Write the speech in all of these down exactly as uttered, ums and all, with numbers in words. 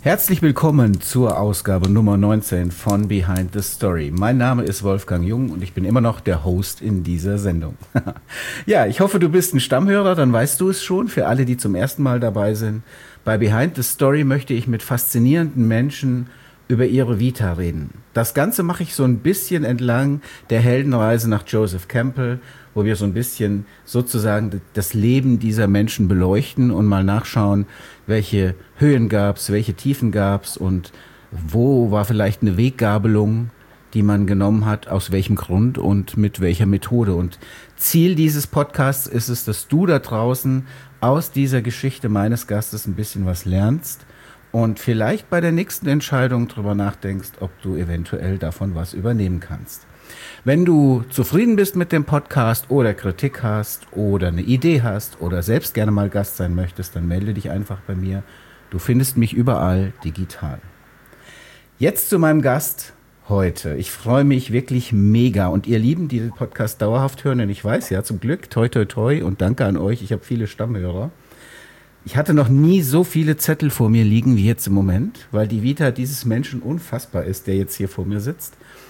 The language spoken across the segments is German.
Herzlich willkommen zur Ausgabe Nummer neunzehn von Behind the Story. Mein Name ist Wolfgang Jung und ich bin immer noch der Host in dieser Sendung. Ja, ich hoffe, du bist ein Stammhörer, dann weißt du es schon. Für alle, die zum ersten Mal dabei sind, bei Behind the Story möchte ich mit faszinierenden Menschen über ihre Vita reden. Das Ganze mache ich so ein bisschen entlang der Heldenreise nach Joseph Campbell, wo wir so ein bisschen sozusagen das Leben dieser Menschen beleuchten und mal nachschauen, welche Höhen gab's, welche Tiefen gab's und wo war vielleicht eine Weggabelung, die man genommen hat, aus welchem Grund und mit welcher Methode. Und Ziel dieses Podcasts ist es, dass du da draußen aus dieser Geschichte meines Gastes ein bisschen was lernst und vielleicht bei der nächsten Entscheidung drüber nachdenkst, ob du eventuell davon was übernehmen kannst. Wenn du zufrieden bist mit dem Podcast oder Kritik hast oder eine Idee hast oder selbst gerne mal Gast sein möchtest, dann melde dich einfach bei mir. Du findest mich überall digital. Jetzt zu meinem Gast heute. Ich freue mich wirklich mega. Und ihr Lieben, die den Podcast dauerhaft hören, denn ich weiß ja, zum Glück, toi toi toi und danke an euch, ich habe viele Stammhörer. Ich hatte noch nie so viele Zettel vor mir liegen wie jetzt im Moment, weil die Vita dieses Menschen unfassbar ist, der jetzt hier vor mir sitzt.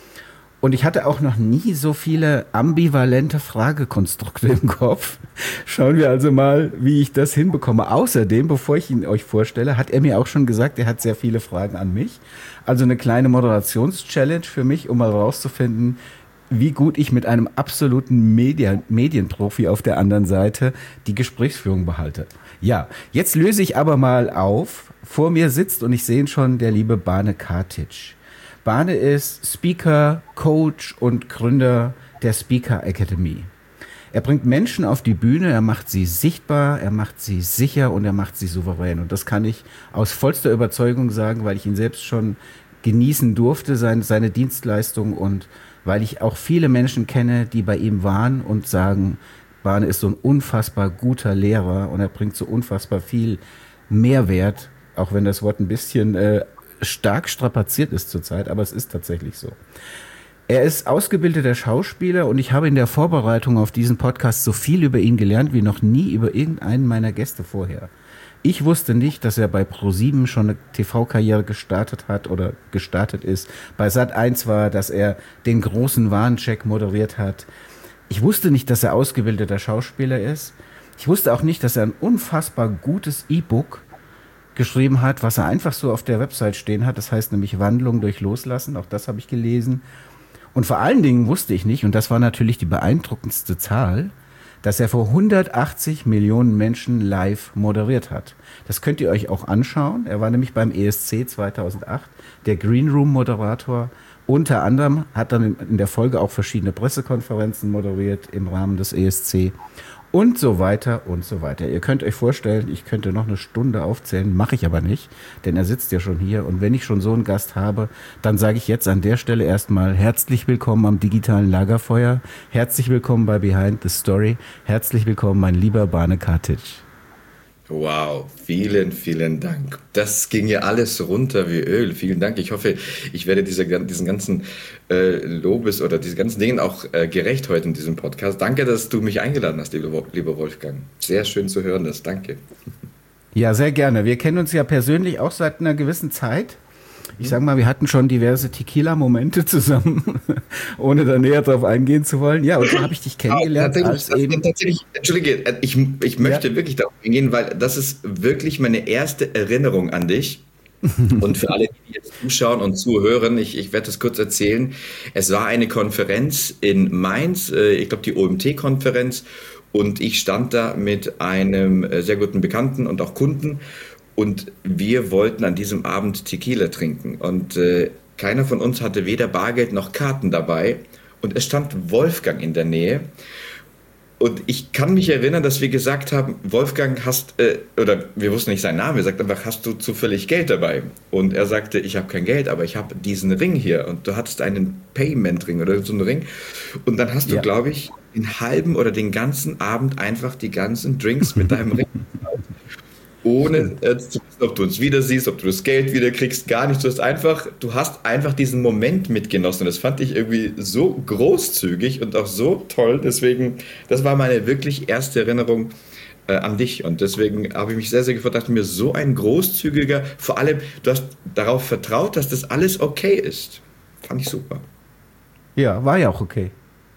Und ich hatte auch noch nie so viele ambivalente Fragekonstrukte im Kopf. Schauen wir also mal, wie ich das hinbekomme. Außerdem, bevor ich ihn euch vorstelle, hat er mir auch schon gesagt, er hat sehr viele Fragen an mich. Also eine kleine Moderations-Challenge für mich, um mal rauszufinden, wie gut ich mit einem absoluten Medien- Medienprofi auf der anderen Seite die Gesprächsführung behalte. Ja, jetzt löse ich aber mal auf. Vor mir sitzt, und ich sehe ihn schon, der liebe Bane Katic. Bane ist Speaker, Coach und Gründer der Speaker Academy. Er bringt Menschen auf die Bühne, er macht sie sichtbar, er macht sie sicher und er macht sie souverän. Und das kann ich aus vollster Überzeugung sagen, weil ich ihn selbst schon genießen durfte, seine, seine Dienstleistung, und weil ich auch viele Menschen kenne, die bei ihm waren und sagen, Bane ist so ein unfassbar guter Lehrer und er bringt so unfassbar viel Mehrwert, auch wenn das Wort ein bisschen äh, stark strapaziert ist zurzeit, aber es ist tatsächlich so. Er ist ausgebildeter Schauspieler und ich habe in der Vorbereitung auf diesen Podcast so viel über ihn gelernt wie noch nie über irgendeinen meiner Gäste vorher. Ich wusste nicht, dass er bei ProSieben schon eine T V-Karriere gestartet hat oder gestartet ist. Bei Sat eins war, dass er den großen Warncheck moderiert hat. Ich wusste nicht, dass er ausgebildeter Schauspieler ist. Ich wusste auch nicht, dass er ein unfassbar gutes E-Book geschrieben hat, was er einfach so auf der Website stehen hat. Das heißt nämlich Wandlung durch Loslassen. Auch das habe ich gelesen. Und vor allen Dingen wusste ich nicht, und das war natürlich die beeindruckendste Zahl, dass er vor hundertachtzig Millionen Menschen live moderiert hat. Das könnt ihr euch auch anschauen. Er war nämlich beim E S C zweitausendacht der Green Room Moderator. Unter anderem hat dann in der Folge auch verschiedene Pressekonferenzen moderiert im Rahmen des E S C. Und so weiter und so weiter. Ihr könnt euch vorstellen, ich könnte noch eine Stunde aufzählen, mache ich aber nicht, denn er sitzt ja schon hier. Und wenn ich schon so einen Gast habe, dann sage ich jetzt an der Stelle erstmal herzlich willkommen am digitalen Lagerfeuer. Herzlich willkommen bei Behind the Story. Herzlich willkommen, mein lieber Bane Katic. Wow, vielen, vielen Dank. Das ging ja alles runter wie Öl. Vielen Dank. Ich hoffe, ich werde dieser, diesen ganzen äh, Lobes oder diesen ganzen Dingen auch äh, gerecht heute in diesem Podcast. Danke, dass du mich eingeladen hast, lieber, lieber Wolfgang. Sehr schön zu hören das. Danke. Ja, sehr gerne. Wir kennen uns ja persönlich auch seit einer gewissen Zeit. Ich sag mal, wir hatten schon diverse Tequila-Momente zusammen, ohne da näher drauf eingehen zu wollen. Ja, und so habe ich dich kennengelernt. Ja, als eben tatsächlich, Entschuldige, ich, ich möchte ja. wirklich darauf eingehen, weil das ist wirklich meine erste Erinnerung an dich. Und für alle, die jetzt zuschauen und zuhören, ich, ich werde das kurz erzählen. Es war eine Konferenz in Mainz, ich glaube die O M T-Konferenz, und ich stand da mit einem sehr guten Bekannten und auch Kunden. Und wir wollten an diesem Abend Tequila trinken. Und äh, keiner von uns hatte weder Bargeld noch Karten dabei. Und es stand Wolfgang in der Nähe. Und ich kann mich erinnern, dass wir gesagt haben, Wolfgang, hast, äh, oder wir wussten nicht seinen Namen, wir sagten einfach, hast du zufällig Geld dabei? Und er sagte, ich habe kein Geld, aber ich habe diesen Ring hier. Und du hattest einen Payment-Ring oder so einen Ring. Und dann hast du, ja. glaube ich, den halben oder den ganzen Abend einfach die ganzen Drinks mit deinem Ring bezahlt. Ohne äh, zu wissen, ob du uns wieder siehst, ob du das Geld wieder kriegst, gar nicht. Du hast einfach, du hast einfach diesen Moment mitgenossen. Und das fand ich irgendwie so großzügig und auch so toll. Deswegen, das war meine wirklich erste Erinnerung äh, an dich. Und deswegen habe ich mich sehr, sehr gefreut, dachte mir, so ein großzügiger, vor allem, du hast darauf vertraut, dass das alles okay ist. Fand ich super. Ja, war ja auch okay.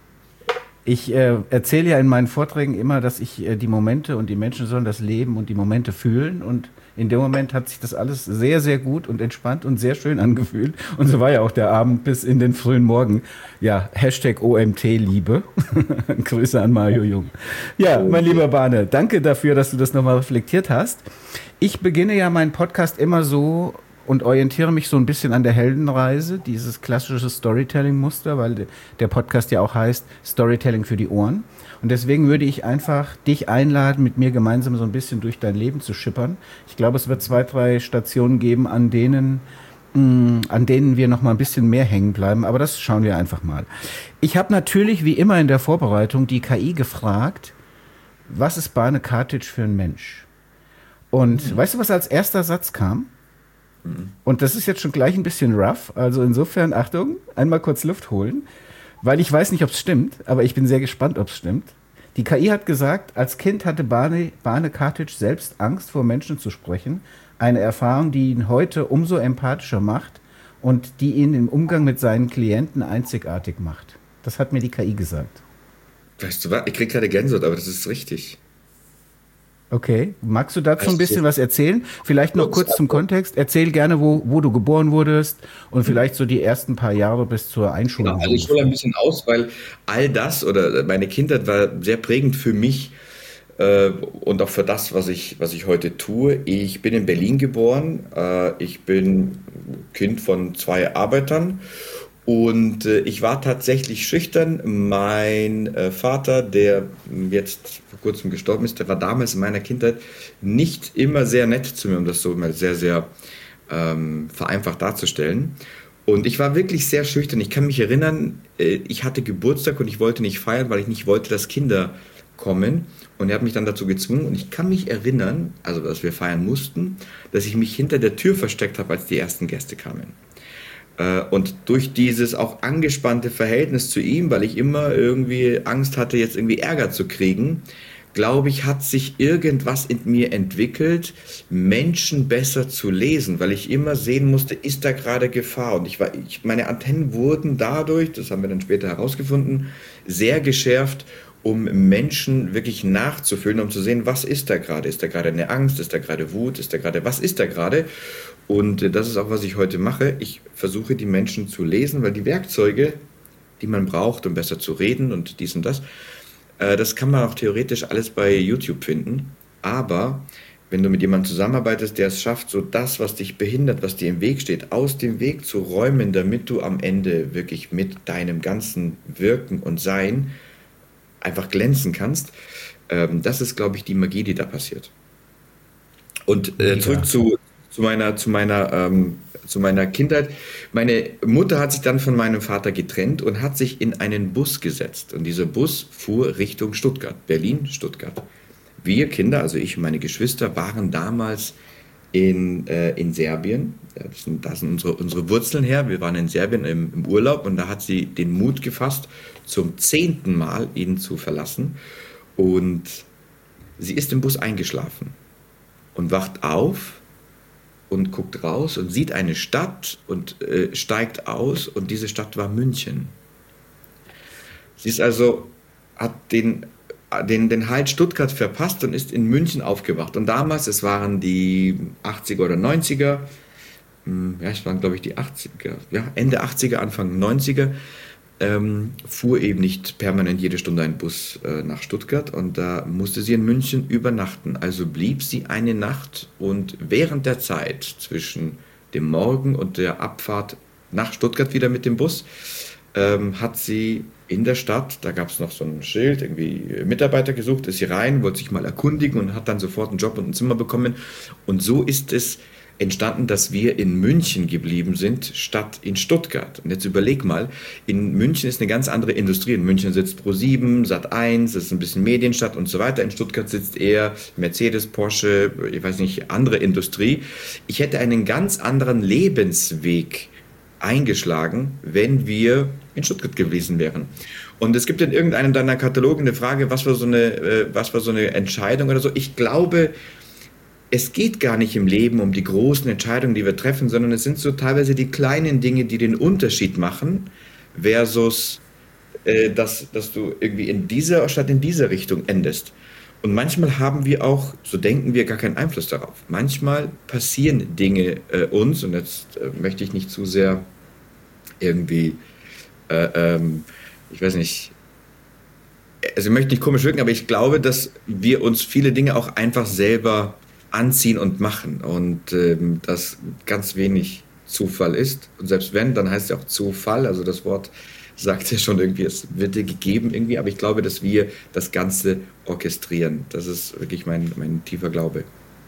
Ich äh, erzähle ja in meinen Vorträgen immer, dass ich äh, die Momente und die Menschen sollen das Leben und die Momente fühlen. Und in dem Moment hat sich das alles sehr, sehr gut und entspannt und sehr schön angefühlt. Und so war ja auch der Abend bis in den frühen Morgen. Ja, Hashtag O M T-Liebe. Grüße an Mario Jung. Ja, mein lieber Barne, danke dafür, dass du das nochmal reflektiert hast. Ich beginne ja meinen Podcast immer so und orientiere mich so ein bisschen an der Heldenreise, dieses klassische Storytelling-Muster, weil der Podcast ja auch heißt Storytelling für die Ohren. Und deswegen würde ich einfach dich einladen, mit mir gemeinsam so ein bisschen durch dein Leben zu schippern. Ich glaube, es wird zwei, drei Stationen geben, an denen, mh, an denen wir noch mal ein bisschen mehr hängen bleiben. Aber das schauen wir einfach mal. Ich habe natürlich, wie immer in der Vorbereitung, die K I gefragt, was ist Barne Kartic für ein Mensch? Und mhm. weißt du, was als erster Satz kam? Und das ist jetzt schon gleich ein bisschen rough, also insofern, Achtung, einmal kurz Luft holen, weil ich weiß nicht, ob es stimmt, aber ich bin sehr gespannt, ob es stimmt. Die K I hat gesagt, als Kind hatte Barne, Barne Kartic selbst Angst, vor Menschen zu sprechen, eine Erfahrung, die ihn heute umso empathischer macht und die ihn im Umgang mit seinen Klienten einzigartig macht. Das hat mir die K I gesagt. Weißt du was, ich kriege gerade Gänsehaut, aber das ist richtig. Okay, magst du dazu ein bisschen was erzählen? Vielleicht noch kurz zum Kontext. Erzähl gerne, wo, wo du geboren wurdest und vielleicht so die ersten paar Jahre bis zur Einschulung. Genau, also ich hole ein bisschen aus, weil all das oder meine Kindheit war sehr prägend für mich äh, und auch für das, was ich, was ich heute tue. Ich bin in Berlin geboren. Äh, ich bin Kind von zwei Arbeitern. Und äh, ich war tatsächlich schüchtern. Mein äh, Vater, der jetzt vor kurzem gestorben ist, der war damals in meiner Kindheit nicht immer sehr nett zu mir, um das so mal sehr, sehr ähm, vereinfacht darzustellen. Und ich war wirklich sehr schüchtern. Ich kann mich erinnern, äh, ich hatte Geburtstag und ich wollte nicht feiern, weil ich nicht wollte, dass Kinder kommen. Und er hat mich dann dazu gezwungen. Und ich kann mich erinnern, also dass wir feiern mussten, dass ich mich hinter der Tür versteckt habe, als die ersten Gäste kamen. Und durch dieses auch angespannte Verhältnis zu ihm, weil ich immer irgendwie Angst hatte, jetzt irgendwie Ärger zu kriegen, glaube ich, hat sich irgendwas in mir entwickelt, Menschen besser zu lesen, weil ich immer sehen musste, ist da gerade Gefahr? Und ich war, ich, meine Antennen wurden dadurch, das haben wir dann später herausgefunden, sehr geschärft, um Menschen wirklich nachzufühlen, um zu sehen, was ist da gerade? Ist da gerade eine Angst? Ist da gerade Wut? Ist da gerade, was ist da gerade? Und das ist auch, was ich heute mache. Ich versuche, die Menschen zu lesen, weil die Werkzeuge, die man braucht, um besser zu reden und dies und das, äh, das kann man auch theoretisch alles bei YouTube finden. Aber wenn du mit jemandem zusammenarbeitest, der es schafft, so das, was dich behindert, was dir im Weg steht, aus dem Weg zu räumen, damit du am Ende wirklich mit deinem ganzen Wirken und Sein einfach glänzen kannst, ähm, das ist, glaube ich, die Magie, die da passiert. Und äh, zurück zu Zu meiner, zu, meiner, ähm, zu meiner Kindheit. Meine Mutter hat sich dann von meinem Vater getrennt und hat sich in einen Bus gesetzt. Und dieser Bus fuhr Richtung Stuttgart, Berlin, Stuttgart. Wir Kinder, also ich und meine Geschwister, waren damals in, äh, in Serbien. Das sind, da sind unsere, unsere Wurzeln her. Wir waren in Serbien im, im Urlaub und da hat sie den Mut gefasst, zum zehnten Mal ihn zu verlassen. Und sie ist im Bus eingeschlafen und wacht auf und guckt raus und sieht eine Stadt und äh, steigt aus und diese Stadt war München. Sie ist also, hat den, den, den Halt Stuttgart verpasst und ist in München aufgewacht. Und damals, es waren die achtziger oder neunziger, ja, es waren glaube ich die achtziger, ja, Ende achtziger, Anfang neunziger, ähm, fuhr eben nicht permanent jede Stunde ein Bus äh, nach Stuttgart und da musste sie in München übernachten. Also blieb sie eine Nacht und während der Zeit zwischen dem Morgen und der Abfahrt nach Stuttgart wieder mit dem Bus ähm, hat sie in der Stadt, da gab es noch so ein Schild, irgendwie Mitarbeiter gesucht, ist sie rein, wollte sich mal erkundigen und hat dann sofort einen Job und ein Zimmer bekommen. Und so ist es entstanden, dass wir in München geblieben sind, statt in Stuttgart. Und jetzt überleg mal, in München ist eine ganz andere Industrie. In München sitzt ProSieben, Sat eins, das ist ein bisschen Medienstadt und so weiter. In Stuttgart sitzt eher Mercedes, Porsche, ich weiß nicht, andere Industrie. Ich hätte einen ganz anderen Lebensweg eingeschlagen, wenn wir in Stuttgart gewesen wären. Und es gibt in irgendeinem deiner Katalogen eine Frage, was war so eine, äh, was war so eine Entscheidung oder so. Ich glaube, es geht gar nicht im Leben um die großen Entscheidungen, die wir treffen, sondern es sind so teilweise die kleinen Dinge, die den Unterschied machen, versus äh, dass, dass du irgendwie in dieser statt in dieser Richtung endest. Und manchmal haben wir auch, so denken wir, gar keinen Einfluss darauf. Manchmal passieren Dinge äh, uns, und jetzt äh, möchte ich nicht zu sehr irgendwie, äh, ähm, ich weiß nicht, also ich möchte nicht komisch wirken, aber ich glaube, dass wir uns viele Dinge auch einfach selber anziehen und machen und ähm, dass ganz wenig Zufall ist. Und selbst wenn, dann heißt es ja auch Zufall, also das Wort sagt ja schon irgendwie, es wird dir gegeben irgendwie, aber ich glaube, dass wir das Ganze orchestrieren. Das ist wirklich mein, mein tiefer Glaube.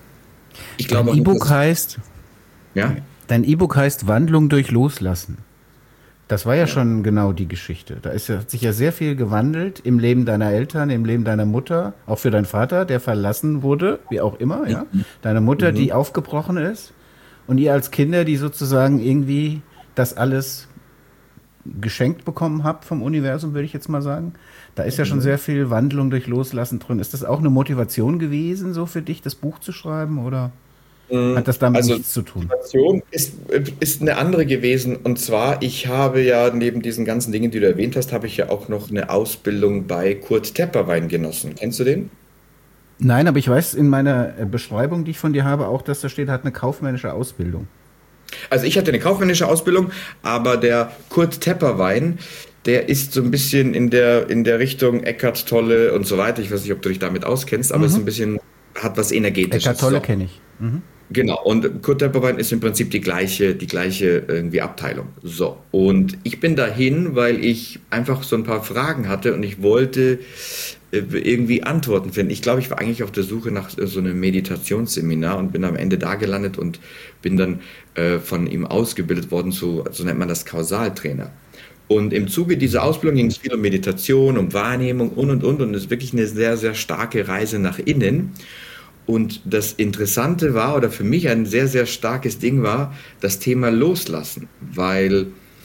Ich Dein glaube, E-Book heißt, ja? dein E-Book heißt Wandlung durch Loslassen. Das war ja, Ja. schon genau die Geschichte. Da ist, ja- hat sich ja sehr viel gewandelt im Leben deiner Eltern, im Leben deiner Mutter, auch für deinen Vater, der verlassen wurde, wie auch immer, ja. Deine Mutter, die aufgebrochen ist, und ihr als Kinder, die sozusagen irgendwie das alles geschenkt bekommen habt vom Universum, würde ich jetzt mal sagen. Da ist ja schon sehr viel Wandlung durch Loslassen drin. Ist das auch eine Motivation gewesen, so für dich, das Buch zu schreiben, oder hat das damit Also nichts zu die tun? Motivation ist, ist eine andere gewesen. Und zwar, ich habe ja neben diesen ganzen Dingen, die du erwähnt hast, habe ich ja auch noch eine Ausbildung bei Kurt Tepperwein genossen. Kennst du den? Nein, aber ich weiß in meiner äh, Beschreibung, die ich von dir habe, auch, dass da steht, er hat eine kaufmännische Ausbildung. Also ich hatte eine kaufmännische Ausbildung, aber der Kurt Tepperwein, der ist so ein bisschen in der, in der Richtung Eckhart Tolle und so weiter. Ich weiß nicht, ob du dich damit auskennst, aber es ist ein bisschen, hat was Energetisches. Eckart Tolle So. kenne ich. Mhm. Genau, und Kurt Tepperwein ist im Prinzip die gleiche, die gleiche irgendwie Abteilung. So, und ich bin dahin, weil ich einfach so ein paar Fragen hatte und ich wollte äh, irgendwie Antworten finden. Ich glaube, ich war eigentlich auf der Suche nach äh, so einem Meditationsseminar und bin am Ende da gelandet und bin dann äh, von ihm ausgebildet worden zu, so nennt man das, Kausaltrainer. Und im Zuge dieser Ausbildung ging es viel um Meditation, um Wahrnehmung und und und und es ist wirklich eine sehr, sehr starke Reise nach innen. Und das Interessante war, oder für mich ein sehr, sehr starkes Ding war, das Thema Loslassen, weil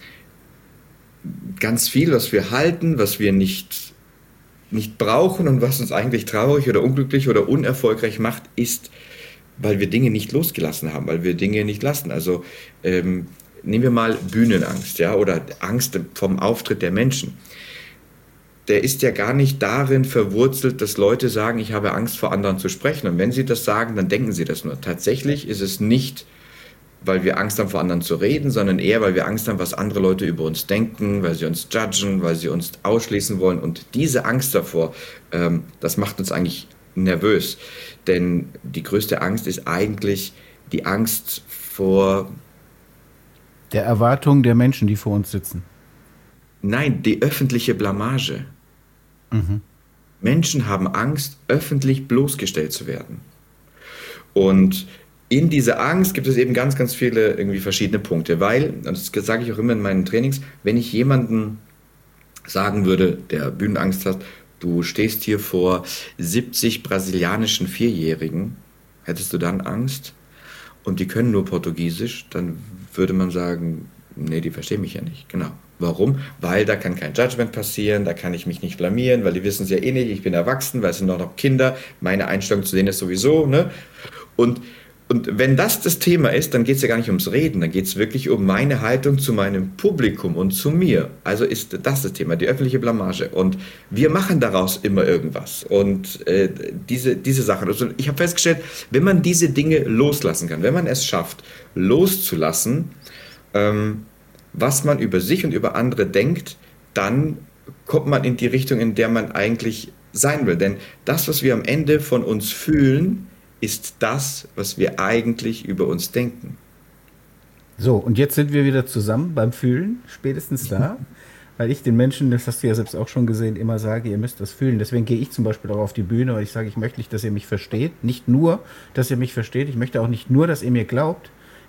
ganz viel, was wir halten, was wir nicht, nicht brauchen und was uns eigentlich traurig oder unglücklich oder unerfolgreich macht, ist, weil wir Dinge nicht losgelassen haben, weil wir Dinge nicht lassen. Also ähm, nehmen wir mal Bühnenangst, ja, oder Angst vom Auftritt der Menschen. Der ist ja gar nicht darin verwurzelt, dass Leute sagen, ich habe Angst vor anderen zu sprechen. Und wenn sie das sagen, dann denken sie das nur. Tatsächlich ist es nicht, weil wir Angst haben, vor anderen zu reden, sondern eher, weil wir Angst haben, was andere Leute über uns denken, weil sie uns judgen, weil sie uns ausschließen wollen. Und diese Angst davor, ähm, das macht uns eigentlich nervös. Denn die größte Angst ist eigentlich die Angst vor, Der Erwartung der Menschen, die vor uns sitzen. nein, die öffentliche Blamage. Menschen haben Angst, öffentlich bloßgestellt zu werden. Und in dieser Angst gibt es eben ganz, ganz viele irgendwie verschiedene Punkte, weil, und das sage ich auch immer in meinen Trainings, wenn ich jemanden sagen würde, der Bühnenangst hat, du stehst hier vor siebzig brasilianischen Vierjährigen, hättest du dann Angst? Und die können nur Portugiesisch, dann würde man sagen, nee, die verstehen mich ja nicht. Genau. Warum? Weil da kann kein Judgment passieren, da kann ich mich nicht blamieren, weil die wissen es ja eh nicht, ich bin erwachsen, weil es sind doch noch Kinder, meine Einstellung zu denen ist sowieso, ne? Und, und wenn das das Thema ist, dann geht es ja gar nicht ums Reden, dann geht es wirklich um meine Haltung zu meinem Publikum und zu mir. Also ist das das Thema, die öffentliche Blamage. Und wir machen daraus immer irgendwas. Und äh, diese, diese Sachen. Also ich habe festgestellt, wenn man diese Dinge loslassen kann, wenn man es schafft, loszulassen, ähm, was man über sich und über andere denkt, dann kommt man in die Richtung, in der man eigentlich sein will. Denn das, was wir am Ende von uns fühlen, ist das, was wir eigentlich über uns denken. So, und jetzt sind wir wieder zusammen beim Fühlen, spätestens da, weil ich den Menschen, das hast du ja selbst auch schon gesehen, immer sage, ihr müsst das fühlen. Deswegen gehe ich zum Beispiel auch auf die Bühne, weil ich sage, ich möchte nicht, dass ihr mich versteht. Nicht nur, dass ihr mich versteht, ich möchte auch nicht nur, dass ihr mir glaubt. Ich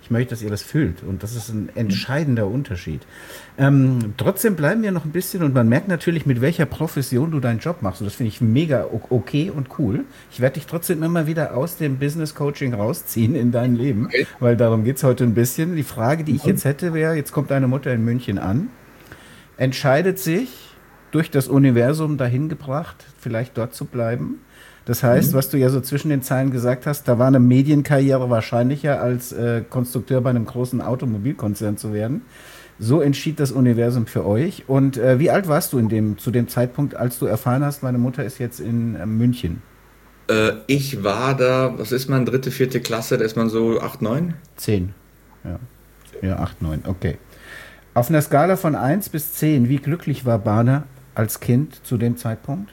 Ich möchte, dass ihr das fühlt. Und das ist ein entscheidender Unterschied. Ähm, trotzdem bleiben wir noch ein bisschen und man merkt natürlich, mit welcher Profession du deinen Job machst. Und das finde ich mega okay und cool. Ich werde dich trotzdem immer wieder aus dem Business Coaching rausziehen in dein Leben, okay. Weil darum geht es heute ein bisschen. Die Frage, die ich jetzt hätte, wäre, jetzt kommt deine Mutter in München an, entscheidet sich, durch das Universum dahin gebracht, vielleicht dort zu bleiben. Das heißt, mhm. was du ja so zwischen den Zeilen gesagt hast, da war eine Medienkarriere wahrscheinlicher, als äh, Konstrukteur bei einem großen Automobilkonzern zu werden. So entschied das Universum für euch. Und äh, wie alt warst du in dem, zu dem Zeitpunkt, als du erfahren hast, meine Mutter ist jetzt in äh, München? Äh, ich war da, was ist man, dritte, vierte Klasse, da ist man so acht, neun? Zehn. Ja, ja acht, neun, okay. Auf einer Skala von eins bis zehn, wie glücklich war Bana als Kind zu dem Zeitpunkt?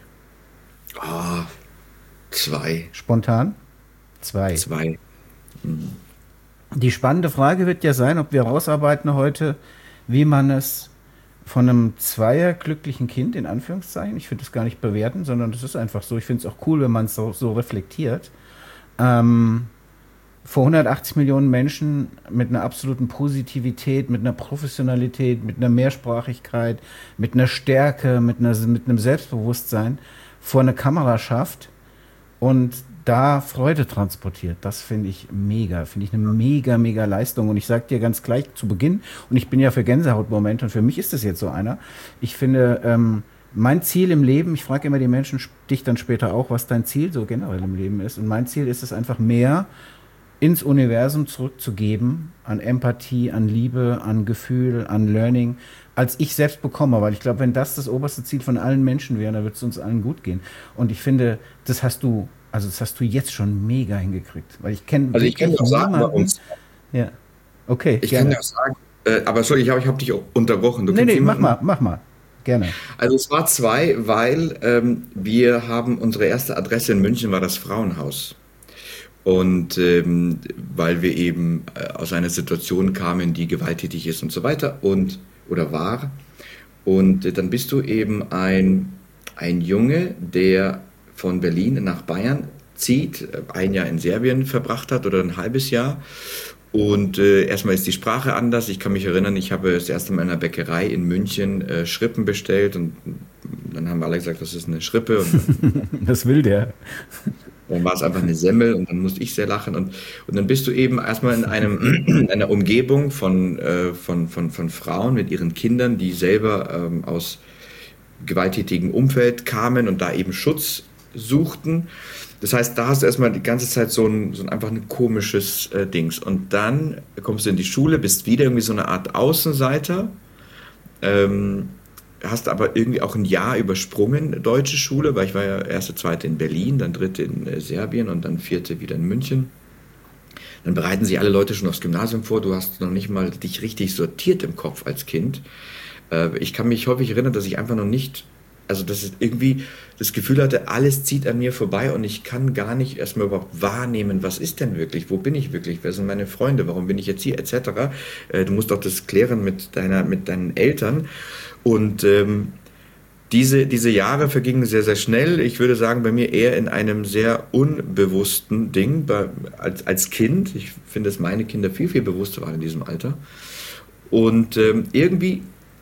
Ah, oh, zwei. Spontan? Zwei. Zwei. Mhm. Die spannende Frage wird ja sein, ob wir rausarbeiten heute, wie man es von einem Zweier glücklichen Kind, in Anführungszeichen, ich finde das gar nicht bewerten, sondern das ist einfach so, ich finde es auch cool, wenn man es so, so reflektiert, ähm, vor hundertachtzig Millionen Menschen mit einer absoluten Positivität, mit einer Professionalität, mit einer Mehrsprachigkeit, mit einer Stärke, mit, einer, mit einem Selbstbewusstsein vor eine Kamera schafft und da Freude transportiert. Das finde ich mega, finde ich eine mega, mega Leistung. Und ich sage dir ganz gleich zu Beginn, und ich bin ja für Gänsehautmomente und für mich ist das jetzt so einer, ich finde, ähm, mein Ziel im Leben, ich frage immer die Menschen, dich dann später auch, was dein Ziel so generell im Leben ist. Und mein Ziel ist es einfach mehr, ins Universum zurückzugeben, an Empathie, an Liebe, an Gefühl, an Learning, als ich selbst bekomme. Weil ich glaube, wenn das das oberste Ziel von allen Menschen wäre, dann wird es uns allen gut gehen. Und ich finde, das hast du, also das hast du jetzt schon mega hingekriegt. Weil ich kenne Also ich kann auch sagen, bei uns. Ja, okay. Ich gerne. kann ja sagen, äh, aber sorry, ich habe ich hab dich unterbrochen. Du nee, nee, mach mal, mach mal. Gerne. Also es war zwei, weil ähm, wir haben, unsere erste Adresse in München war das Frauenhaus. Und ähm, weil wir eben äh, aus einer Situation kamen, die gewalttätig ist und so weiter und oder war. Und äh, dann bist du eben ein, ein Junge, der von Berlin nach Bayern zieht, ein Jahr in Serbien verbracht hat oder ein halbes Jahr. Und äh, erstmal ist die Sprache anders. Ich kann mich erinnern, ich habe das erste Mal in einer Bäckerei in München äh, Schrippen bestellt und dann haben wir alle gesagt, das ist eine Schrippe. Und das will der. Dann war es einfach eine Semmel und dann musste ich sehr lachen. Und, und dann bist du eben erstmal in, einem, in einer Umgebung von, äh, von, von, von Frauen mit ihren Kindern, die selber ähm, aus gewalttätigem Umfeld kamen und da eben Schutz suchten. Das heißt, da hast du erstmal die ganze Zeit so ein, so ein einfach ein komisches äh, Dings. Und dann kommst du in die Schule, bist wieder irgendwie so eine Art Außenseiter, ähm, hast aber irgendwie auch ein Jahr übersprungen, deutsche Schule, weil ich war ja erste, zweite in Berlin, dann dritte in äh, Serbien und dann vierte wieder in München. Dann bereiten sich alle Leute schon aufs Gymnasium vor, du hast noch nicht mal dich richtig sortiert im Kopf als Kind. Äh, ich kann mich häufig erinnern, dass ich einfach noch nicht, also dass ich irgendwie das Gefühl hatte, alles zieht an mir vorbei und ich kann gar nicht erstmal überhaupt wahrnehmen, was ist denn wirklich, wo bin ich wirklich, wer sind meine Freunde, warum bin ich jetzt hier, et cetera. Äh, du musst auch das klären mit, deiner, mit deinen Eltern. Und ähm, diese, diese Jahre vergingen sehr, sehr schnell. Ich würde sagen, bei mir eher in einem sehr unbewussten Ding. Bei, als, als Kind, ich finde, dass meine Kinder viel, viel bewusster waren in diesem Alter. Und ähm, irgendwie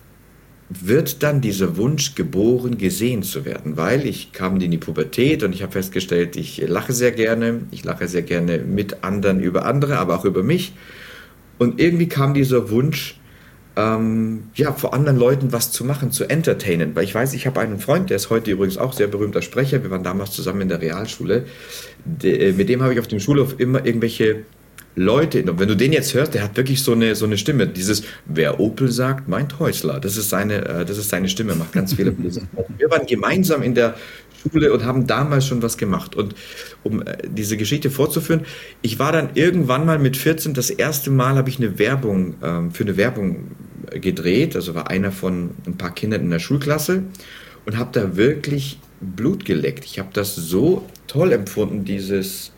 wird dann dieser Wunsch geboren, gesehen zu werden. Weil ich kam in die Pubertät und ich habe festgestellt, ich lache sehr gerne. Ich lache sehr gerne mit anderen über andere, aber auch über mich. Und irgendwie kam dieser Wunsch, Ähm, ja, vor anderen Leuten was zu machen, zu entertainen. Weil ich weiß, ich habe einen Freund, der ist heute übrigens auch sehr berühmter Sprecher. Wir waren damals zusammen in der Realschule. De, mit dem habe ich auf dem Schulhof immer irgendwelche Leute, wenn du den jetzt hörst, der hat wirklich so eine, so eine Stimme. Dieses, wer Opel sagt, meint Häusler. Das ist seine, das ist seine Stimme, macht ganz viele. Wir waren gemeinsam in der Schule und haben damals schon was gemacht. Und um diese Geschichte fortzuführen, ich war dann irgendwann mal mit vierzehn, das erste Mal habe ich eine Werbung, ähm, für eine Werbung gedreht, also war einer von ein paar Kindern in der Schulklasse und habe da wirklich Blut geleckt. Ich habe das so toll empfunden, dieses,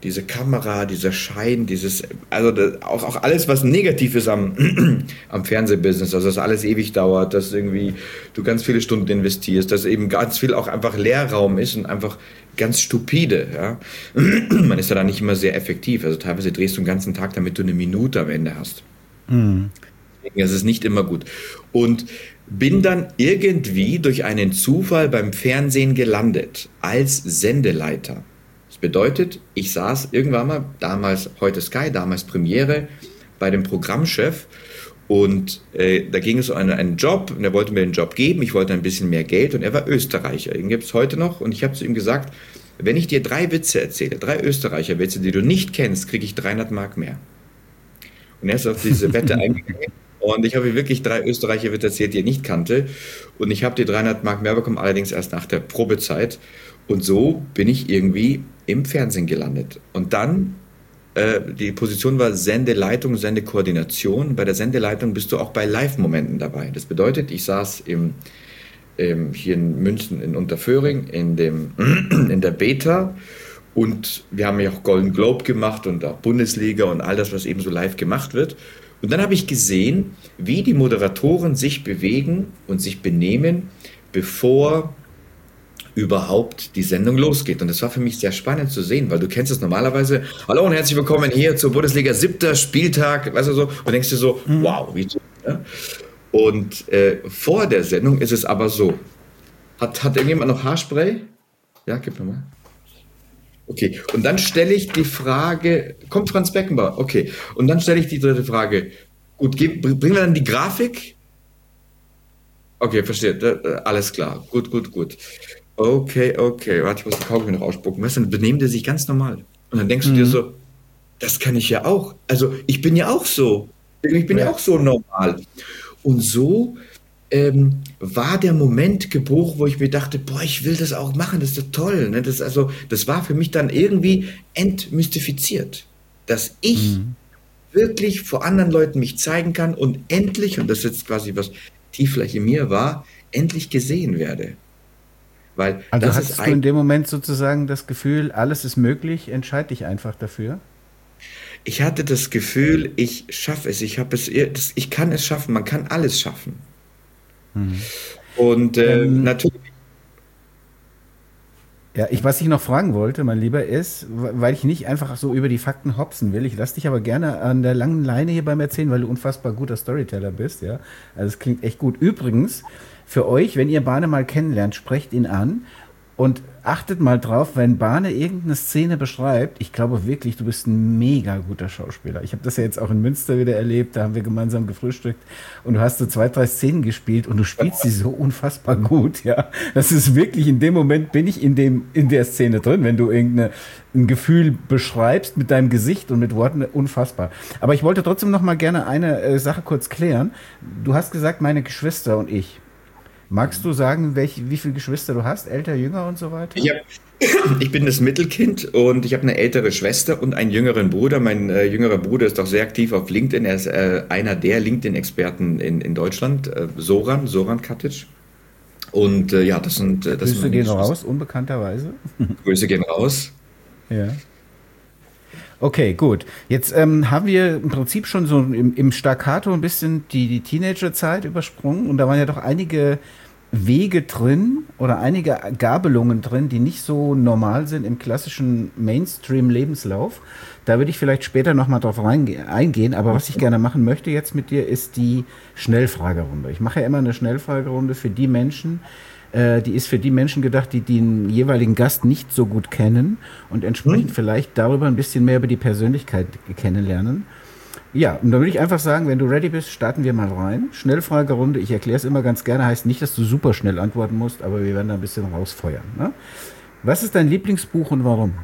diese Kamera, dieser Schein, dieses, also das, auch, auch alles, was negativ ist am, am Fernsehbusiness, also dass alles ewig dauert, dass irgendwie du ganz viele Stunden investierst, dass eben ganz viel auch einfach Leerraum ist und einfach ganz stupide. Ja? Man ist ja da nicht immer sehr effektiv. Also teilweise drehst du den ganzen Tag, damit du eine Minute am Ende hast. Mhm. Deswegen ist es nicht immer gut. Und bin dann irgendwie durch einen Zufall beim Fernsehen gelandet als Sendeleiter. Das bedeutet, ich saß irgendwann mal, damals heute Sky, damals Premiere, bei dem Programmchef und äh, da ging es um einen, einen Job und er wollte mir den Job geben, ich wollte ein bisschen mehr Geld und er war Österreicher, den gibt es heute noch und ich habe zu ihm gesagt, wenn ich dir drei Witze erzähle, drei Österreicher-Witze, die du nicht kennst, kriege ich dreihundert Mark mehr. Und er ist auf diese Wette eingegangen und ich habe ihm wirklich drei Österreicher-Witze erzählt, die er nicht kannte und ich habe die dreihundert Mark mehr bekommen, allerdings erst nach der Probezeit und so bin ich irgendwie im Fernsehen gelandet. Und dann, äh, die Position war Sendeleitung, Sendekoordination. Bei der Sendeleitung bist du auch bei Live-Momenten dabei. Das bedeutet, ich saß im, im, hier in München in Unterföhring in, dem, in der Beta und wir haben ja auch Golden Globe gemacht und auch Bundesliga und all das, was eben so live gemacht wird. Und dann habe ich gesehen, wie die Moderatoren sich bewegen und sich benehmen, bevor überhaupt die Sendung losgeht. Und das war für mich sehr spannend zu sehen, weil du kennst es normalerweise. Hallo und herzlich willkommen hier zur Bundesliga siebter Spieltag, weißt du so, und denkst dir so, mhm. wow, wie toll. Ne? Und äh, vor der Sendung ist es aber so. Hat, hat irgendjemand noch Haarspray? Ja, gib mir mal. Okay, und dann stelle ich die Frage, kommt Franz Beckenbauer? Okay, und dann stelle ich die dritte Frage. Gut, geb, bringen wir dann die Grafik? Okay, verstehe, alles klar. Gut, gut, gut. Okay, okay, warte, ich muss die Kaugummi noch ausspucken. Weißt du, dann benehmen die sich ganz normal. Und dann denkst du mhm. dir so, das kann ich ja auch. Also ich bin ja auch so. Ich bin ja, ja auch so normal. Und so ähm, war der Moment geboren, wo ich mir dachte, boah, ich will das auch machen, das ist doch toll. Ne? Das, also, das war für mich dann irgendwie entmystifiziert, dass ich mhm. wirklich vor anderen Leuten mich zeigen kann und endlich, und das ist jetzt quasi was tief vielleicht in mir war, endlich gesehen werde. Weil also das hattest ist du in dem Moment sozusagen das Gefühl, alles ist möglich, entscheide dich einfach dafür? Ich hatte das Gefühl, ich schaffe es, ich habe es, ich kann es schaffen, man kann alles schaffen. Mhm. Und äh, ähm, natürlich. Ja, ich, was ich noch fragen wollte, mein Lieber, ist, weil ich nicht einfach so über die Fakten hopsen will, ich lasse dich aber gerne an der langen Leine hier beim Erzählen, weil du unfassbar guter Storyteller bist, ja. Also es klingt echt gut. Übrigens, für euch, wenn ihr Bane mal kennenlernt, sprecht ihn an und achtet mal drauf, wenn Bane irgendeine Szene beschreibt, ich glaube wirklich, du bist ein mega guter Schauspieler. Ich habe das ja jetzt auch in Münster wieder erlebt, da haben wir gemeinsam gefrühstückt und du hast so zwei, drei Szenen gespielt und du spielst sie so unfassbar gut, ja. Das ist wirklich, in dem Moment bin ich in dem, in der Szene drin, wenn du irgendein Gefühl beschreibst mit deinem Gesicht und mit Worten, unfassbar. Aber ich wollte trotzdem noch mal gerne eine äh, Sache kurz klären. Du hast gesagt, meine Geschwister und ich. Magst du sagen, welch, wie viele Geschwister du hast? Älter, jünger und so weiter? Ich, hab, ich bin das Mittelkind und ich habe eine ältere Schwester und einen jüngeren Bruder. Mein äh, jüngerer Bruder ist auch sehr aktiv auf LinkedIn. Er ist äh, einer der LinkedIn-Experten in, in Deutschland. Äh, Soran, Soran Katic. Und äh, ja, das sind... Äh, das Grüße sind gehen raus, unbekannterweise. Grüße gehen raus. Ja. Okay, gut. Jetzt ähm, haben wir im Prinzip schon so im, im Staccato ein bisschen die, die Teenagerzeit übersprungen und da waren ja doch einige Wege drin oder einige Gabelungen drin, die nicht so normal sind im klassischen Mainstream-Lebenslauf. Da würde ich vielleicht später nochmal drauf reingehen, eingehen, aber was ich gerne machen möchte jetzt mit dir, ist die Schnellfragerunde. Ich mache ja immer eine Schnellfragerunde für die Menschen, die ist für die Menschen gedacht, die den jeweiligen Gast nicht so gut kennen und entsprechend hm. vielleicht darüber ein bisschen mehr über die Persönlichkeit kennenlernen. Ja, und dann würde ich einfach sagen, wenn du ready bist, starten wir mal rein. Schnellfragerunde, ich erkläre es immer ganz gerne, heißt nicht, dass du super schnell antworten musst, aber wir werden da ein bisschen rausfeuern. Ne? Was ist dein Lieblingsbuch und warum?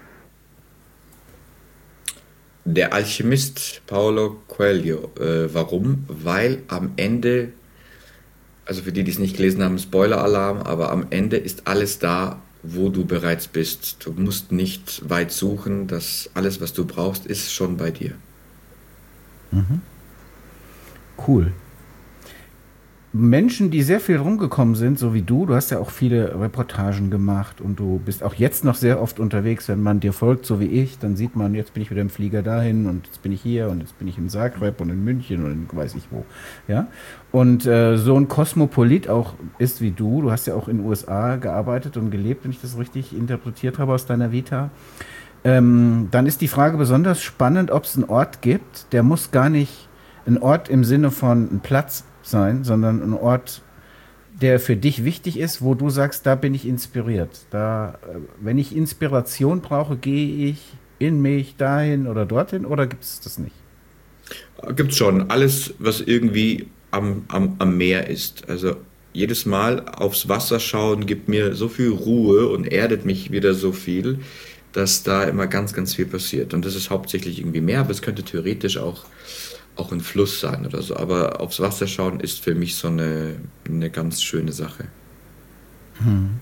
Der Alchemist Paulo Coelho. Äh, warum? Weil am Ende... Also für die, die es nicht gelesen haben, Spoiler-Alarm, aber am Ende ist alles da, wo du bereits bist. Du musst nicht weit suchen, das alles, was du brauchst, ist schon bei dir. Mhm. Cool. Menschen, die sehr viel rumgekommen sind, so wie du, du hast ja auch viele Reportagen gemacht und du bist auch jetzt noch sehr oft unterwegs, wenn man dir folgt, so wie ich, dann sieht man, jetzt bin ich wieder im Flieger dahin und jetzt bin ich hier und jetzt bin ich in Zagreb und in München und in weiß ich wo, ja. Und äh, so ein Kosmopolit auch ist wie du, du hast ja auch in den U S A gearbeitet und gelebt, wenn ich das richtig interpretiert habe aus deiner Vita. Ähm, dann ist die Frage besonders spannend, ob es einen Ort gibt, der muss gar nicht ein Ort im Sinne von ein Platz sein, sondern ein Ort, der für dich wichtig ist, wo du sagst, da bin ich inspiriert. Da, äh, wenn ich Inspiration brauche, gehe ich in mich dahin oder dorthin oder gibt es das nicht? Gibt es schon. Alles, was irgendwie am, am, am Meer ist. Also jedes Mal aufs Wasser schauen gibt mir so viel Ruhe und erdet mich wieder so viel, dass da immer ganz, ganz viel passiert. Und das ist hauptsächlich irgendwie Meer, aber es könnte theoretisch auch, auch ein Fluss sein oder so. Aber aufs Wasser schauen ist für mich so eine, eine ganz schöne Sache. Hm.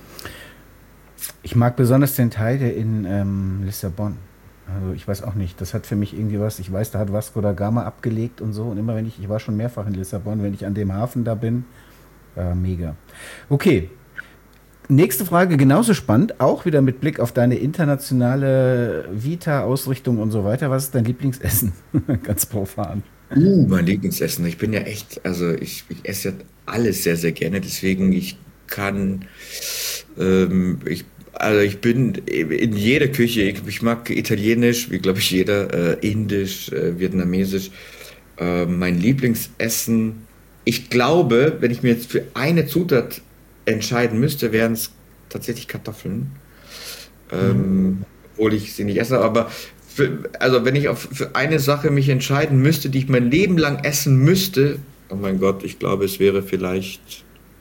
Ich mag besonders den Teil der in ähm, Lissabon. Also ich weiß auch nicht, das hat für mich irgendwie was, ich weiß, da hat Vasco da Gama abgelegt und so und immer wenn ich, ich war schon mehrfach in Lissabon, wenn ich an dem Hafen da bin, äh, mega. Okay, nächste Frage, genauso spannend, auch wieder mit Blick auf deine internationale Vita, Ausrichtung und so weiter. Was ist dein Lieblingsessen? Ganz profan. Uh, mein Lieblingsessen. Ich bin ja echt, also ich, ich esse ja alles sehr, sehr gerne. Deswegen, ich kann, ähm, ich, also ich bin in jeder Küche. Ich, ich mag Italienisch, wie glaube ich jeder, äh, Indisch, äh, Vietnamesisch. Äh, mein Lieblingsessen, ich glaube, wenn ich mir jetzt für eine Zutat entscheiden müsste, wären es tatsächlich Kartoffeln. Ähm, obwohl ich sie nicht esse, aber für, also wenn ich auf, für eine Sache mich entscheiden müsste, die ich mein Leben lang essen müsste, oh mein Gott, ich glaube, es wäre vielleicht,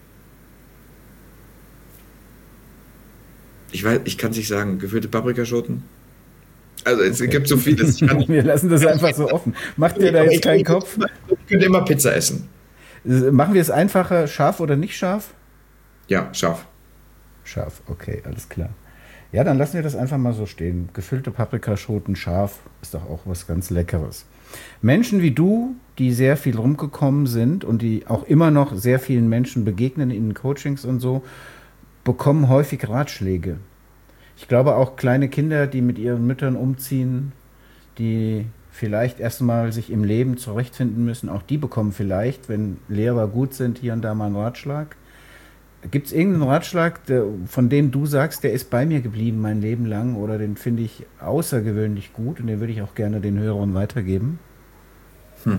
ich weiß, ich kann es nicht sagen, gefüllte Paprikaschoten. Also es Okay. gibt so vieles. Ich kann nicht, Wir lassen das einfach so offen. Macht dir da aber jetzt ich, keinen ich, Kopf? ich könnte immer Pizza essen. Machen wir es einfacher, scharf oder nicht scharf? Ja, scharf. Scharf, okay, alles klar. Ja, dann lassen wir das einfach mal so stehen. Gefüllte Paprikaschoten, scharf, ist doch auch was ganz Leckeres. Menschen wie du, die sehr viel rumgekommen sind und die auch immer noch sehr vielen Menschen begegnen in Coachings und so, bekommen häufig Ratschläge. Ich glaube auch kleine Kinder, die mit ihren Müttern umziehen, die vielleicht erstmal sich im Leben zurechtfinden müssen, auch die bekommen vielleicht, wenn Lehrer gut sind, hier und da mal einen Ratschlag. Gibt es irgendeinen Ratschlag, der, von dem du sagst, der ist bei mir geblieben mein Leben lang oder den finde ich außergewöhnlich gut und den würde ich auch gerne den Hörern weitergeben? Hm.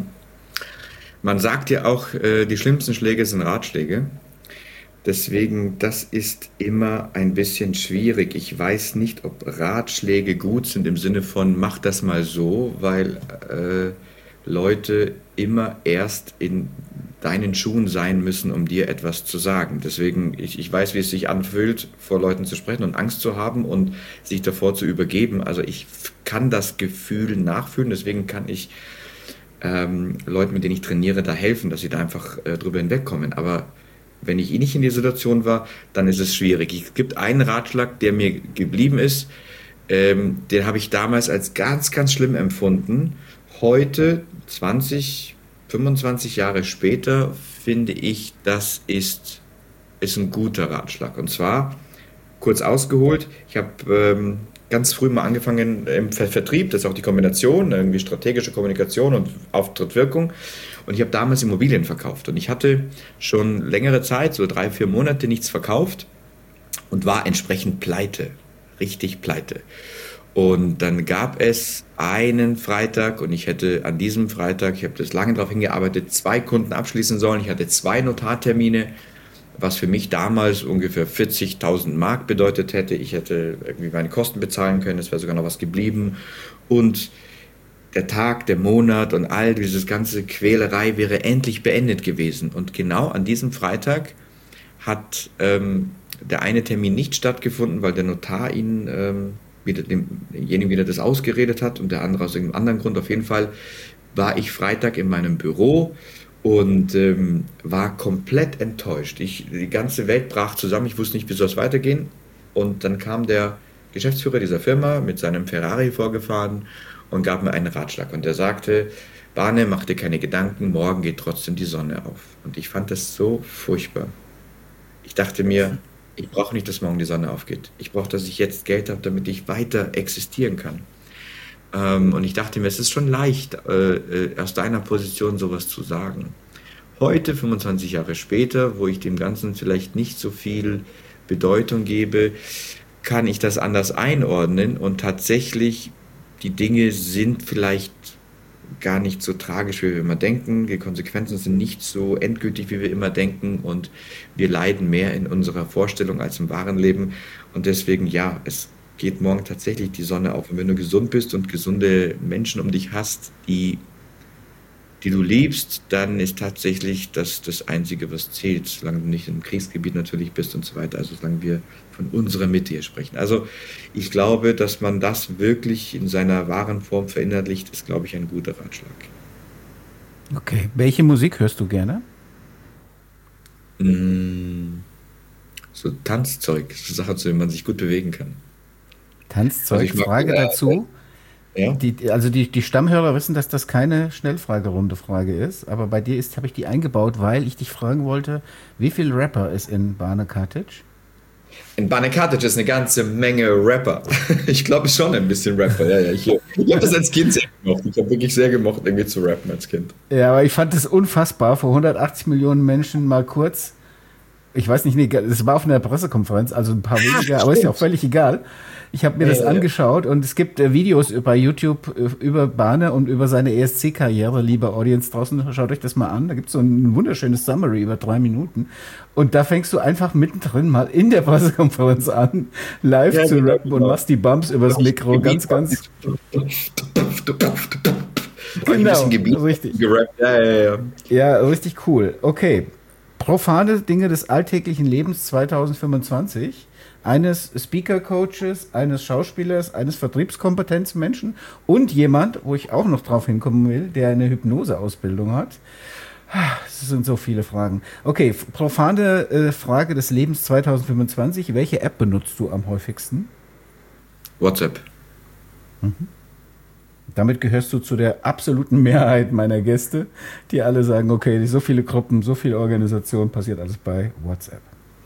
Man sagt ja auch, äh, die schlimmsten Schläge sind Ratschläge. Deswegen, das ist immer ein bisschen schwierig. Ich weiß nicht, ob Ratschläge gut sind im Sinne von, mach das mal so, weil äh, Leute immer erst in deinen Schuhen sein müssen, um dir etwas zu sagen. Deswegen, ich, ich weiß, wie es sich anfühlt, vor Leuten zu sprechen und Angst zu haben und sich davor zu übergeben. Also ich f- kann das Gefühl nachfühlen, deswegen kann ich ähm, Leuten, mit denen ich trainiere, da helfen, dass sie da einfach äh, drüber hinwegkommen. Aber wenn ich eh nicht in der Situation war, dann ist es schwierig. Es gibt einen Ratschlag, der mir geblieben ist, ähm, den habe ich damals als ganz, ganz schlimm empfunden. Heute, zwanzig, fünfundzwanzig Jahre später, finde ich, das ist, ist ein guter Ratschlag. Und zwar, kurz ausgeholt, ich habe ähm, ganz früh mal angefangen im Ver Vertrieb, das ist auch die Kombination, irgendwie strategische Kommunikation und Auftrittwirkung. Und ich habe damals Immobilien verkauft. Und ich hatte schon längere Zeit, so drei, vier Monate, nichts verkauft und war entsprechend pleite, richtig pleite. Und dann gab es einen Freitag und ich hätte an diesem Freitag, ich habe das lange darauf hingearbeitet, zwei Kunden abschließen sollen. Ich hatte zwei Notartermine, was für mich damals ungefähr vierzigtausend Mark bedeutet hätte. Ich hätte irgendwie meine Kosten bezahlen können, es wäre sogar noch was geblieben. Und der Tag, der Monat und all dieses ganze Quälerei wäre endlich beendet gewesen. Und genau an diesem Freitag hat ähm, der eine Termin nicht stattgefunden, weil der Notar ihn ähm, wieder demjenigen wieder das ausgeredet hat und der andere aus irgendeinem anderen Grund. Auf jeden Fall war ich Freitag in meinem Büro und ähm, war komplett enttäuscht. Ich, die ganze Welt brach zusammen, ich wusste nicht, wie soll es weitergehen. Und dann kam der Geschäftsführer dieser Firma mit seinem Ferrari vorgefahren und gab mir einen Ratschlag. Und er sagte, Barne, mach dir keine Gedanken, morgen geht trotzdem die Sonne auf. Und ich fand das so furchtbar. Ich dachte mir, ich brauche nicht, dass morgen die Sonne aufgeht. Ich brauche, dass ich jetzt Geld habe, damit ich weiter existieren kann. Ähm, und ich dachte mir, es ist schon leicht, äh, äh, aus deiner Position sowas zu sagen. Heute, fünfundzwanzig Jahre später, wo ich dem Ganzen vielleicht nicht so viel Bedeutung gebe, kann ich das anders einordnen und tatsächlich, die Dinge sind vielleicht gar nicht so tragisch, wie wir immer denken. Die Konsequenzen sind nicht so endgültig, wie wir immer denken und wir leiden mehr in unserer Vorstellung als im wahren Leben und deswegen, ja, es geht morgen tatsächlich die Sonne auf und wenn du gesund bist und gesunde Menschen um dich hast, die die du liebst, dann ist tatsächlich das das Einzige, was zählt, solange du nicht im Kriegsgebiet natürlich bist und so weiter, also solange wir von unserer Mitte hier sprechen. Also ich glaube, dass man das wirklich in seiner wahren Form verinnerlicht, ist, glaube ich, ein guter Ratschlag. Okay. Welche Musik hörst du gerne? Mm, So Tanzzeug, so Sachen, zu denen man sich gut bewegen kann. Also Tanzzeug? ich mag, Frage äh, dazu. ja, Die, also die, die Stammhörer wissen, dass das keine Schnellfragerunde-Frage ist, aber bei dir ist, habe ich die eingebaut, weil ich dich fragen wollte, wie viel Rapper ist in Barne Carthage? in Barney Carthage ist eine ganze Menge Rapper. Ich glaube schon ein bisschen Rapper. Ja, ja. Ich, ich habe das als Kind sehr gemocht. Ich habe wirklich sehr gemocht, irgendwie zu rappen als Kind. Ja, aber ich fand es unfassbar, vor hundertachtzig Millionen Menschen mal kurz, ich weiß nicht, nee, es war auf einer Pressekonferenz, also ein paar weniger, aber ist ja auch völlig egal. Ich habe mir Ja, das ja, ja. angeschaut und es gibt äh, Videos bei YouTube äh, über Barne und über seine E S C-Karriere, liebe Audience draußen, schaut euch das mal an. Da gibt es so ein wunderschönes Summary über drei Minuten. Und da fängst du einfach mittendrin mal in der Pressekonferenz an, live Ja, zu genau, rappen und genau. machst die Bumps übers Mikro. Ganz, ganz Habe ich ein bisschen genau, Gebiet richtig. gerappt. Ja, ja, ja. Ja, richtig cool. Okay. Profane Dinge des alltäglichen Lebens zweitausendfünfundzwanzig. Eines Speaker-Coaches, eines Schauspielers, eines Vertriebskompetenzmenschen und jemand, wo ich auch noch drauf hinkommen will, der eine Hypnoseausbildung hat. Es sind so viele Fragen. Okay, profane äh, Frage des Lebens zweitausendfünfundzwanzig. Welche App benutzt du am häufigsten? WhatsApp. Damit gehörst du zu der absoluten Mehrheit meiner Gäste, die alle sagen, okay, so viele Gruppen, so viele Organisationen, passiert alles bei WhatsApp.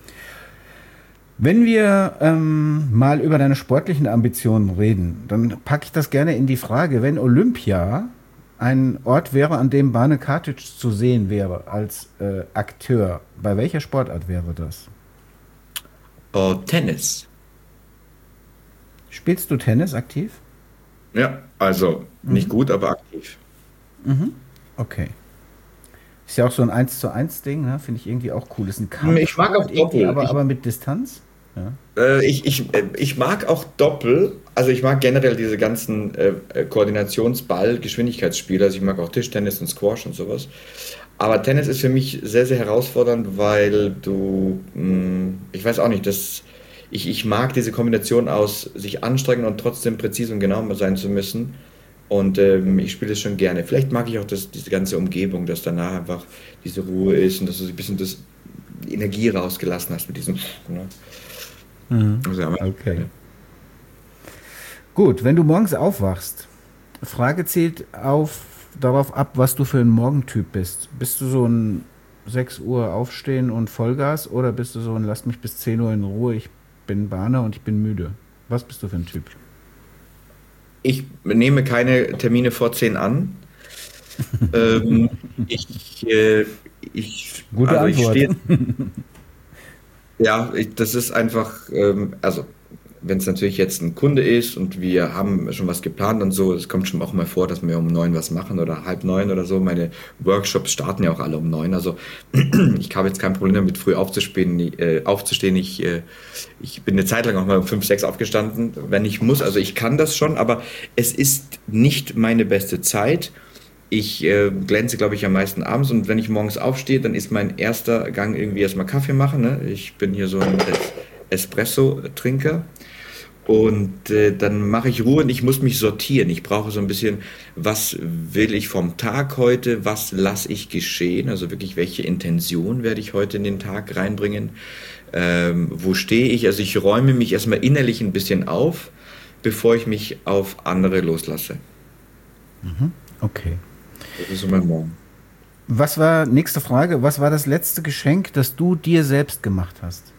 Wenn wir ähm, mal über deine sportlichen Ambitionen reden, dann packe ich das gerne in die Frage, wenn Olympia ein Ort wäre, an dem Barne Carthage zu sehen wäre als äh, Akteur, bei welcher Sportart wäre das? Oh, Tennis. Spielst du Tennis aktiv? Ja, also nicht gut, aber aktiv. Okay. Ist ja auch so ein eins zu eins Ding, ne? Finde ich irgendwie auch cool. Ist ein Ich mag auch Kampfsport irgendwie, Doppel. aber, Ich, aber mit Distanz. Ja. äh, ich, ich, äh, ich mag auch Doppel. Also ich mag generell diese ganzen äh, äh, Koordinationsball, Geschwindigkeitsspiele. Also ich mag auch Tischtennis und Squash und sowas. Aber Tennis ist für mich sehr, sehr herausfordernd, weil du, mh, ich weiß auch nicht, das, ich, ich mag diese Kombination aus sich anstrengen und trotzdem präzise und genau sein zu müssen. Und ähm, ich spiele das schon gerne. Vielleicht mag ich auch das, diese ganze Umgebung, dass danach einfach diese Ruhe ist und dass du so ein bisschen das, die Energie rausgelassen hast mit diesem. Ne? Also, aber, Okay. Gut, wenn du morgens aufwachst, Frage zielt auf, darauf ab, was du für ein Morgentyp bist. Bist du so ein sechs Uhr aufstehen und Vollgas oder bist du so ein lass mich bis zehn Uhr in Ruhe, ich bin Bahner und ich bin müde? Was bist du für ein Typ? ich nehme keine Termine vor zehn an. Ähm, ich, äh, ich, Gute also ich Antwort. stehe, ja, ich, das ist einfach, ähm, also wenn es natürlich jetzt ein Kunde ist und wir haben schon was geplant und so, es kommt schon auch mal vor, dass wir um neun was machen oder halb neun oder so. Meine Workshops starten ja auch alle um neun. Also ich habe jetzt kein Problem damit, früh aufzustehen. Äh, aufzustehen. Ich, äh, ich bin eine Zeit lang auch mal um fünf, sechs aufgestanden, wenn ich muss. Also ich kann das schon, aber es ist nicht meine beste Zeit. Ich äh, glänze, glaube ich, am meisten abends und wenn ich morgens aufstehe, dann ist mein erster Gang irgendwie erstmal Kaffee machen. Ne? Ich bin hier so ein Es- Espresso-Trinker. Und äh, dann mache ich Ruhe und ich muss mich sortieren. Ich brauche so ein bisschen, was will ich vom Tag heute, was lasse ich geschehen, also wirklich, welche Intention werde ich heute in den Tag reinbringen, ähm, wo stehe ich, also ich räume mich erstmal innerlich ein bisschen auf, bevor ich mich auf andere loslasse. Okay. Das ist so mein Morgen. Was war, nächste Frage, was war das letzte Geschenk, das du dir selbst gemacht hast?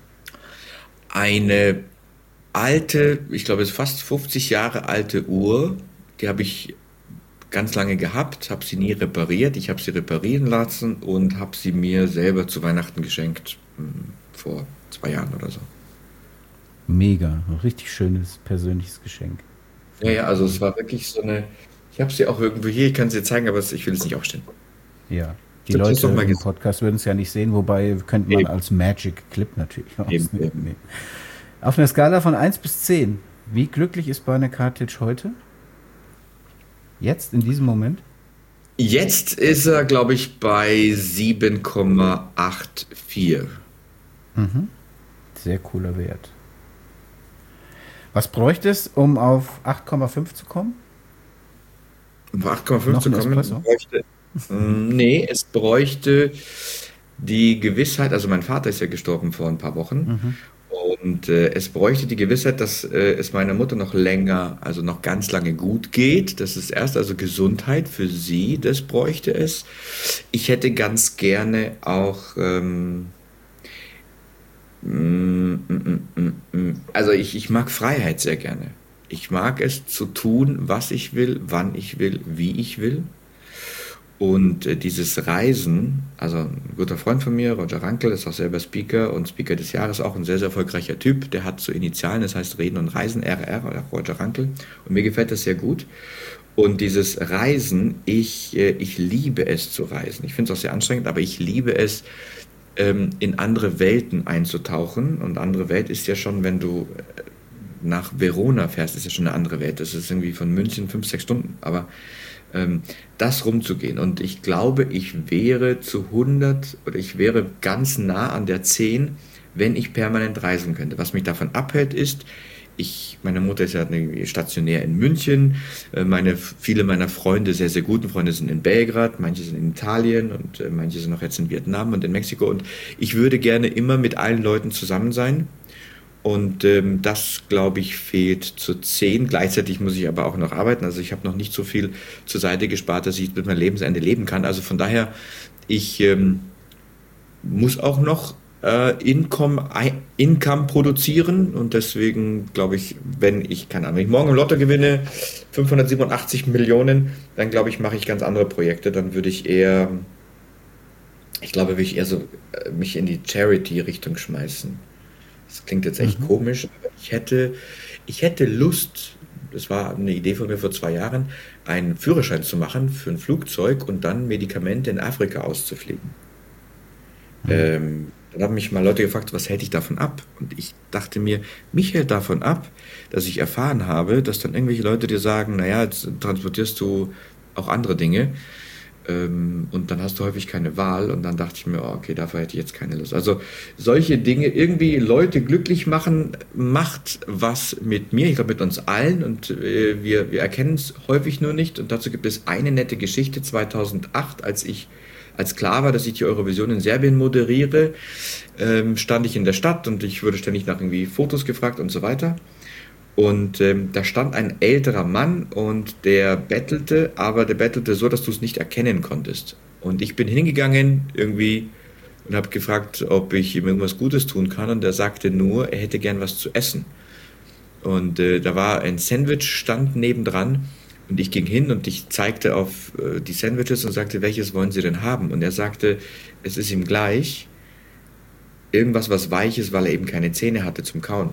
Eine alte, ich glaube, es ist fast fünfzig Jahre alte Uhr, die habe ich ganz lange gehabt, habe sie nie repariert. Ich habe sie reparieren lassen und habe sie mir selber zu Weihnachten geschenkt, hm, vor zwei Jahren oder so. Mega, ein richtig schönes persönliches Geschenk. Ja, Finde ja, ich also es cool. war wirklich so eine. Ich habe sie auch irgendwo hier, ich kann sie dir zeigen, aber es- ich will es nicht aufstellen. Ja, die Ich habe es Leute noch mal im gesehen. Podcast würden es ja nicht sehen, wobei könnte man Eben, als Magic Clip natürlich eben, ausnehmen. eben. Nee. Auf einer Skala von eins bis zehn, wie glücklich ist Barney Cartridge heute? Jetzt, in diesem Moment? Jetzt ist er, glaube ich, bei sieben Komma vier. Mhm. Sehr cooler Wert. Was bräuchte es, um auf acht Komma fünf zu kommen? Um auf acht Komma fünf Noch zu ein kommen, Espresso? bräuchte. Mm, Nee, es bräuchte die Gewissheit, also mein Vater ist ja gestorben vor ein paar Wochen. Mhm. Und äh, es bräuchte die Gewissheit, dass äh, es meiner Mutter noch länger, also noch ganz lange gut geht. Das ist erst also Gesundheit für sie, das bräuchte es. Ich hätte ganz gerne auch, ähm, mm, mm, mm, mm, also ich, ich mag Freiheit sehr gerne. Ich mag es zu tun, was ich will, wann ich will, wie ich will. Und äh, dieses Reisen, also ein guter Freund von mir, Roger Rankel, ist auch selber Speaker und Speaker des Jahres, auch ein sehr, sehr erfolgreicher Typ. Der hat so Initialen, das heißt Reden und Reisen, R R, oder Roger Rankel. Und mir gefällt das sehr gut. Und dieses Reisen, ich, äh, ich liebe es zu reisen. Ich finde es auch sehr anstrengend, aber ich liebe es, ähm, in andere Welten einzutauchen. Und andere Welt ist ja schon, wenn du äh, nach Verona fährst, ist ja schon eine andere Welt. Das ist irgendwie von München fünf, sechs Stunden. Aber ähm, das rumzugehen. Und ich glaube, ich wäre zu hundert oder ich wäre ganz nah an der zehn, wenn ich permanent reisen könnte. Was mich davon abhält, ist, ich, meine Mutter ist ja irgendwie stationär in München, äh, meine, viele meiner Freunde, sehr, sehr guten Freunde sind in Belgrad, manche sind in Italien und äh, manche sind auch jetzt in Vietnam und in Mexiko. Und ich würde gerne immer mit allen Leuten zusammen sein. Und ähm, das, glaube ich, fehlt zu zehn. Gleichzeitig muss ich aber auch noch arbeiten. Also ich habe noch nicht so viel zur Seite gespart, dass ich bis mein Lebensende leben kann. Also von daher, ich ähm, muss auch noch äh, Income, ei- Income produzieren. Und deswegen glaube ich, wenn ich, keine Ahnung, wenn ich morgen im Lotto gewinne, fünfhundertsiebenundachtzig Millionen, dann glaube ich, mache ich ganz andere Projekte. Dann würde ich eher, ich glaube, würde ich eher so äh, mich in die Charity-Richtung schmeißen. Das klingt jetzt echt Mhm. komisch, aber ich hätte, ich hätte Lust, das war eine Idee von mir vor zwei Jahren, einen Führerschein zu machen für ein Flugzeug und dann Medikamente in Afrika auszufliegen. Mhm. Ähm, dann haben mich mal Leute gefragt, was hält dich davon ab? Und ich dachte mir, mich hält davon ab, dass ich erfahren habe, dass dann irgendwelche Leute dir sagen, naja, jetzt transportierst du auch andere Dinge. Ähm, und dann hast du häufig keine Wahl und dann dachte ich mir, oh, okay, dafür hätte ich jetzt keine Lust. Also solche Dinge, irgendwie Leute glücklich machen, macht was mit mir, ich glaube mit uns allen und äh, wir, wir erkennen es häufig nur nicht und dazu gibt es eine nette Geschichte zweitausendacht, als ich als klar war, dass ich die Eurovision in Serbien moderiere, ähm, stand ich in der Stadt und ich wurde ständig nach irgendwie Fotos gefragt und so weiter. Und ähm, da stand ein älterer Mann und der bettelte, aber der bettelte so, dass du es nicht erkennen konntest. Und ich bin hingegangen irgendwie und habe gefragt, ob ich ihm irgendwas Gutes tun kann. Und er sagte nur, er hätte gern was zu essen. Und äh, da war ein Sandwich-Stand nebendran. Und ich ging hin und ich zeigte auf äh, die Sandwiches und sagte, welches wollen Sie denn haben? Und er sagte, es ist ihm gleich, irgendwas, was weich ist, weil er eben keine Zähne hatte zum Kauen.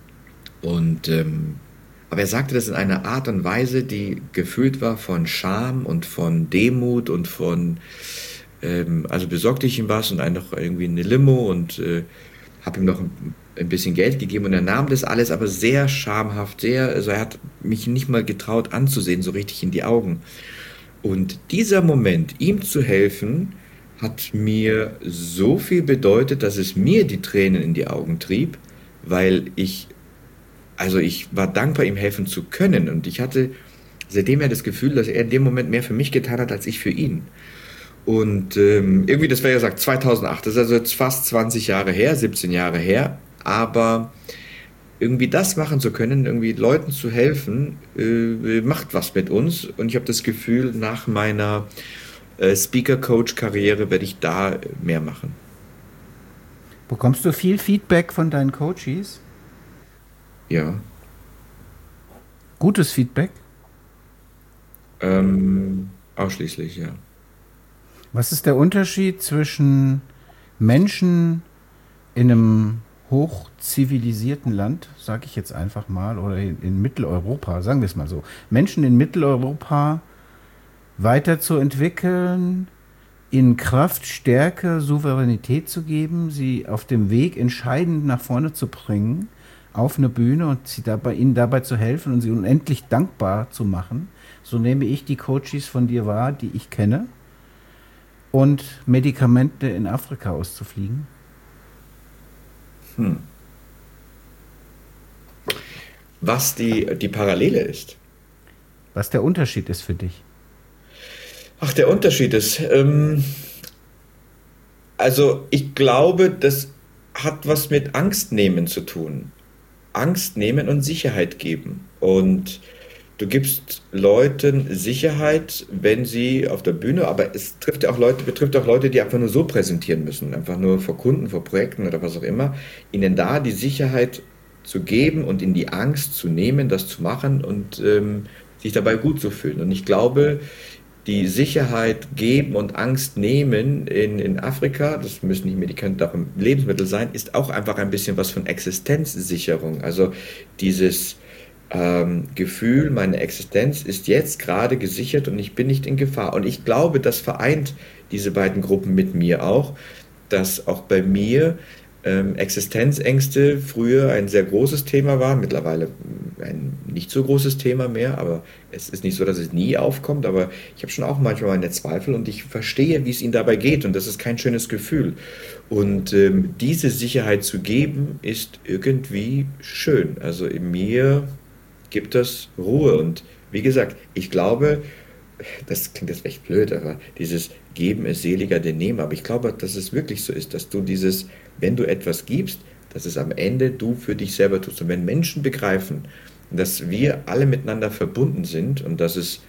Und ähm, aber er sagte das in einer Art und Weise, die gefüllt war von Scham und von Demut und von, ähm, also besorgte ich ihm was und ein noch irgendwie eine Limo und äh, habe ihm noch ein, ein bisschen Geld gegeben und er nahm das alles aber sehr schamhaft, sehr, also er hat mich nicht mal getraut anzusehen, so richtig in die Augen. Und dieser Moment, ihm zu helfen, hat mir so viel bedeutet, dass es mir die Tränen in die Augen trieb, weil ich also ich war dankbar, ihm helfen zu können. Und ich hatte seitdem ja das Gefühl, dass er in dem Moment mehr für mich getan hat, als ich für ihn. Und ähm, irgendwie, das wäre ja gesagt, zweitausendacht, das ist also jetzt fast zwanzig Jahre her, siebzehn Jahre her. Aber irgendwie das machen zu können, irgendwie Leuten zu helfen, äh, macht was mit uns. Und ich habe das Gefühl, nach meiner äh, Speaker-Coach-Karriere werde ich da mehr machen. Bekommst du viel Feedback von deinen Coaches? Ja. Gutes Feedback? Ähm, ausschließlich, ja. Was ist der Unterschied zwischen Menschen in einem hochzivilisierten Land, sage ich jetzt einfach mal, oder in, in Mitteleuropa, sagen wir es mal so, Menschen in Mitteleuropa weiterzuentwickeln, ihnen Kraft, Stärke, Souveränität zu geben, sie auf dem Weg entscheidend nach vorne zu bringen, auf eine Bühne und sie dabei, ihnen dabei zu helfen und sie unendlich dankbar zu machen. So nehme ich die Coaches von dir wahr, die ich kenne. Und Medikamente in Afrika auszufliegen. Hm. Was die, die Parallele ist. Was der Unterschied ist für dich. Ach, der Unterschied ist, ähm, also ich glaube, das hat was mit Angst nehmen zu tun. Angst nehmen und Sicherheit geben. Und du gibst Leuten Sicherheit, wenn sie auf der Bühne, aber es trifft ja auch Leute, betrifft auch Leute, die einfach nur so präsentieren müssen, einfach nur vor Kunden, vor Projekten oder was auch immer, ihnen da die Sicherheit zu geben und ihnen die Angst zu nehmen, das zu machen und ähm, sich dabei gut zu fühlen. Und ich glaube, die Sicherheit geben und Angst nehmen in, in Afrika, das müssen nicht Medikamente, auch Lebensmittel sein, ist auch einfach ein bisschen was von Existenzsicherung. Also dieses ähm, Gefühl, meine Existenz ist jetzt gerade gesichert und ich bin nicht in Gefahr. Und ich glaube, das vereint diese beiden Gruppen mit mir auch, dass auch bei mir ähm, Existenzängste früher ein sehr großes Thema war, mittlerweile ein nicht so großes Thema mehr, aber es ist nicht so, dass es nie aufkommt, aber ich habe schon auch manchmal meine Zweifel und ich verstehe, wie es ihnen dabei geht und das ist kein schönes Gefühl. Und ähm, diese Sicherheit zu geben, ist irgendwie schön. Also in mir gibt das Ruhe und wie gesagt, ich glaube, das klingt jetzt echt blöd, aber dieses Geben ist seliger denn Nehmen. Aber ich glaube, dass es wirklich so ist, dass du dieses, wenn du etwas gibst, dass es am Ende du für dich selber tust. Und wenn Menschen begreifen, dass wir alle miteinander verbunden sind und dass es,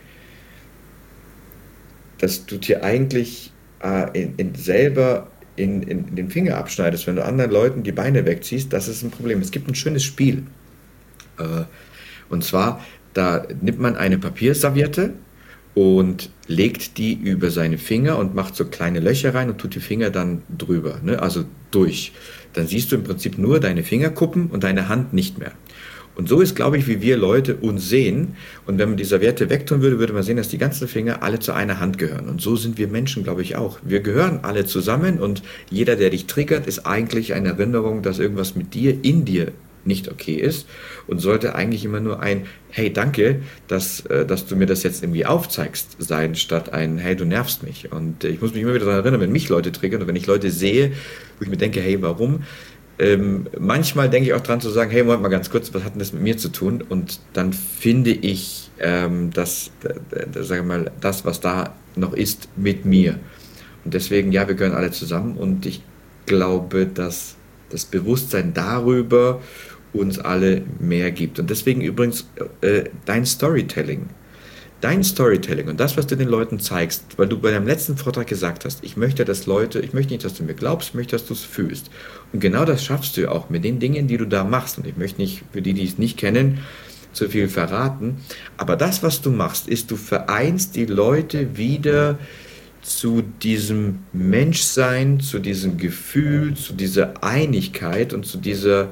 dass du dir eigentlich äh, in, in selber in, in, in den Finger abschneidest, wenn du anderen Leuten die Beine wegziehst, das ist ein Problem. Es gibt ein schönes Spiel. Äh, und zwar, da nimmt man eine Papierserviette und legt die über seine Finger und macht so kleine Löcher rein und tut die Finger dann drüber, ne? Also durch. Dann siehst du im Prinzip nur deine Fingerkuppen und deine Hand nicht mehr. Und so ist, glaube ich, wie wir Leute uns sehen. Und wenn man die Serviette wegtun würde, würde man sehen, dass die ganzen Finger alle zu einer Hand gehören. Und so sind wir Menschen, glaube ich, auch. Wir gehören alle zusammen und jeder, der dich triggert, ist eigentlich eine Erinnerung, dass irgendwas mit dir, in dir nicht okay ist und sollte eigentlich immer nur ein Hey, danke, dass, äh, dass du mir das jetzt irgendwie aufzeigst sein, statt ein Hey, du nervst mich. Und äh, ich muss mich immer wieder daran erinnern, wenn mich Leute triggern und wenn ich Leute sehe, wo ich mir denke, hey, warum? Ähm, manchmal denke ich auch dran zu sagen, hey, Moment mal ganz kurz, was hat denn das mit mir zu tun? Und dann finde ich ähm, das, äh, äh, sag mal, das, was da noch ist, mit mir. Und deswegen, ja, wir gehören alle zusammen und ich glaube, dass das Bewusstsein darüber uns alle mehr gibt. Und deswegen übrigens äh, dein Storytelling. Dein Storytelling und das, was du den Leuten zeigst, weil du bei deinem letzten Vortrag gesagt hast, ich möchte, dass Leute, ich möchte nicht, dass du mir glaubst, ich möchte, dass du es fühlst. Und genau das schaffst du ja auch mit den Dingen, die du da machst. Und ich möchte nicht, für die, die es nicht kennen, zu viel verraten. Aber das, was du machst, ist, du vereinst die Leute wieder zu diesem Menschsein, zu diesem Gefühl, zu dieser Einigkeit und zu dieser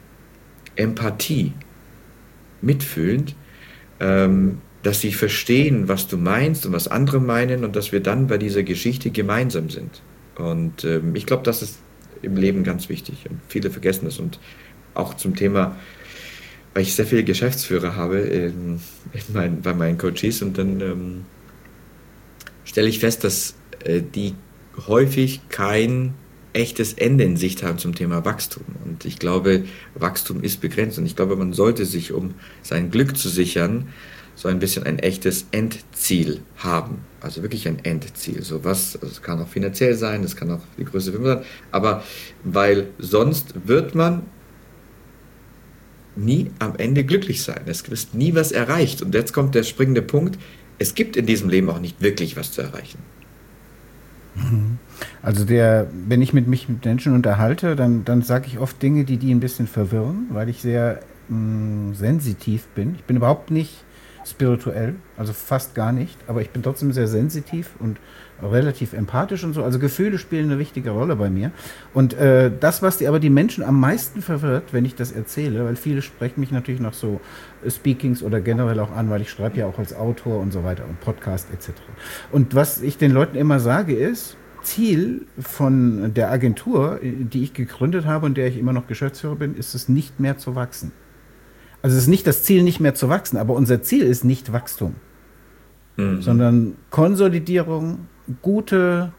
Empathie, mitfühlend, ähm, dass sie verstehen, was du meinst und was andere meinen und dass wir dann bei dieser Geschichte gemeinsam sind. Und ähm, ich glaube, das ist im Leben ganz wichtig und viele vergessen das. Und auch zum Thema, weil ich sehr viele Geschäftsführer habe in, in mein, bei meinen Coaches und dann ähm, stelle ich fest, dass äh, die häufig kein echtes Ende in Sicht haben zum Thema Wachstum. Und ich glaube, Wachstum ist begrenzt. Und ich glaube, man sollte sich, um sein Glück zu sichern, so ein bisschen ein echtes Endziel haben. Also wirklich ein Endziel. So was, also es kann auch finanziell sein, es kann auch die größte Firma sein. Aber weil sonst wird man nie am Ende glücklich sein. Es wirst nie was erreicht. Und jetzt kommt der springende Punkt. Es gibt in diesem Leben auch nicht wirklich was zu erreichen. Also der, wenn ich mit mich mit Menschen unterhalte, dann, dann sage ich oft Dinge, die die ein bisschen verwirren, weil ich sehr mh, sensitiv bin. Ich bin überhaupt nicht spirituell, also fast gar nicht, aber ich bin trotzdem sehr sensitiv und relativ empathisch und so. Also Gefühle spielen eine wichtige Rolle bei mir. Und äh, das, was die, aber die Menschen am meisten verwirrt, wenn ich das erzähle, weil viele sprechen mich natürlich nach so Speakings oder generell auch an, weil ich schreibe ja auch als Autor und so weiter und Podcast et cetera. Und was ich den Leuten immer sage ist, Ziel von der Agentur, die ich gegründet habe und der ich immer noch Geschäftsführer bin, ist es nicht mehr zu wachsen. Also es ist nicht das Ziel, nicht mehr zu wachsen, aber unser Ziel ist nicht Wachstum, mhm. sondern Konsolidierung, gute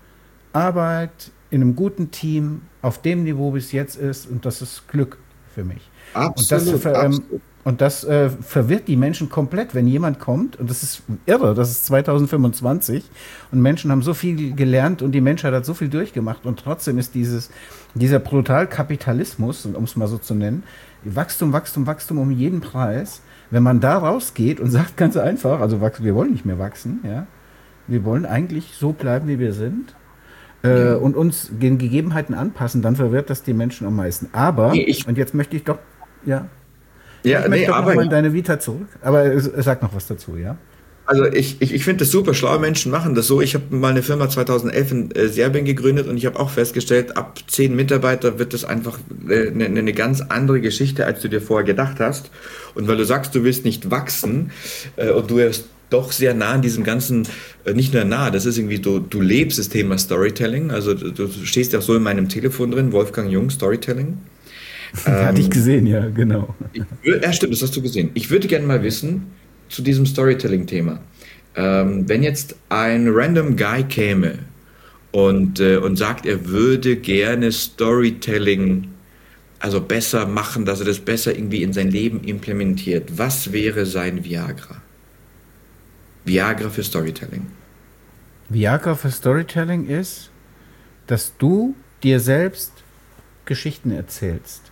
Arbeit in einem guten Team auf dem Niveau, wie es jetzt ist, und das ist Glück für mich. Absolut, und das, ver ähm, und das äh, verwirrt die Menschen komplett, wenn jemand kommt, und das ist irre, das ist zweitausendfünfundzwanzig und Menschen haben so viel gelernt und die Menschheit hat so viel durchgemacht und trotzdem ist dieses, dieser Brutalkapitalismus, um es mal so zu nennen, Wachstum, Wachstum, Wachstum um jeden Preis. Wenn man da rausgeht und sagt ganz einfach, also wir wollen nicht mehr wachsen, ja, wir wollen eigentlich so bleiben, wie wir sind äh, ja. und uns den Gegebenheiten anpassen, dann verwirrt das die Menschen am meisten. Aber, nee, ich, und jetzt möchte ich doch, ja, ja ich möchte nee, doch noch mal in deine Vita zurück, aber sag noch was dazu, ja. Also ich, ich, ich finde das super, schlaue Menschen machen das so. Ich habe mal eine Firma zweitausendelf in äh, Serbien gegründet und ich habe auch festgestellt, ab zehn Mitarbeiter wird das einfach eine, eine, eine ganz andere Geschichte, als du dir vorher gedacht hast. Und weil du sagst, du willst nicht wachsen äh, und du wirst doch sehr nah an diesem ganzen, äh, nicht nur nah, das ist irgendwie, du, du lebst das Thema Storytelling. Also du, du stehst ja auch so in meinem Telefon drin, Wolfgang Jung, Storytelling. Ähm, Hatte ich gesehen, ja, genau. Ich, ja, stimmt, das hast du gesehen. Ich würde gerne mal wissen, zu diesem Storytelling-Thema. Ähm, wenn jetzt ein random Guy käme und, äh, und sagt, er würde gerne Storytelling also besser machen, dass er das besser irgendwie in sein Leben implementiert, was wäre sein Viagra? Viagra für Storytelling. Viagra für Storytelling ist, dass du dir selbst Geschichten erzählst.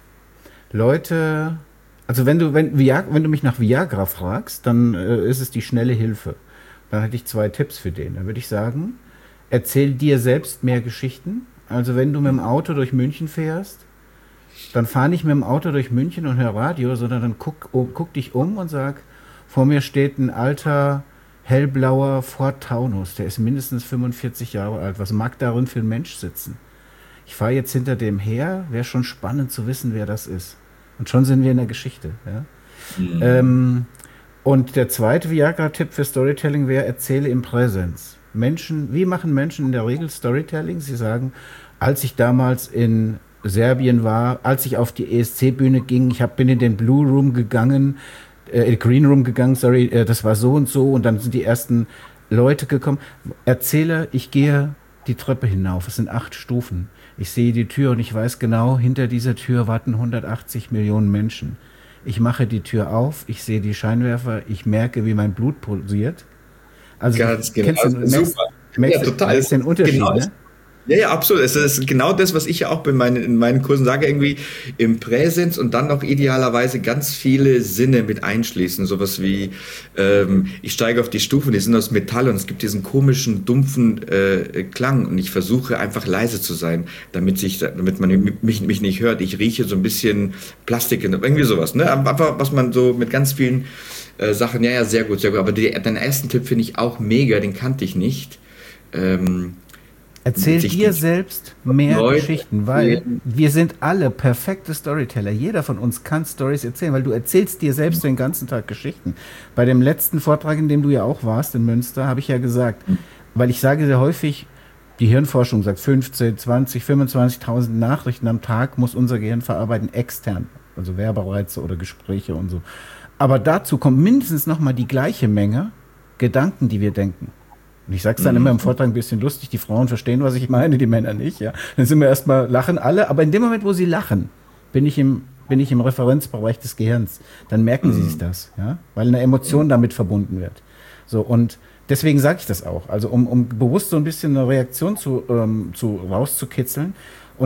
Leute... Also wenn du, wenn, wenn du mich nach Viagra fragst, dann äh, ist es die schnelle Hilfe. Dann hätte ich zwei Tipps für den. Dann würde ich sagen, erzähl dir selbst mehr Geschichten. Also wenn du mit dem Auto durch München fährst, dann fahr nicht mit dem Auto durch München und hör Radio, sondern dann guck, um, guck dich um und sag, vor mir steht ein alter, hellblauer Ford Taunus, der ist mindestens fünfundvierzig Jahre alt. Was mag darin für ein Mensch sitzen? Ich fahre jetzt hinter dem her, wäre schon spannend zu wissen, wer das ist. Und schon sind wir in der Geschichte. Ja? Mhm. Ähm, und der zweite Viagra-Tipp für Storytelling wäre, erzähle im Präsens. Menschen, wie machen Menschen in der Regel Storytelling? Sie sagen, als ich damals in Serbien war, als ich auf die E S C-Bühne ging, ich hab, bin in den Blue Room gegangen, äh, Green Room gegangen, sorry, äh, das war so und so und dann sind die ersten Leute gekommen. Erzähle, ich gehe die Treppe hinauf, es sind acht Stufen. Ich sehe die Tür und ich weiß genau, hinter dieser Tür warten hundertachtzig Millionen Menschen. Ich mache die Tür auf, ich sehe die Scheinwerfer, ich merke, wie mein Blut pulsiert. Also ganz genau, kennst du, also merkst, super. Merkst, Ja, total. merkst den Unterschied, Genau. ne? Ja, ja, absolut. Es ist genau das, was ich ja auch bei meinen, in meinen Kursen sage, irgendwie im Präsens und dann noch idealerweise ganz viele Sinne mit einschließen. Sowas wie, ähm, ich steige auf die Stufen, die sind aus Metall und es gibt diesen komischen, dumpfen äh, Klang und ich versuche einfach leise zu sein, damit sich, damit man mich, mich nicht hört. Ich rieche so ein bisschen Plastik, irgendwie sowas, ne? Einfach, was man so mit ganz vielen äh, Sachen, ja, ja, sehr gut, sehr gut. Aber die, deinen ersten Tipp finde ich auch mega, den kannte ich nicht. Ähm, Erzähl dir selbst mehr Geschichten, weil wir sind alle perfekte Storyteller. Jeder von uns kann Stories erzählen, weil du erzählst dir selbst den ganzen Tag Geschichten. Bei dem letzten Vortrag, in dem du ja auch warst, in Münster, habe ich ja gesagt, weil ich sage sehr häufig, die Hirnforschung sagt fünfzehn, zwanzig, fünfundzwanzigtausend Nachrichten am Tag muss unser Gehirn verarbeiten, extern, also Werbereize oder Gespräche und so. Aber dazu kommt mindestens nochmal die gleiche Menge Gedanken, die wir denken. Und ich sage es dann mhm. immer im Vortrag ein bisschen lustig, die Frauen verstehen, was ich meine, die Männer nicht. Ja. Dann sind wir erstmal, lachen alle, aber in dem Moment, wo sie lachen, bin ich im, bin ich im Referenzbereich des Gehirns. Dann merken mhm. sie sich das, ja, weil eine Emotion damit verbunden wird. So, und deswegen sage ich das auch, also um, um bewusst so ein bisschen eine Reaktion zu, ähm, zu rauszukitzeln. Und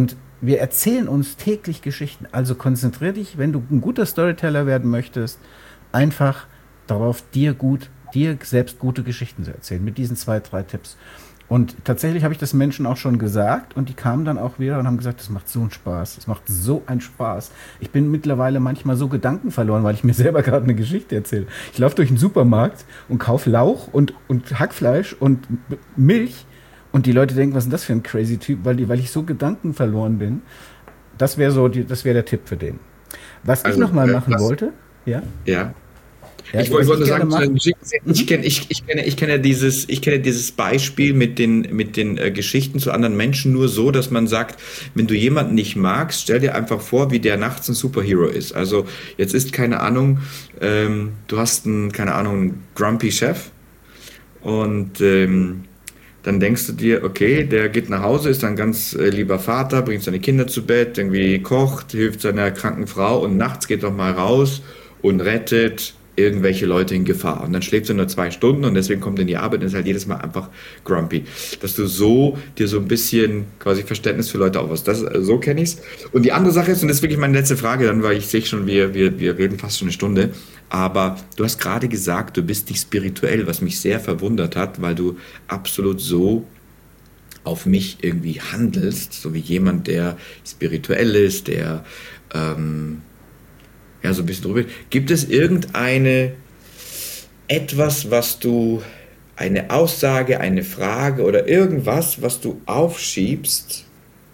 wir erzählen uns täglich Geschichten. Also konzentrier dich, wenn du ein guter Storyteller werden möchtest, einfach darauf, dir gut, dir selbst gute Geschichten zu erzählen. Mit diesen zwei, drei Tipps. Und tatsächlich habe ich das Menschen auch schon gesagt und die kamen dann auch wieder und haben gesagt, das macht so einen Spaß. Das macht so einen Spaß. Ich bin mittlerweile manchmal so Gedanken verloren, weil ich mir selber gerade eine Geschichte erzähle. Ich laufe durch den Supermarkt und kaufe Lauch und, und Hackfleisch und Milch und die Leute denken, was ist denn das für ein crazy Typ, weil, die, weil ich so Gedanken verloren bin. Das wäre so, die, das wäre der Tipp für den. Was also, ich nochmal machen was, wollte, ja? Ja. Ja, ich wollte nur sagen, ich kenne ich, ich kenne ich kenne dieses ich kenne dieses Beispiel mit den mit den äh, Geschichten zu anderen Menschen nur so, dass man sagt, wenn du jemanden nicht magst, stell dir einfach vor, wie der nachts ein Superhero ist. Also jetzt ist keine Ahnung, ähm, du hast einen keine Ahnung einen grumpy Chef und ähm, dann denkst du dir, okay, der geht nach Hause, ist ein ganz äh, lieber Vater, bringt seine Kinder zu Bett, irgendwie kocht, hilft seiner kranken Frau und nachts geht doch mal raus und rettet irgendwelche Leute in Gefahr. Und dann schläft er nur zwei Stunden und deswegen kommt er in die Arbeit und ist halt jedes Mal einfach grumpy. Dass du so dir so ein bisschen quasi Verständnis für Leute aufbaust. Das, so kenne ich es. Und die andere Sache ist, und das ist wirklich meine letzte Frage, dann, weil ich sehe schon, wir, wir, wir reden fast schon eine Stunde, aber du hast gerade gesagt, du bist nicht spirituell, was mich sehr verwundert hat, weil du absolut so auf mich irgendwie handelst, so wie jemand, der spirituell ist, der ähm, ja, so ein bisschen drüber. Gibt es irgendeine, etwas, was du, eine Aussage, eine Frage oder irgendwas, was du aufschiebst,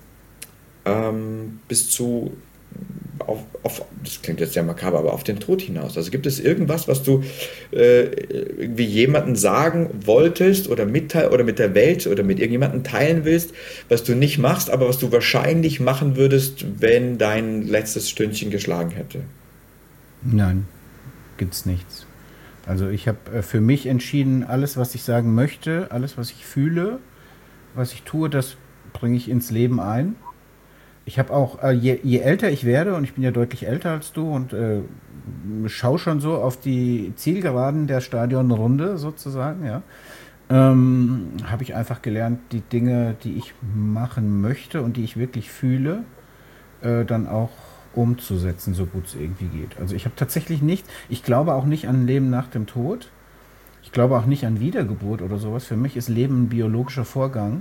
ähm, bis zu, auf, auf, das klingt jetzt sehr makaber, aber auf den Tod hinaus? Also gibt es irgendwas, was du äh, irgendwie jemandem sagen wolltest oder mitteilen oder mit der Welt oder mit irgendjemandem teilen willst, was du nicht machst, aber was du wahrscheinlich machen würdest, wenn dein letztes Stündchen geschlagen hätte? Nein, gibt's nichts. Also ich habe äh, für mich entschieden, alles, was ich sagen möchte, alles, was ich fühle, was ich tue, das bringe ich ins Leben ein. Ich habe auch, äh, je, je älter ich werde, und ich bin ja deutlich älter als du und äh, schaue schon so auf die Zielgeraden der Stadionrunde sozusagen, ja, ähm, habe ich einfach gelernt, die Dinge, die ich machen möchte und die ich wirklich fühle, äh, dann auch umzusetzen, so gut es irgendwie geht. Also ich habe tatsächlich nicht, ich glaube auch nicht an ein Leben nach dem Tod. Ich glaube auch nicht an Wiedergeburt oder sowas. Für mich ist Leben ein biologischer Vorgang.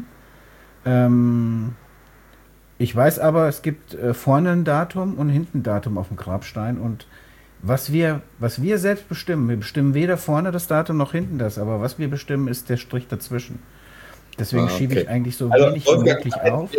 Ähm, ich weiß aber, es gibt äh, vorne ein Datum und hinten ein Datum auf dem Grabstein und was wir, was wir selbst bestimmen, wir bestimmen weder vorne das Datum noch hinten das, aber was wir bestimmen, ist der Strich dazwischen. Deswegen ah, okay. schiebe ich eigentlich so also, wenig wie möglich auf.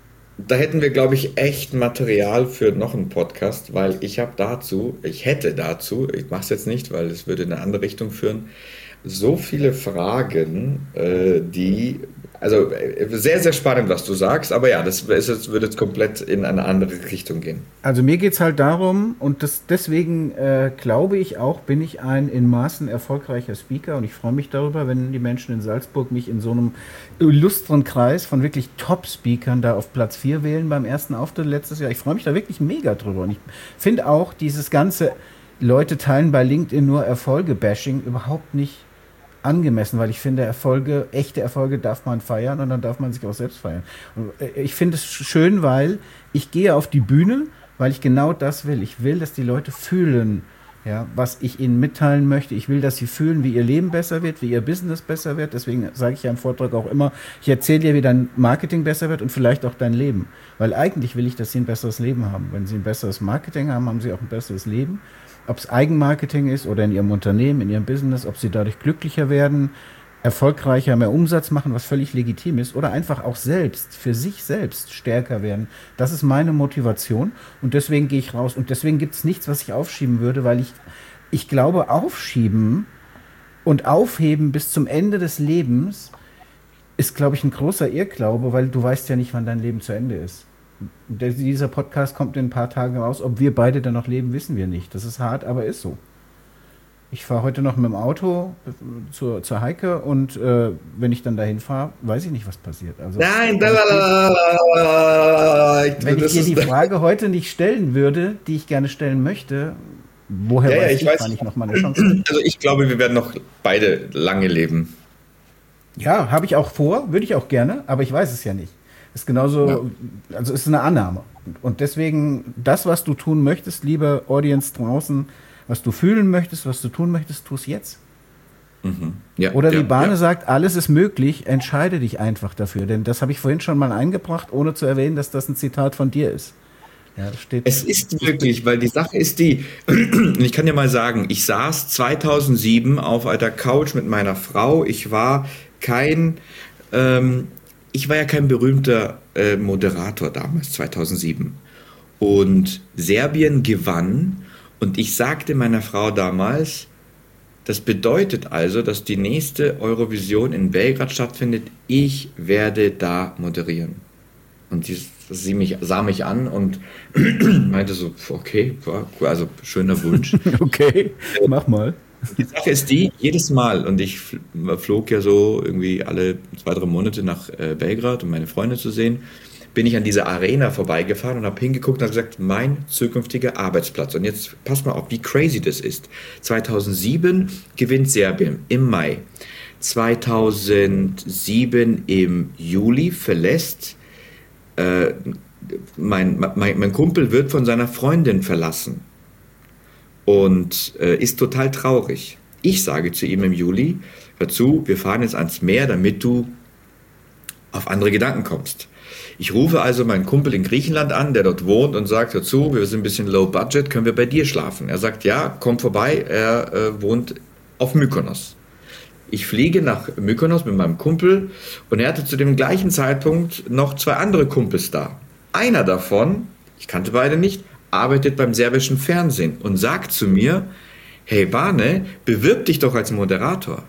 Da hätten wir, glaube ich, echt Material für noch einen Podcast, weil ich habe dazu, ich hätte dazu, ich mache es jetzt nicht, weil es würde in eine andere Richtung führen, so viele Fragen, äh, die, also sehr, sehr spannend, was du sagst, aber ja, das ist jetzt, würde jetzt komplett in eine andere Richtung gehen. Also mir geht es halt darum, und das, deswegen äh, glaube ich auch, bin ich ein in Maßen erfolgreicher Speaker und ich freue mich darüber, wenn die Menschen in Salzburg mich in so einem illustren Kreis von wirklich Top-Speakern da auf Platz vier wählen beim ersten Auftritt letztes Jahr. Ich freue mich da wirklich mega drüber und ich finde auch dieses ganze Leute teilen bei LinkedIn nur Erfolge-Bashing überhaupt nicht angemessen, weil ich finde, Erfolge, echte Erfolge darf man feiern und dann darf man sich auch selbst feiern. Und ich finde es schön, weil ich gehe auf die Bühne, weil ich genau das will. Ich will, dass die Leute fühlen, ja, was ich ihnen mitteilen möchte. Ich will, dass sie fühlen, wie ihr Leben besser wird, wie ihr Business besser wird. Deswegen sage ich ja im Vortrag auch immer, ich erzähle dir, wie dein Marketing besser wird und vielleicht auch dein Leben. Weil eigentlich will ich, dass sie ein besseres Leben haben. Wenn sie ein besseres Marketing haben, haben sie auch ein besseres Leben. Ob es Eigenmarketing ist oder in ihrem Unternehmen, in ihrem Business, ob sie dadurch glücklicher werden, erfolgreicher, mehr Umsatz machen, was völlig legitim ist, oder einfach auch selbst, für sich selbst stärker werden. Das ist meine Motivation und deswegen gehe ich raus. Und deswegen gibt es nichts, was ich aufschieben würde, weil ich, ich glaube, aufschieben und aufheben bis zum Ende des Lebens ist, glaube ich, ein großer Irrglaube, weil du weißt ja nicht, wann dein Leben zu Ende ist. Dieser Podcast kommt in ein paar Tagen raus. Ob wir beide dann noch leben, wissen wir nicht. Das ist hart, aber ist so. Ich fahre heute noch mit dem Auto zur, zur Heike und äh, wenn ich dann dahin fahre, weiß ich nicht, was passiert. Also, Nein, da, wenn ich dir die Frage heute nicht stellen würde, die ich gerne stellen möchte, woher ja, weiß ja, ich, ich, weiß, wann ich noch mal eine Chance habe? Also ich glaube, wir werden noch beide lange leben. Ja, habe ich auch vor, würde ich auch gerne, aber ich weiß es ja nicht. Ist genauso, ja. Also ist eine Annahme. Und deswegen, das, was du tun möchtest, liebe Audience draußen, was du fühlen möchtest, was du tun möchtest, tu es jetzt. Mhm. Ja, Oder wie ja, Barne ja. sagt, alles ist möglich, entscheide dich einfach dafür. Denn das habe ich vorhin schon mal eingebracht, ohne zu erwähnen, dass das ein Zitat von dir ist. Ja, das steht. Es ist wirklich, weil die Sache ist die, und ich kann dir mal sagen, ich saß zweitausendsieben auf einer Couch mit meiner Frau. Ich war kein, ähm, ich war ja kein berühmter äh, Moderator damals, zweitausendsieben. Und Serbien gewann und ich sagte meiner Frau damals, das bedeutet also, dass die nächste Eurovision in Belgrad stattfindet. Ich werde da moderieren. Und sie, sie mich, sah mich an und meinte so, okay, also schöner Wunsch. Okay, mach mal. Die Sache ist die, jedes Mal, und ich flog ja so irgendwie alle zwei, drei Monate nach Belgrad, um meine Freunde zu sehen, bin ich an dieser Arena vorbeigefahren und habe hingeguckt und habe gesagt, mein zukünftiger Arbeitsplatz. Und jetzt passt mal auf, wie crazy das ist. zweitausendsieben gewinnt Serbien im Mai. zweitausendsieben im Juli verlässt äh, mein, mein, mein Kumpel wird von seiner Freundin verlassen und äh, ist total traurig. Ich sage zu ihm im Juli, hör zu, wir fahren jetzt ans Meer, damit du auf andere Gedanken kommst. Ich rufe also meinen Kumpel in Griechenland an, der dort wohnt und sagt, hör zu, wir sind ein bisschen low budget, können wir bei dir schlafen? Er sagt, ja, komm vorbei, er äh, wohnt auf Mykonos. Ich fliege nach Mykonos mit meinem Kumpel und er hatte zu dem gleichen Zeitpunkt noch zwei andere Kumpels da. Einer davon, ich kannte beide nicht, arbeitet beim serbischen Fernsehen und sagt zu mir, hey Barne, bewirb dich doch als Moderator.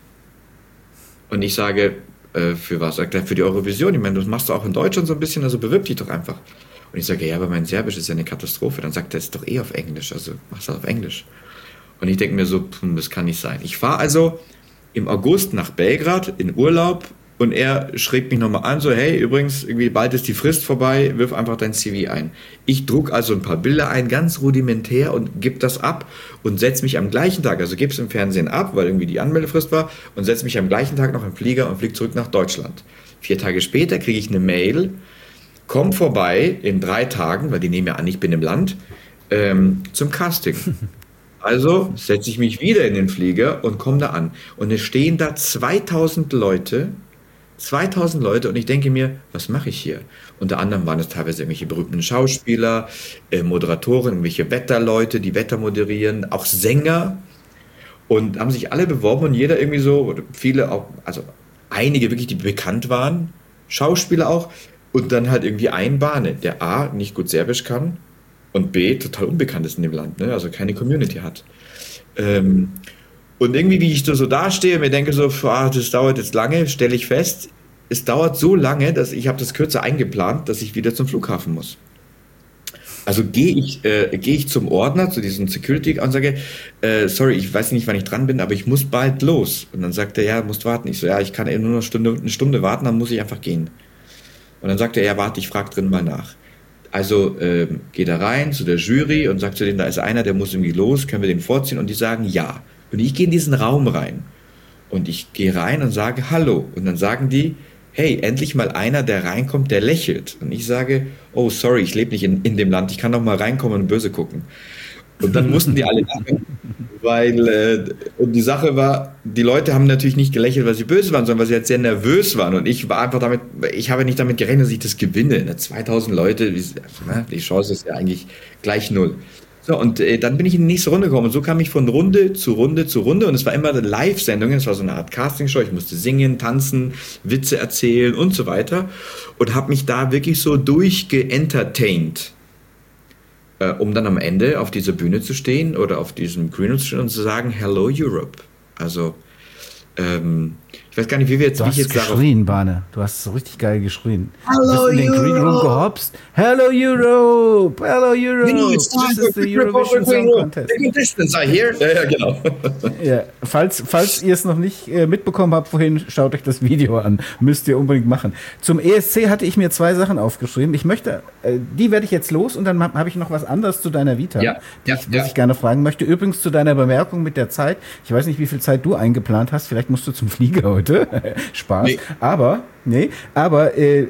Und ich sage, für was? Sagt er, für die Eurovision. Ich meine, das machst du auch in Deutschland so ein bisschen, also bewirb dich doch einfach. Und ich sage, ja, aber mein Serbisch ist ja eine Katastrophe. Dann sagt er, es ist doch eh auf Englisch, also mach's auf Englisch. Und ich denke mir so, pff, das kann nicht sein. Ich fahre also im August nach Belgrad in Urlaub und er schreibt mich nochmal an, so, hey, übrigens, irgendwie bald ist die Frist vorbei, wirf einfach dein C V ein. Ich druck also ein paar Bilder ein, ganz rudimentär und gebe das ab und setze mich am gleichen Tag, also gebe es im Fernsehen ab, weil irgendwie die Anmeldefrist war und setze mich am gleichen Tag noch im Flieger und fliege zurück nach Deutschland. Vier Tage später kriege ich eine Mail, komm vorbei in drei Tagen, weil die nehmen ja an, ich bin im Land, ähm, zum Casting. Also setze ich mich wieder in den Flieger und komme da an. Und es stehen da zweitausend Leute, zweitausend Leute und ich denke mir, was mache ich hier? Unter anderem waren es teilweise irgendwelche berühmten Schauspieler, äh, Moderatoren, irgendwelche Wetterleute, die Wetter moderieren, auch Sänger und haben sich alle beworben und jeder irgendwie so, viele auch, also einige wirklich, die bekannt waren, Schauspieler auch und dann halt irgendwie ein Barne, der A, nicht gut Serbisch kann und B, total unbekannt ist in dem Land, ne? Also keine Community hat. Ähm, Und irgendwie, wie ich so, so dastehe, mir denke so, ah, das dauert jetzt lange, stelle ich fest, es dauert so lange, dass ich habe das kürzer eingeplant, dass ich wieder zum Flughafen muss. Also gehe ich, äh, gehe ich zum Ordner, zu diesem Security und sage, äh, sorry, ich weiß nicht, wann ich dran bin, aber ich muss bald los. Und dann sagt er, ja, du musst warten. Ich so, ja, ich kann eben nur noch eine Stunde, eine Stunde warten, dann muss ich einfach gehen. Und dann sagt er, ja, warte, ich frage drin mal nach. Also äh, geht er rein zu der Jury und sagt zu denen, da ist einer, der muss irgendwie los, können wir den vorziehen? Und die sagen, ja. Und ich gehe in diesen Raum rein und ich gehe rein und sage Hallo. Und dann sagen die, hey, endlich mal einer, der reinkommt, der lächelt. Und ich sage, oh, sorry, ich lebe nicht in, in dem Land, ich kann doch mal reinkommen und böse gucken. Und dann mussten die alle lachen, weil äh, und die Sache war, die Leute haben natürlich nicht gelächelt, weil sie böse waren, sondern weil sie jetzt sehr nervös waren. Und ich war einfach damit, ich habe nicht damit gerechnet, dass ich das gewinne. zweitausend Leute, die Chance ist ja eigentlich gleich null. So, und äh, dann bin ich in die nächste Runde gekommen und so kam ich von Runde zu Runde zu Runde und es war immer Live-Sendungen, es war so eine Art Castingshow, ich musste singen, tanzen, Witze erzählen und so weiter und habe mich da wirklich so durchgeentertained, äh, um dann am Ende auf dieser Bühne zu stehen oder auf diesem Greenroom zu stehen und zu sagen, Hello Europe. Also, ähm, ich weiß gar nicht, wie wir jetzt, du wie hast ich jetzt geschrien, Barne. Du hast so richtig geil geschrien. Hello du bist in den Europe. Green Room gehopst. Hello Europe! Hello Europe! This is the Eurovision Song Contest. Distance, I hear. Ja, ja, genau. Ja, falls, falls ihr es noch nicht äh, mitbekommen habt vorhin, schaut euch das Video an. Müsst ihr unbedingt machen. Zum E S C hatte ich mir zwei Sachen aufgeschrieben. Ich möchte, äh, die werde ich jetzt los und dann habe ich noch was anderes zu deiner Vita, ja, die ja, ich, was ja. ich gerne fragen möchte. Übrigens zu deiner Bemerkung mit der Zeit. Ich weiß nicht, wie viel Zeit du eingeplant hast. Vielleicht musst du zum Flieger heute. Spaß. Nee. Aber, nee, aber äh,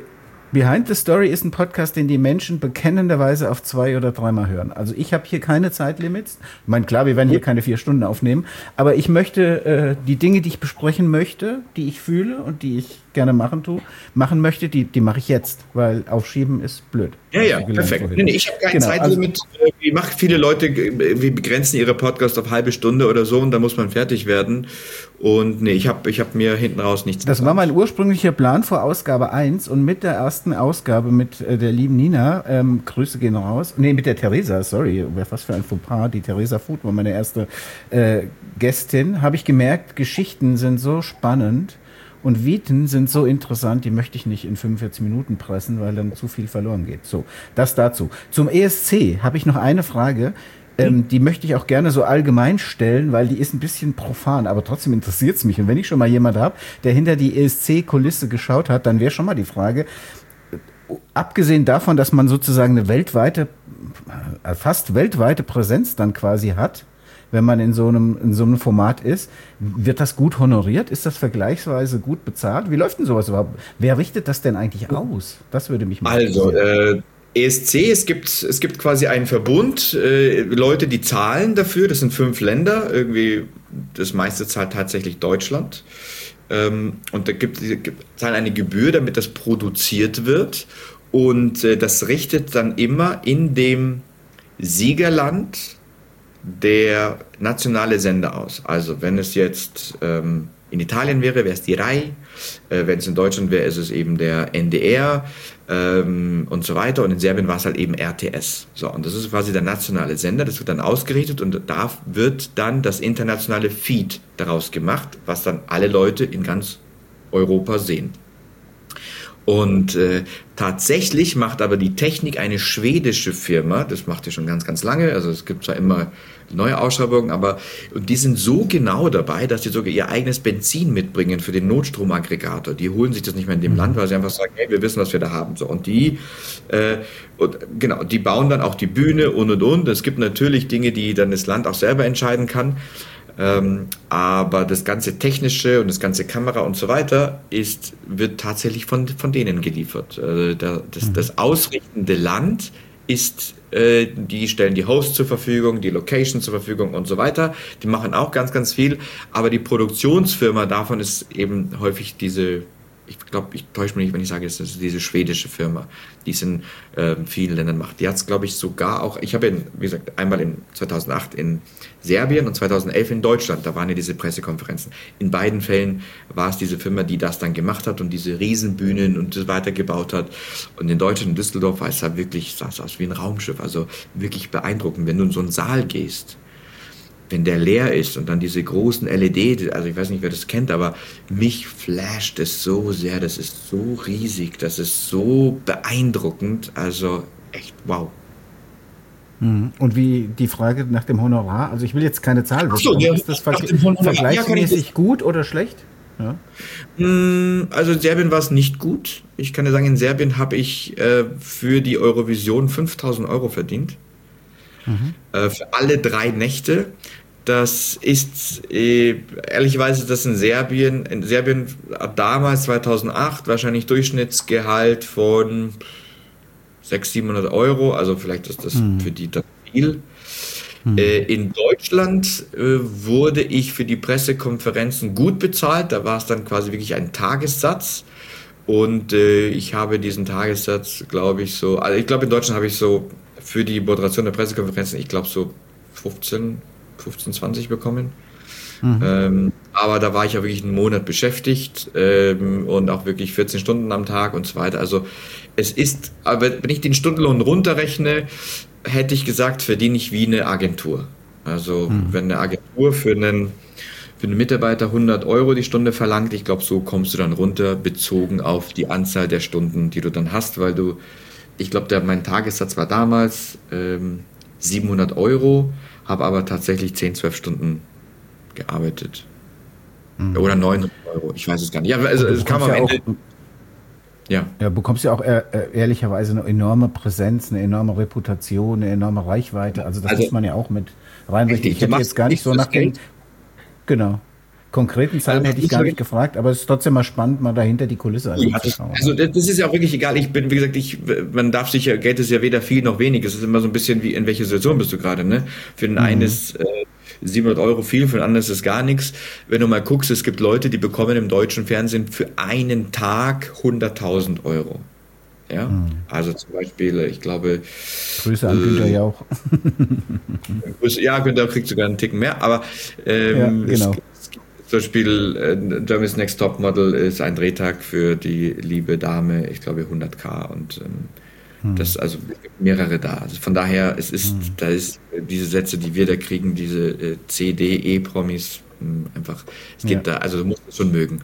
Behind the Story ist ein Podcast, den die Menschen bekennenderweise auf zwei oder dreimal hören. Also ich habe hier keine Zeitlimits. Ich meine, klar, wir werden hier keine vier Stunden aufnehmen, aber ich möchte äh, die Dinge, die ich besprechen möchte, die ich fühle und die ich gerne machen tue, machen möchte, die, die mache ich jetzt, weil aufschieben ist blöd. Ja, ja, perfekt. Nee, nee, ich habe kein genau, Zeitlimit. Also, wie macht viele Leute, wir begrenzen ihre Podcasts auf halbe Stunde oder so und da muss man fertig werden. Und nee, ich habe ich hab mir hinten raus nichts Das gemacht. War mein ursprünglicher Plan vor Ausgabe eins und mit der ersten Ausgabe mit äh, der lieben Nina, ähm, Grüße gehen raus, nee, mit der Theresa, sorry, was für ein Fauxpas, die Theresa Food war meine erste äh, Gästin, habe ich gemerkt, Geschichten sind so spannend und Viten sind so interessant, die möchte ich nicht in fünfundvierzig Minuten pressen, weil dann zu viel verloren geht. So, das dazu. Zum E S C habe ich noch eine Frage. Ähm, die möchte ich auch gerne so allgemein stellen, weil die ist ein bisschen profan, aber trotzdem interessiert es mich. Und wenn ich schon mal jemand habe, der hinter die E S C-Kulisse geschaut hat, dann wäre schon mal die Frage, abgesehen davon, dass man sozusagen eine weltweite, fast weltweite Präsenz dann quasi hat, wenn man in so einem, in so einem Format ist, wird das gut honoriert? Ist das vergleichsweise gut bezahlt? Wie läuft denn sowas überhaupt? Wer richtet das denn eigentlich aus? Das würde mich mal interessieren. Also, äh E S C, es gibt, es gibt quasi einen Verbund, äh, Leute, die zahlen dafür, das sind fünf Länder, irgendwie das meiste zahlt tatsächlich Deutschland. Ähm, und da gibt es zahlen eine Gebühr, damit das produziert wird. Und äh, das richtet dann immer in dem Siegerland der nationale Sender aus. Also wenn es jetzt ähm, in Italien wäre, wäre es die Rai, äh, wenn es in Deutschland wäre, ist es eben der N D R ähm, und so weiter. Und in Serbien war es halt eben R T S. So, und das ist quasi der nationale Sender, das wird dann ausgerichtet und da wird dann das internationale Feed daraus gemacht, was dann alle Leute in ganz Europa sehen. Und äh, tatsächlich macht aber die Technik eine schwedische Firma, das macht die schon ganz, ganz lange, also es gibt zwar immer neue Ausschreibungen, aber und die sind so genau dabei, dass sie sogar ihr eigenes Benzin mitbringen für den Notstromaggregator. Die holen sich das nicht mehr in dem mhm. Land, weil sie einfach sagen, hey, wir wissen, was wir da haben. So, und die, äh, und, genau, die bauen dann auch die Bühne und und und. Es gibt natürlich Dinge, die dann das Land auch selber entscheiden kann. Ähm, aber das ganze Technische und das ganze Kamera und so weiter ist, wird tatsächlich von, von denen geliefert. Äh, da, das, das ausrichtende Land ist, äh, die stellen die Hosts zur Verfügung, die Location zur Verfügung und so weiter. Die machen auch ganz, ganz viel. Aber die Produktionsfirma davon ist eben häufig diese, ich glaube, ich täusche mich nicht, wenn ich sage, es ist diese schwedische Firma, die es in äh, vielen Ländern macht. Die hat es, glaube ich, sogar auch, ich habe, wie gesagt, einmal in zweitausendacht in Serbien und zweitausendelf in Deutschland, da waren ja diese Pressekonferenzen. In beiden Fällen war es diese Firma, die das dann gemacht hat und diese Riesenbühnen und so weiter gebaut hat. Und in Deutschland, in Düsseldorf, war es da wirklich, sah es aus wie ein Raumschiff, also wirklich beeindruckend, wenn du in so einen Saal gehst. Wenn der leer ist und dann diese großen L E D, also ich weiß nicht, wer das kennt, aber mich flasht es so sehr, das ist so riesig, das ist so beeindruckend, also echt wow. Und wie die Frage nach dem Honorar, also ich will jetzt keine Zahl wissen, so, ja, ist das ver vergleichsmäßig ja, gut oder schlecht? Ja. Also in Serbien war es nicht gut. Ich kann dir sagen, in Serbien habe ich äh, für die Eurovision fünftausend Euro verdient. Mhm. Äh, für alle drei Nächte. Das ist, äh, ehrlicherweise, das in Serbien, in Serbien damals zweitausendacht wahrscheinlich Durchschnittsgehalt von sechshundert, siebenhundert Euro, also vielleicht ist das mhm. für die dann viel. Mhm. Äh, in Deutschland äh, wurde ich für die Pressekonferenzen gut bezahlt, da war es dann quasi wirklich ein Tagessatz und äh, ich habe diesen Tagessatz, glaube ich, so, also ich glaube in Deutschland habe ich so für die Moderation der Pressekonferenzen, ich glaube so fünfzehn, zwanzig bekommen. Mhm. Ähm, aber da war ich ja wirklich einen Monat beschäftigt ähm, und auch wirklich vierzehn Stunden am Tag und so weiter. Also es ist, aber wenn ich den Stundenlohn runterrechne, hätte ich gesagt, verdiene ich wie eine Agentur. Also mhm. wenn eine Agentur für einen, für einen Mitarbeiter hundert Euro die Stunde verlangt, ich glaube, so kommst du dann runter, bezogen auf die Anzahl der Stunden, die du dann hast, weil du, ich glaube, mein Tagessatz war damals ähm, siebenhundert Euro, habe aber tatsächlich zehn, zwölf Stunden gearbeitet. Mhm. Oder neunhundert Euro, ich weiß es gar nicht. Ja, also es kam am Ende. Auch, ja. ja, bekommst ja auch ehr, ehrlicherweise eine enorme Präsenz, eine enorme Reputation, eine enorme Reichweite. Also das also, muss man ja auch mit reinbringen. Ich hätte jetzt gar nicht so nach dem. Genau. Konkreten Zahlen Also, hätte ich gar nicht gefragt, aber es ist trotzdem mal spannend, mal dahinter die Kulisse ja, das, anzuschauen. also das das ist ja auch wirklich egal. Ich bin, wie gesagt, ich, man darf sich ja, Geld ist ja weder viel noch wenig. Es ist immer so ein bisschen wie, in welcher Situation bist du gerade, ne? Für den einen Mhm. ist äh, siebenhundert Euro viel, für den anderen ist es gar nichts. Wenn du mal guckst, es gibt Leute, die bekommen im deutschen Fernsehen für einen Tag hunderttausend Euro. Ja, Mhm. also zum Beispiel, ich glaube, Grüße an Günther äh, Jauch. ja, Günther kriegt sogar einen Ticken mehr, aber Ja, ähm, es, genau. es gibt zum Beispiel äh, Germany's Next Topmodel ist ein Drehtag für die liebe Dame, ich glaube hunderttausend und ähm, Mhm. das also mehrere da. Also von daher, es ist, Mhm. da ist äh, diese Sätze, die wir da kriegen, diese äh, C D E-Promis, mh, einfach, es Ja. gibt da, also du musst es schon mögen.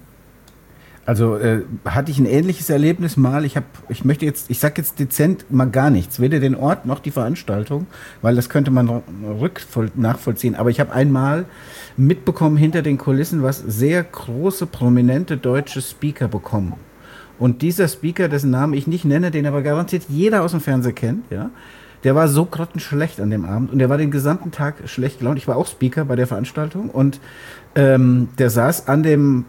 Also äh, hatte ich ein ähnliches Erlebnis mal. Ich habe, ich möchte jetzt, ich sag jetzt dezent mal gar nichts, weder den Ort noch die Veranstaltung, weil das könnte man rückvoll nachvollziehen. Aber ich habe einmal mitbekommen hinter den Kulissen, was sehr große, prominente deutsche Speaker bekommen. Und dieser Speaker, dessen Namen ich nicht nenne, den aber garantiert jeder aus dem Fernsehen kennt, ja, der war so grottenschlecht an dem Abend und der war den gesamten Tag schlecht gelaunt. Ich war auch Speaker bei der Veranstaltung und ähm, der saß an dem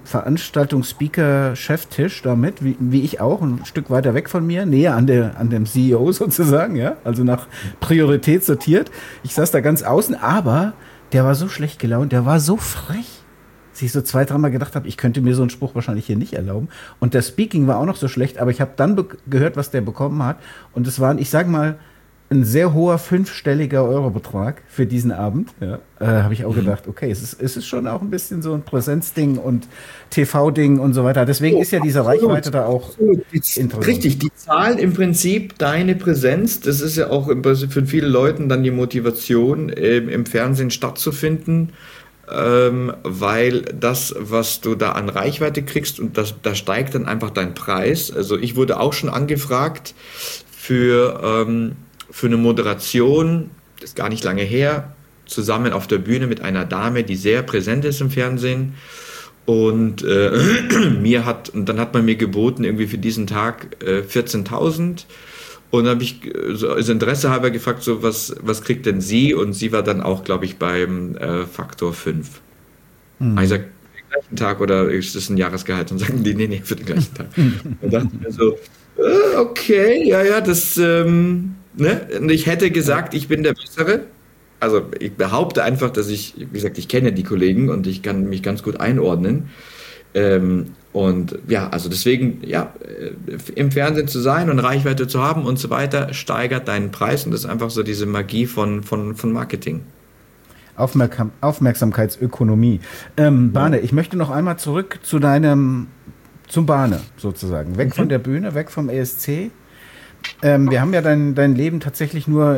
Veranstaltungs-Speaker-Cheftisch damit, wie, wie ich auch, ein Stück weiter weg von mir, näher an, der, an dem C E O sozusagen, ja, also nach Priorität sortiert. Ich saß da ganz außen, aber der war so schlecht gelaunt, der war so frech, dass ich so zwei, dreimal gedacht habe, ich könnte mir so einen Spruch wahrscheinlich hier nicht erlauben. Und das Speaking war auch noch so schlecht, aber ich habe dann be- gehört, was der bekommen hat. Und es waren, ich sag mal, ein sehr hoher fünfstelliger Eurobetrag für diesen Abend. Ja, äh, habe ich auch gedacht, okay, es ist, es ist schon auch ein bisschen so ein Präsenzding und T V-Ding und so weiter. Deswegen Oh, ist ja diese absolut, Reichweite da auch absolut. Die, interessant. richtig, die zahlen im Prinzip deine Präsenz. Das ist ja auch im Prinzip für viele Leute dann die Motivation, ähm, im Fernsehen stattzufinden, ähm, weil das, was du da an Reichweite kriegst, und das, da steigt dann einfach dein Preis. Also ich wurde auch schon angefragt für, ähm, für eine Moderation, das ist gar nicht lange her, zusammen auf der Bühne mit einer Dame, die sehr präsent ist im Fernsehen. Und äh, mir hat, und dann hat man mir geboten, irgendwie für diesen Tag äh, vierzehntausend. Und dann habe ich äh, so als Interesse halber gefragt, so was, was kriegt denn sie? Und sie war dann auch, glaube ich, beim äh, Faktor fünf. Ich Hm. sag, für den gleichen Tag oder ist das ein Jahresgehalt? Und sagen die, nee, nee, für den gleichen Tag. Und dachte ich mir so, äh, okay, ja, ja, das, ähm, ne? Und ich hätte Ja. gesagt, ich bin der Bessere. Also ich behaupte einfach, dass ich, wie gesagt, ich kenne die Kollegen und ich kann mich ganz gut einordnen. Ähm, und ja, also deswegen, ja, äh, im Fernsehen zu sein und Reichweite zu haben und so weiter, steigert deinen Preis und das ist einfach so diese Magie von, von, von Marketing. Aufmerksam Aufmerksamkeitsökonomie. Ähm, Ja. Bane, ich möchte noch einmal zurück zu deinem, zum Bane sozusagen. Weg von Mhm. der Bühne, weg vom E S C. Ähm, wir haben ja dein, dein Leben tatsächlich nur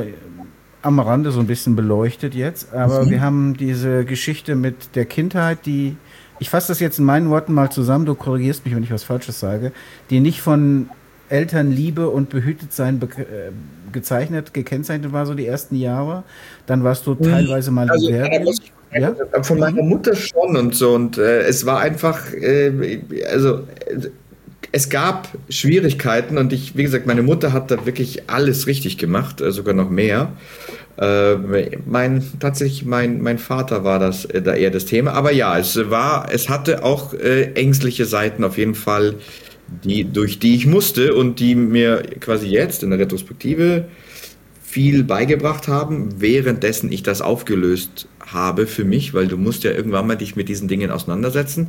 am Rande so ein bisschen beleuchtet jetzt, aber wir Mhm. haben diese Geschichte mit der Kindheit, die, ich fasse das jetzt in meinen Worten mal zusammen, du korrigierst mich, wenn ich was Falsches sage, die nicht von Elternliebe und Behütetsein be äh, gezeichnet, gekennzeichnet war, so die ersten Jahre. Dann warst du teilweise mal in Also da muss Serbien. ich Ja? sagen, von meiner Mhm. Mutter schon und so. Und äh, es war einfach, äh, also äh, es gab Schwierigkeiten und ich, wie gesagt, meine Mutter hat da wirklich alles richtig gemacht, äh, sogar noch mehr. Äh, mein, tatsächlich mein, mein Vater war das äh, da eher das Thema. Aber ja, es war, es hatte auch äh, ängstliche Seiten auf jeden Fall, die, durch die ich musste und die mir quasi jetzt in der Retrospektive viel beigebracht haben, währenddessen ich das aufgelöst habe für mich, weil du musst ja irgendwann mal dich mit diesen Dingen auseinandersetzen.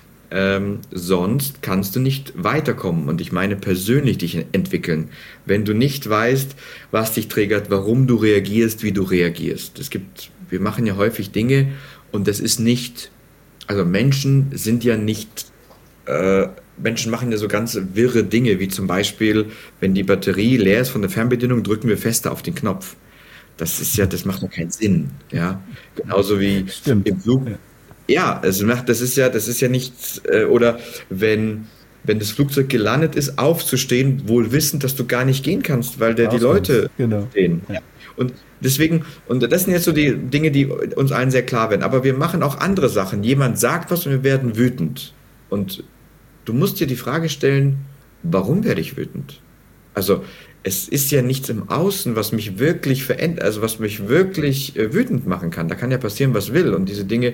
Ähm, sonst kannst du nicht weiterkommen und ich meine persönlich dich entwickeln, wenn du nicht weißt, was dich triggert, warum du reagierst, wie du reagierst. Es gibt, wir machen ja häufig Dinge und das ist nicht, also Menschen sind ja nicht, äh, Menschen machen ja so ganz wirre Dinge, wie zum Beispiel, wenn die Batterie leer ist von der Fernbedienung, drücken wir fester auf den Knopf. Das ist ja, das macht ja keinen Sinn, ja. Genauso wie Stimmt. im Flug, Ja. ja, es macht, das ist ja, das ist ja nichts, äh, oder wenn, wenn das Flugzeug gelandet ist, aufzustehen, wohl wissend, dass du gar nicht gehen kannst, weil da die Ausgangs. Leute Genau. stehen. Ja. Ja. Und deswegen, und das sind jetzt so die Dinge, die uns allen sehr klar werden. Aber wir machen auch andere Sachen. Jemand sagt was und wir werden wütend. Und du musst dir die Frage stellen, warum werde ich wütend? Also, es ist ja nichts im Außen, was mich wirklich verändert, also was mich wirklich äh, wütend machen kann. Da kann ja passieren, was will. Und diese Dinge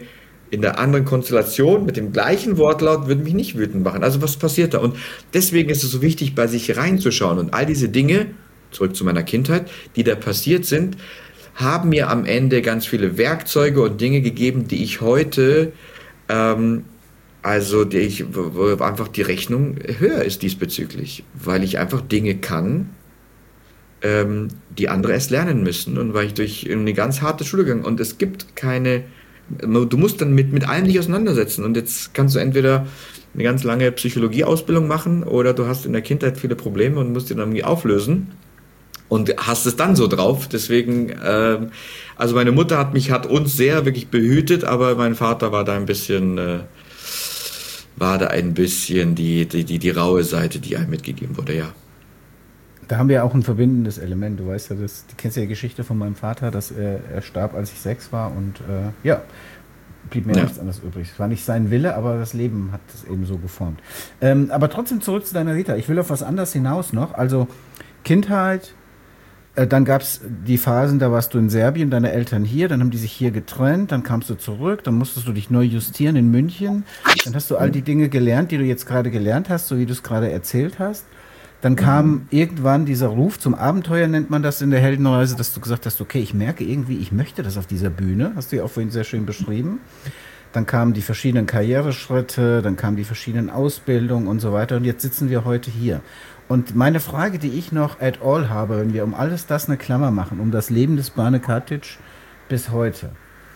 in der anderen Konstellation mit dem gleichen Wortlaut würde mich nicht wütend machen. Also was passiert da? Und deswegen ist es so wichtig, bei sich reinzuschauen. Und all diese Dinge, zurück zu meiner Kindheit, die da passiert sind, haben mir am Ende ganz viele Werkzeuge und Dinge gegeben, die ich heute, ähm, also die ich, wo einfach die Rechnung höher ist diesbezüglich, weil ich einfach Dinge kann, ähm, die andere erst lernen müssen und weil ich durch eine ganz harte Schule gegangen bin. Und es gibt keine, du musst dann mit, mit allem dich auseinandersetzen und jetzt kannst du entweder eine ganz lange Psychologieausbildung machen oder du hast in der Kindheit viele Probleme und musst die dann irgendwie auflösen. Und hast es dann so drauf. Deswegen, ähm, also meine Mutter hat mich, hat uns sehr wirklich behütet, aber mein Vater war da ein bisschen, äh, war da ein bisschen die, die, die, die raue Seite, die einem mitgegeben wurde, ja. Da haben wir auch ein verbindendes Element. Du weißt ja, das, du kennst ja die Geschichte von meinem Vater, dass er, er starb, als ich sechs war und äh, ja, blieb mir ja nichts anderes übrig. Es war nicht sein Wille, aber das Leben hat es eben so geformt. Ähm, aber trotzdem zurück zu deiner Rita. Ich will auf was anderes hinaus noch. Also Kindheit. Dann gab es die Phasen, da warst du in Serbien, deine Eltern hier, dann haben die sich hier getrennt, dann kamst du zurück, dann musstest du dich neu justieren in München, dann hast du all die Dinge gelernt, die du jetzt gerade gelernt hast, so wie du es gerade erzählt hast. Dann kam irgendwann dieser Ruf zum Abenteuer, nennt man das in der Heldenreise, dass du gesagt hast, okay, ich merke irgendwie, ich möchte das auf dieser Bühne, hast du ja auch vorhin sehr schön beschrieben. Dann kamen die verschiedenen Karriereschritte, dann kamen die verschiedenen Ausbildungen und so weiter und jetzt sitzen wir heute hier. Und meine Frage, die ich noch at all habe, wenn wir um alles das eine Klammer machen, um das Leben des Bane Katic bis heute.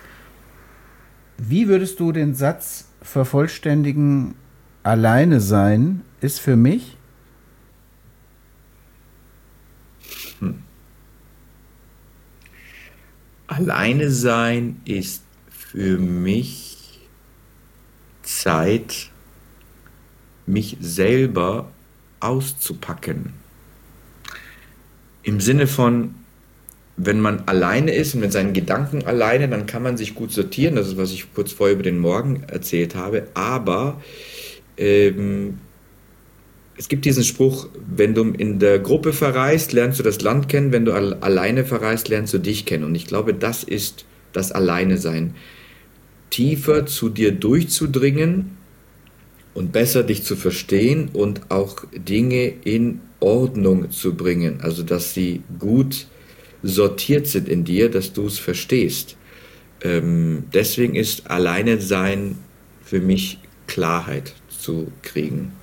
Wie würdest du den Satz vervollständigen, alleine sein ist für mich? Hm. Alleine sein ist für mich Zeit, mich selber auszupacken. Im Sinne von, wenn man alleine ist und mit seinen Gedanken alleine, dann kann man sich gut sortieren. Das ist, was ich kurz vorher über den Morgen erzählt habe. Aber ähm, es gibt diesen Spruch, wenn du in der Gruppe verreist, lernst du das Land kennen. Wenn du al- alleine verreist, lernst du dich kennen. Und ich glaube, das ist das Alleine-Sein. Tiefer zu dir durchzudringen und besser dich zu verstehen und auch Dinge in Ordnung zu bringen. Also, dass sie gut sortiert sind in dir, dass du es verstehst. Ähm, deswegen ist Alleine sein für mich Klarheit zu kriegen.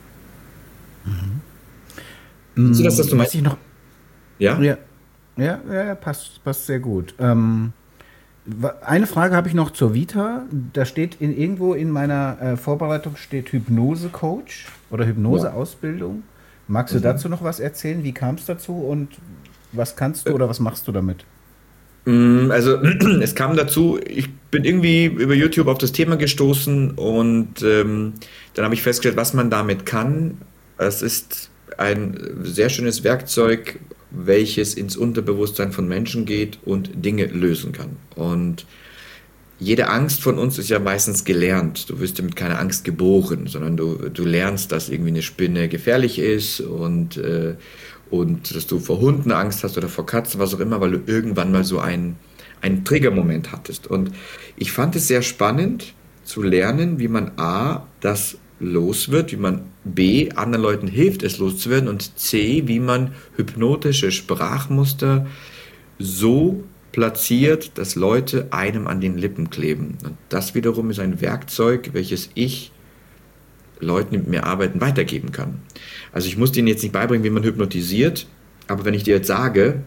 Mhm. Siehst du das, dass du Was meinst? ich noch, Ja? ja, ja, ja, passt, passt sehr gut. Ähm, Eine Frage habe ich noch zur Vita. Da steht in, irgendwo in meiner äh, Vorbereitung steht Hypnose-Coach oder Ja. Hypnose-Ausbildung. Magst du Mhm. dazu noch was erzählen? Wie kam es dazu und was kannst du oder was machst du damit? Mm, Also es kam dazu, ich bin irgendwie über YouTube auf das Thema gestoßen und ähm, dann habe ich festgestellt, was man damit kann. Es ist ein sehr schönes Werkzeug, welches ins Unterbewusstsein von Menschen geht und Dinge lösen kann. Und jede Angst von uns ist ja meistens gelernt. Du wirst ja mit keiner Angst geboren, sondern du, du lernst, dass irgendwie eine Spinne gefährlich ist und, äh, und dass du vor Hunden Angst hast oder vor Katzen, was auch immer, weil du irgendwann mal so einen, einen Triggermoment hattest. Und ich fand es sehr spannend zu lernen, wie man A, das los wird, wie man B, anderen Leuten hilft, es loszuwerden und C, wie man hypnotische Sprachmuster so platziert, dass Leute einem an den Lippen kleben. Und das wiederum ist ein Werkzeug, welches ich Leuten, die mit mir arbeiten, weitergeben kann. Also ich muss denen jetzt nicht beibringen, wie man hypnotisiert, aber wenn ich dir jetzt sage,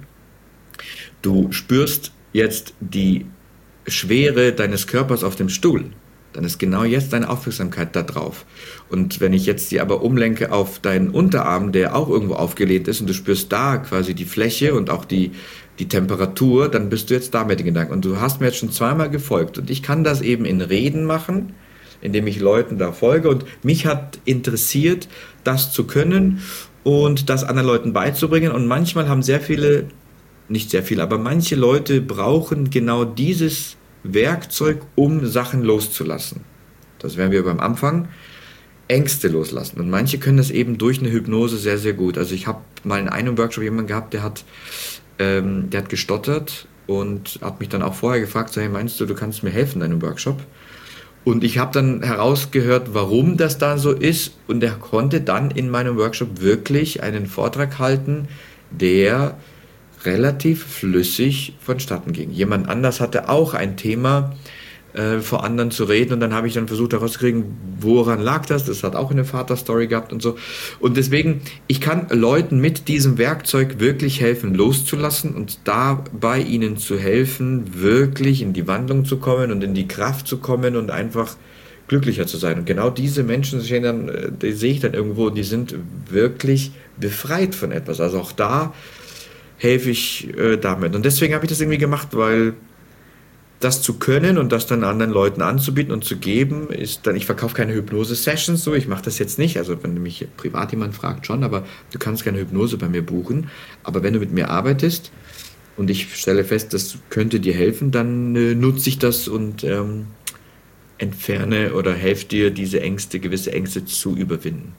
du spürst jetzt die Schwere deines Körpers auf dem Stuhl, dann ist genau jetzt deine Aufmerksamkeit da drauf. Und wenn ich jetzt die aber umlenke auf deinen Unterarm, der auch irgendwo aufgelehnt ist und du spürst da quasi die Fläche und auch die, die Temperatur, dann bist du jetzt da mit den Gedanken. Und du hast mir jetzt schon zweimal gefolgt. Und ich kann das eben in Reden machen, indem ich Leuten da folge. Und mich hat interessiert, das zu können und das anderen Leuten beizubringen. Und manchmal haben sehr viele, nicht sehr viele, aber manche Leute brauchen genau dieses Werkzeug, um Sachen loszulassen. Das wären wir beim Anfang. Ängste loslassen. Und manche können das eben durch eine Hypnose sehr, sehr gut. Also ich habe mal in einem Workshop jemanden gehabt, der hat, ähm, der hat gestottert und hat mich dann auch vorher gefragt, so, hey, meinst du, du kannst mir helfen in einem Workshop? Und ich habe dann herausgehört, warum das da so ist. Und er konnte dann in meinem Workshop wirklich einen Vortrag halten, der relativ flüssig vonstatten ging. Jemand anders hatte auch ein Thema, äh, vor anderen zu reden. Und dann habe ich dann versucht herauszukriegen, woran lag das? Das hat auch eine Vaterstory gehabt und so. Und deswegen, ich kann Leuten mit diesem Werkzeug wirklich helfen, loszulassen und dabei ihnen zu helfen, wirklich in die Wandlung zu kommen und in die Kraft zu kommen und einfach glücklicher zu sein. Und genau diese Menschen stehen dann, äh, die sehe ich dann irgendwo, die sind wirklich befreit von etwas. Also auch da helfe ich äh, damit. Und deswegen habe ich das irgendwie gemacht, weil das zu können und das dann anderen Leuten anzubieten und zu geben, ist dann, ich verkaufe keine Hypnose-Sessions so, ich mache das jetzt nicht, also wenn mich privat jemand fragt, schon, aber du kannst keine Hypnose bei mir buchen, aber wenn du mit mir arbeitest und ich stelle fest, das könnte dir helfen, dann äh, nutze ich das und ähm, entferne oder helfe dir, diese Ängste, gewisse Ängste zu überwinden.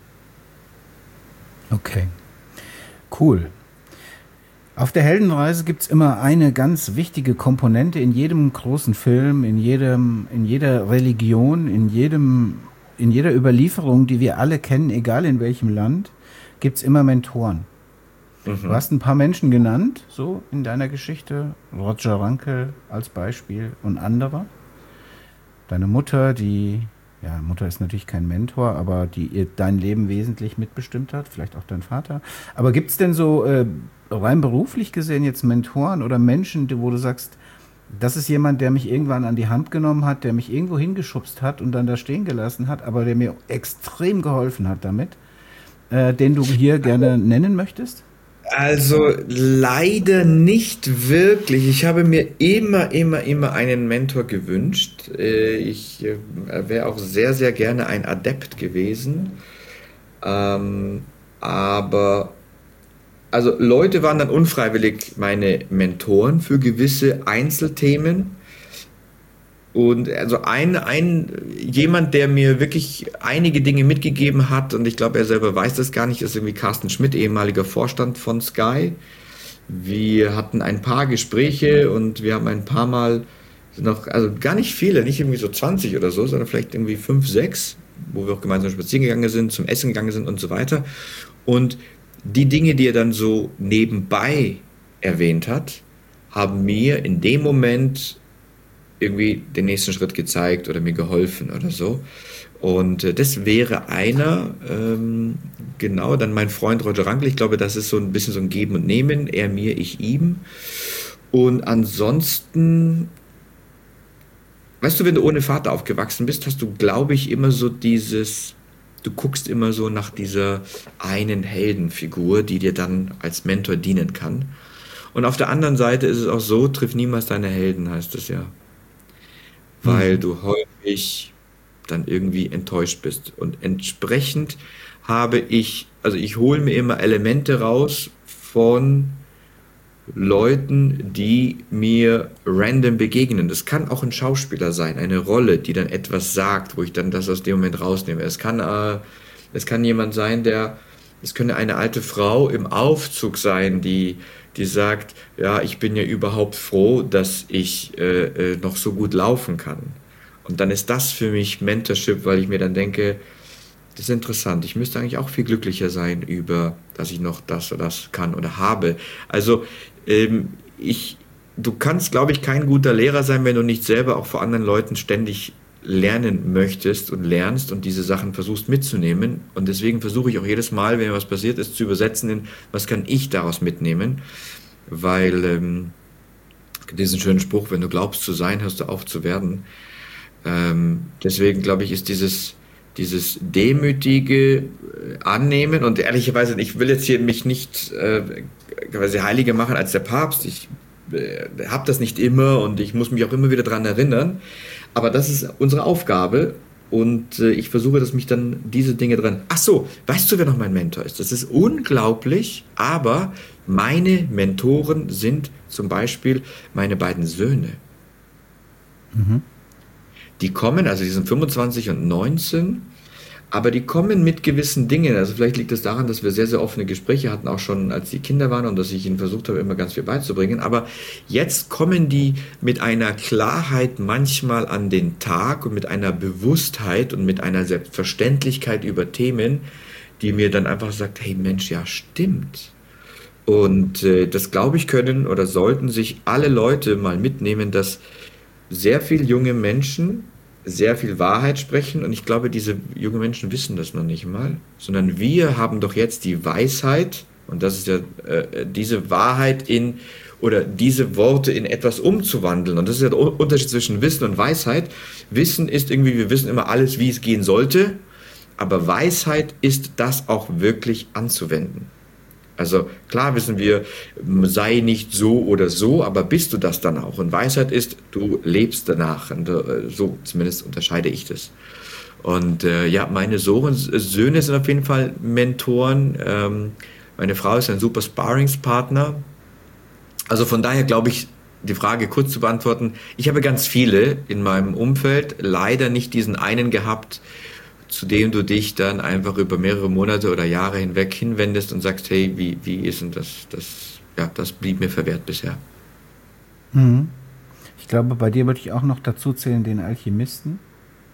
Okay, cool. Auf der Heldenreise gibt es immer eine ganz wichtige Komponente in jedem großen Film, in jedem, in jeder Religion, in jedem, in jeder Überlieferung, die wir alle kennen, egal in welchem Land, gibt es immer Mentoren. Mhm. Du hast ein paar Menschen genannt, so in deiner Geschichte, Roger Rankel als Beispiel und andere. Deine Mutter, die, ja, Mutter ist natürlich kein Mentor, aber die ihr dein Leben wesentlich mitbestimmt hat, vielleicht auch dein Vater. Aber gibt es denn so äh, rein beruflich gesehen jetzt Mentoren oder Menschen, die, wo du sagst, das ist jemand, der mich irgendwann an die Hand genommen hat, der mich irgendwo hingeschubst hat und dann da stehen gelassen hat, aber der mir extrem geholfen hat damit, äh, den du hier gerne nennen möchtest? Also leider nicht wirklich. Ich habe mir immer, immer, immer einen Mentor gewünscht. Äh, Ich äh, wäre auch sehr, sehr gerne ein Adept gewesen. Ähm, aber also Leute waren dann unfreiwillig meine Mentoren für gewisse Einzelthemen. Und also ein, ein jemand, der mir wirklich einige Dinge mitgegeben hat, und ich glaube, er selber weiß das gar nicht, ist irgendwie Carsten Schmidt, ehemaliger Vorstand von Sky. Wir hatten ein paar Gespräche und wir haben ein paar Mal noch, also gar nicht viele, nicht irgendwie so zwanzig oder so, sondern vielleicht irgendwie fünf, sechs, wo wir auch gemeinsam spazieren gegangen sind, zum Essen gegangen sind und so weiter. Und die Dinge, die er dann so nebenbei erwähnt hat, haben mir in dem Moment irgendwie den nächsten Schritt gezeigt oder mir geholfen oder so. Und äh, das wäre einer, ähm, genau, dann mein Freund Roger Rankel. Ich glaube, das ist so ein bisschen so ein Geben und Nehmen, er mir, ich ihm. Und ansonsten, weißt du, wenn du ohne Vater aufgewachsen bist, hast du, glaube ich, immer so dieses, du guckst immer so nach dieser einen Heldenfigur, die dir dann als Mentor dienen kann. Und auf der anderen Seite ist es auch so, triff niemals deine Helden, heißt es ja. Weil Mhm. du häufig dann irgendwie enttäuscht bist. Und entsprechend habe ich, also ich hole mir immer Elemente raus von Leuten, die mir random begegnen. Das kann auch ein Schauspieler sein, eine Rolle, die dann etwas sagt, wo ich dann das aus dem Moment rausnehme. Es kann, äh, es kann jemand sein, der, es könnte eine alte Frau im Aufzug sein, die, die sagt, ja, ich bin ja überhaupt froh, dass ich äh, äh, noch so gut laufen kann. Und dann ist das für mich Mentorship, weil ich mir dann denke, das ist interessant. Ich müsste eigentlich auch viel glücklicher sein über, dass ich noch das oder das kann oder habe. Also ähm, ich, du kannst, glaube ich, kein guter Lehrer sein, wenn du nicht selber auch vor anderen Leuten ständig lernen möchtest und lernst und diese Sachen versuchst mitzunehmen. Und deswegen versuche ich auch jedes Mal, wenn mir was passiert ist, zu übersetzen in, was kann ich daraus mitnehmen? Weil ähm, diesen schönen Spruch, wenn du glaubst zu sein, hörst du auf zu werden. Ähm, deswegen glaube ich, ist dieses dieses demütige äh, Annehmen und ehrlicherweise, ich will jetzt hier mich nicht äh, quasi heiliger machen als der Papst. Ich äh, habe das nicht immer und ich muss mich auch immer wieder daran erinnern. Aber das ist unsere Aufgabe und äh, ich versuche, dass mich dann diese Dinge dran. Ach so, weißt du, wer noch mein Mentor ist? Das ist unglaublich, aber meine Mentoren sind zum Beispiel meine beiden Söhne. Mhm. Die kommen, also die sind fünfundzwanzig und neunzehn. aber die kommen mit gewissen Dingen. Also vielleicht liegt es daran, dass wir sehr, sehr offene Gespräche hatten, auch schon als die Kinder waren und dass ich ihnen versucht habe, immer ganz viel beizubringen. Aber jetzt kommen die mit einer Klarheit manchmal an den Tag und mit einer Bewusstheit und mit einer Selbstverständlichkeit über Themen, die mir dann einfach sagt, hey Mensch, ja stimmt. Und äh, das, glaube ich, können oder sollten sich alle Leute mal mitnehmen, dass sehr viele junge Menschen sehr viel Wahrheit sprechen und ich glaube, diese jungen Menschen wissen das noch nicht mal, sondern wir haben doch jetzt die Weisheit und das ist ja äh, diese Wahrheit in oder diese Worte in etwas umzuwandeln und das ist ja der Unterschied zwischen Wissen und Weisheit. Wissen ist irgendwie, wir wissen immer alles, wie es gehen sollte, aber Weisheit ist das auch wirklich anzuwenden. Also klar wissen wir, sei nicht so oder so, aber bist du das dann auch? Und Weisheit ist, du lebst danach. Und äh, so zumindest unterscheide ich das. Und äh, ja, meine Sohn, Söhne sind auf jeden Fall Mentoren. Ähm, meine Frau ist ein super Sparringspartner. Also von daher glaube ich, die Frage kurz zu beantworten, ich habe ganz viele in meinem Umfeld, leider nicht diesen einen gehabt, zu dem du dich dann einfach über mehrere Monate oder Jahre hinweg hinwendest und sagst, hey, wie, wie ist denn das? Das, ja, das blieb mir verwehrt bisher. Mhm. Ich glaube, bei dir würde ich auch noch dazu zählen den Alchemisten,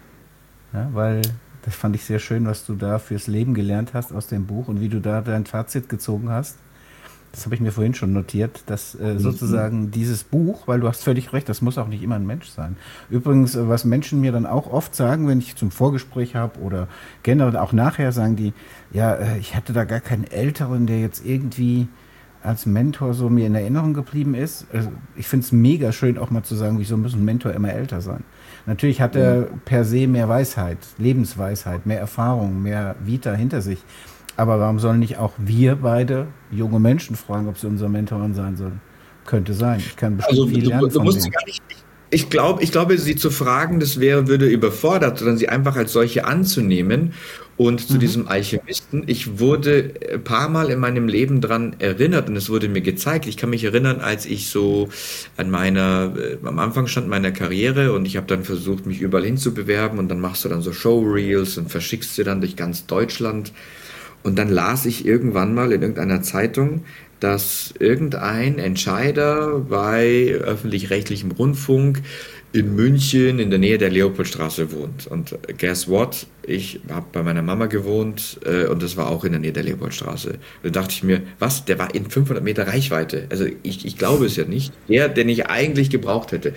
ja, weil das fand ich sehr schön, was du da fürs Leben gelernt hast aus dem Buch und wie du da dein Fazit gezogen hast. Das habe ich mir vorhin schon notiert, dass äh, sozusagen dieses Buch, weil du hast völlig recht, das muss auch nicht immer ein Mensch sein. Übrigens, äh, was Menschen mir dann auch oft sagen, wenn ich zum Vorgespräch habe oder generell auch nachher, sagen die, ja, äh, ich hatte da gar keinen Älteren, der jetzt irgendwie als Mentor so mir in Erinnerung geblieben ist. Also ich finde es mega schön, auch mal zu sagen, wieso muss ein Mentor immer älter sein? Natürlich hat er per se mehr Weisheit, Lebensweisheit, mehr Erfahrung, mehr Vita hinter sich. Aber warum sollen nicht auch wir beide junge Menschen fragen, ob sie unser Mentoren sein sollen? Könnte sein. Ich kann bestimmt Also viel du, lernen du von musst denen. gar nicht, ich glaube, ich glaube, sie zu fragen, das wäre, würde überfordert, sondern sie einfach als solche anzunehmen. Und zu Mhm. diesem Alchemisten, ich wurde ein paar Mal in meinem Leben dran erinnert und es wurde mir gezeigt. Ich kann mich erinnern, als ich so an meiner, äh, am Anfang stand meiner Karriere und ich habe dann versucht, mich überall hinzubewerben und dann machst du dann so Showreels und verschickst sie dann durch ganz Deutschland. Und dann las ich irgendwann mal in irgendeiner Zeitung, dass irgendein Entscheider bei öffentlich-rechtlichem Rundfunk in München in der Nähe der Leopoldstraße wohnt. Und guess what? Ich habe bei meiner Mama gewohnt äh, und das war auch in der Nähe der Leopoldstraße. Da dachte ich mir, was? Der war in fünfhundert Meter Reichweite. Also ich, ich glaube es ja nicht. Der, den ich eigentlich gebraucht hätte.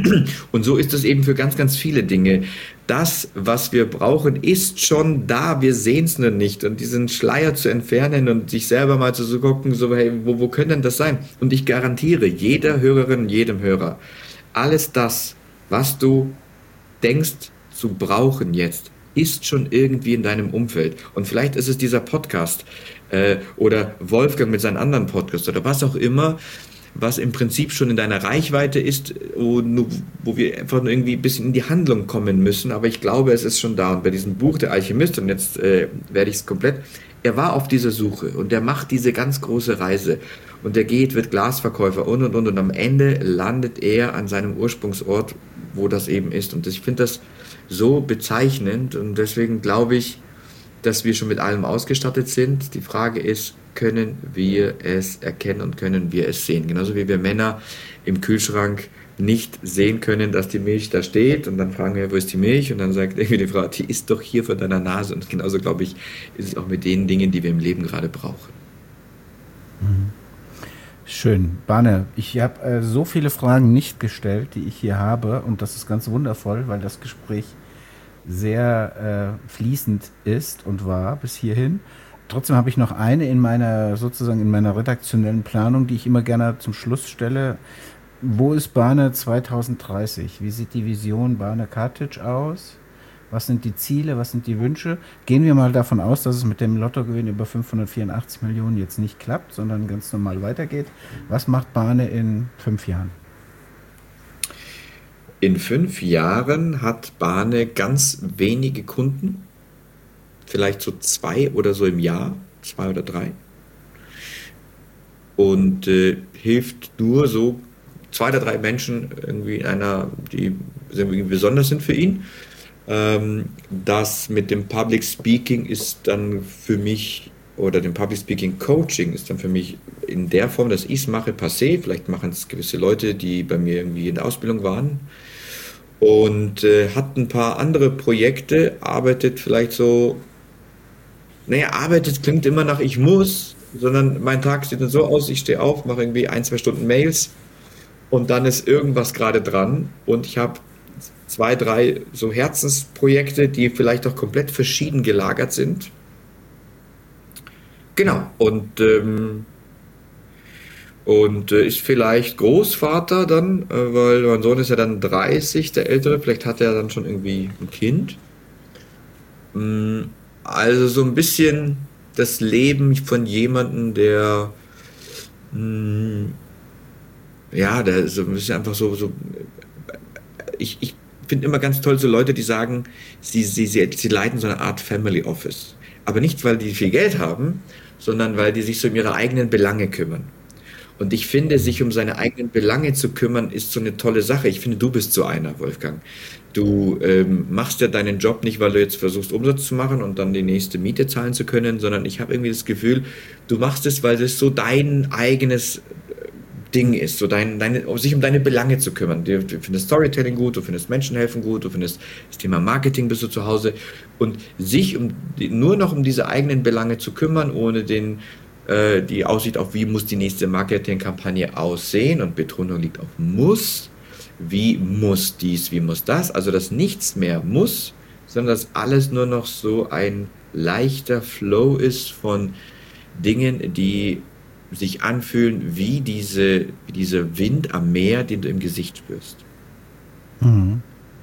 Und so ist es eben für ganz, ganz viele Dinge. Das, was wir brauchen, ist schon da. Wir sehen es nur nicht. Und diesen Schleier zu entfernen und sich selber mal zu gucken, so, hey, wo, wo könnte denn das sein? Und ich garantiere jeder Hörerin, jedem Hörer, alles das, was du denkst zu brauchen jetzt, ist schon irgendwie in deinem Umfeld. Und vielleicht ist es dieser Podcast äh, oder Wolfgang mit seinen anderen Podcasts oder was auch immer, was im Prinzip schon in deiner Reichweite ist, wo, wo wir einfach nur irgendwie ein bisschen in die Handlung kommen müssen. Aber ich glaube, es ist schon da. Und bei diesem Buch, Der Alchemist, und jetzt äh, werde ich es komplett, er war auf dieser Suche und der macht diese ganz große Reise. Und der geht, wird Glasverkäufer und und und. Und am Ende landet er an seinem Ursprungsort, wo das eben ist. Und ich finde das so bezeichnend. Und deswegen glaube ich, dass wir schon mit allem ausgestattet sind. Die Frage ist, können wir es erkennen und können wir es sehen? Genauso wie wir Männer im Kühlschrank nicht sehen können, dass die Milch da steht und dann fragen wir, wo ist die Milch? Und dann sagt irgendwie die Frau, die ist doch hier vor deiner Nase. Und genauso, glaube ich, ist es auch mit den Dingen, die wir im Leben gerade brauchen. Schön. Bane, ich habe äh, so viele Fragen nicht gestellt, die ich hier habe. Und das ist ganz wundervoll, weil das Gespräch sehr äh, fließend ist und war bis hierhin. Trotzdem habe ich noch eine in meiner, sozusagen in meiner redaktionellen Planung, die ich immer gerne zum Schluss stelle. Wo ist Bane zwanzig dreißig? Wie sieht die Vision Bane Katic aus? Was sind die Ziele? Was sind die Wünsche? Gehen wir mal davon aus, dass es mit dem Lottogewinn über fünfhundertvierundachtzig Millionen jetzt nicht klappt, sondern ganz normal weitergeht. Was macht Bane in fünf Jahren? In fünf Jahren hat Bane ganz wenige Kunden, vielleicht so zwei oder so im Jahr, zwei oder drei, und äh, hilft nur so zwei oder drei Menschen irgendwie in einer, die irgendwie besonders sind für ihn. Ähm, das mit dem Public Speaking ist dann für mich, oder dem Public Speaking Coaching ist dann für mich in der Form, dass ich es mache, passé. Vielleicht machen es gewisse Leute, die bei mir irgendwie in der Ausbildung waren. Und äh, hat ein paar andere Projekte, arbeitet vielleicht so, naja, arbeitet klingt immer nach ich muss, sondern mein Tag sieht dann so aus, ich stehe auf, mache irgendwie ein, zwei Stunden Mails und dann ist irgendwas gerade dran und ich habe zwei, drei so Herzensprojekte, die vielleicht auch komplett verschieden gelagert sind. Genau. Und, ähm, und äh, ist vielleicht Großvater dann, äh, weil mein Sohn ist ja dann dreißig, der Ältere, vielleicht hat er dann schon irgendwie ein Kind. Mm, Also so ein bisschen das Leben von jemandem, der, mm, ja, der so ein bisschen einfach so, so ich, ich finde immer ganz toll so Leute, die sagen, sie, sie, sie, sie leiten so eine Art Family Office. Aber nicht, weil die viel Geld haben, sondern weil die sich so um ihre eigenen Belange kümmern. Und ich finde, sich um seine eigenen Belange zu kümmern, ist so eine tolle Sache. Ich finde, du bist so einer, Wolfgang. Du ähm, machst ja deinen Job nicht, weil du jetzt versuchst, Umsatz zu machen und dann die nächste Miete zahlen zu können, sondern ich habe irgendwie das Gefühl, du machst es, weil es so dein eigenes Ding ist, so dein, deine, sich um deine Belange zu kümmern. Du, du findest Storytelling gut, du findest Menschenhelfen gut, du findest das Thema Marketing bist du zu Hause und sich um nur noch um diese eigenen Belange zu kümmern, ohne den äh, die Aussicht auf, wie muss die nächste Marketingkampagne aussehen und Betonung liegt auf muss, wie muss dies, wie muss das, also dass nichts mehr muss, sondern dass alles nur noch so ein leichter Flow ist von Dingen, die sich anfühlen wie diese, wie dieser Wind am Meer, den du im Gesicht spürst. Mhm.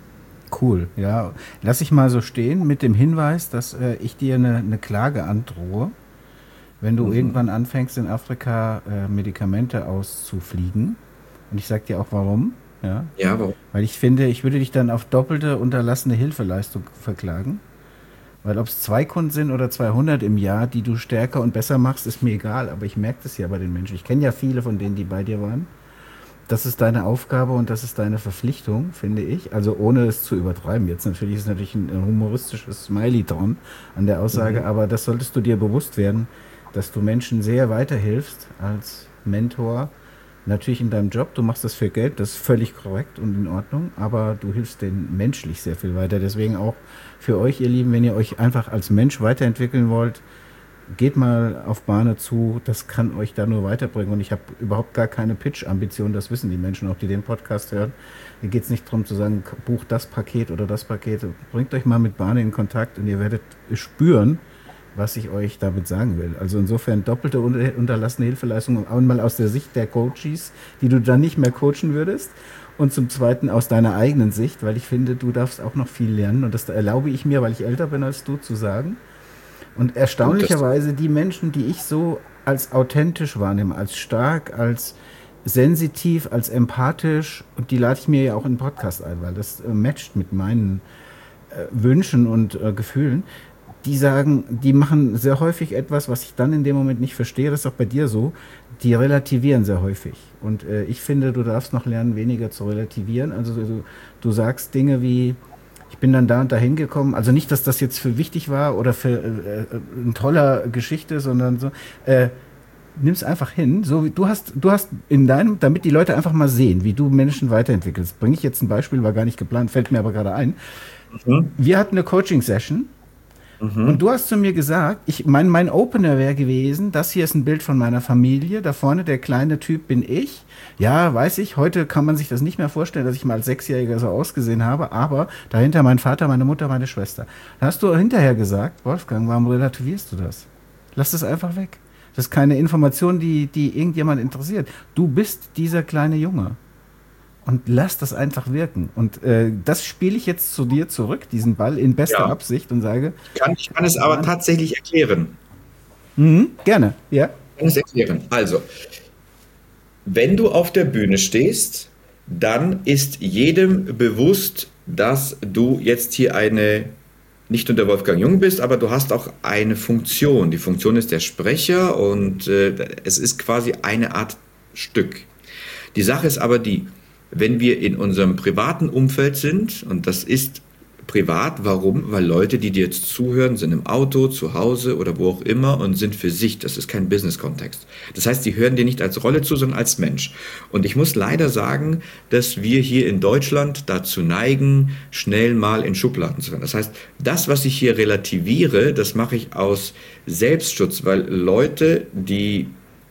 Cool, ja. Lass ich mal so stehen mit dem Hinweis, dass äh, ich dir eine, eine Klage androhe, wenn du Mhm. irgendwann anfängst, in Afrika äh, Medikamente auszufliegen. Und ich sag dir auch warum. Ja, Ja, warum? weil ich finde, ich würde dich dann auf doppelte unterlassene Hilfeleistung verklagen. Weil ob es zwei Kunden sind oder zweihundert im Jahr, die du stärker und besser machst, ist mir egal. Aber ich merke das ja bei den Menschen. Ich kenne ja viele von denen, die bei dir waren. Das ist deine Aufgabe und das ist deine Verpflichtung, finde ich. Also ohne es zu übertreiben. Jetzt natürlich ist natürlich ein, ein humoristisches Smiley dran an der Aussage, Mhm. aber das solltest du dir bewusst werden, dass du Menschen sehr weiterhilfst als Mentor. Natürlich in deinem Job, du machst das für Geld, das ist völlig korrekt und in Ordnung, aber du hilfst denen menschlich sehr viel weiter. Deswegen auch für euch, ihr Lieben, wenn ihr euch einfach als Mensch weiterentwickeln wollt, geht mal auf Bahne zu, das kann euch da nur weiterbringen. Und ich habe überhaupt gar keine Pitch-Ambition, das wissen die Menschen auch, die den Podcast hören. Hier geht es nicht darum zu sagen, bucht das Paket oder das Paket. Bringt euch mal mit Bahne in Kontakt und ihr werdet spüren, was ich euch damit sagen will. Also insofern doppelte unter- unterlassene Hilfeleistung, einmal aus der Sicht der Coaches, die du dann nicht mehr coachen würdest, und zum Zweiten aus deiner eigenen Sicht, weil ich finde, du darfst auch noch viel lernen und das erlaube ich mir, weil ich älter bin als du, zu sagen. Und Gut, das, erstaunlicherweise die Menschen, die ich so als authentisch wahrnehme, als stark, als sensitiv, als empathisch, und die lade ich mir ja auch in den Podcast ein, weil das äh, matcht mit meinen äh, Wünschen und äh, Gefühlen, die sagen, die machen sehr häufig etwas, was ich dann in dem Moment nicht verstehe, das ist auch bei dir so, die relativieren sehr häufig. Und äh, ich finde, du darfst noch lernen, weniger zu relativieren. Also du, du sagst Dinge wie, ich bin dann da und da hingekommen. Also nicht, dass das jetzt für wichtig war oder für äh, äh, eine tolle Geschichte, sondern so, äh, nimm's einfach hin. So wie du hast, du hast in deinem, damit die Leute einfach mal sehen, wie du Menschen weiterentwickelst. Bringe ich jetzt ein Beispiel, war gar nicht geplant, fällt mir aber gerade ein. mhm. Wir hatten eine Coaching-Session. Und Mhm. du hast zu mir gesagt, ich, mein, mein Opener wäre gewesen, das hier ist ein Bild von meiner Familie, da vorne der kleine Typ bin ich. Ja, weiß ich, heute kann man sich das nicht mehr vorstellen, dass ich mal als Sechsjähriger so ausgesehen habe, aber dahinter mein Vater, meine Mutter, meine Schwester. Da hast du hinterher gesagt, Wolfgang, warum relativierst du das? Lass das einfach weg. Das ist keine Information, die, die irgendjemand interessiert. Du bist dieser kleine Junge. Und lass das einfach wirken. Und äh, das spiele ich jetzt zu dir zurück, diesen Ball in bester Ja, Absicht und sage, ich kann, ich kann es aber tatsächlich erklären. mhm, gerne, ja. Ich kann es erklären. Also, wenn du auf der Bühne stehst, dann ist jedem bewusst, dass du jetzt hier eine, nicht nur der Wolfgang Jung bist, aber du hast auch eine Funktion. Die Funktion ist der Sprecher und äh, es ist quasi eine Art Stück. Die Sache ist aber die, wenn wir in unserem privaten Umfeld sind, und das ist privat. Warum? Weil Leute, die dir jetzt zuhören, sind im Auto, zu Hause oder wo auch immer und sind für sich. Das ist kein Business-Kontext. Das heißt, die hören dir nicht als Rolle zu, sondern als Mensch. Und ich muss leider sagen, dass wir hier in Deutschland dazu neigen, schnell mal in Schubladen zu werden. Das heißt, das, was ich hier relativiere, das mache ich aus Selbstschutz, weil Leute, die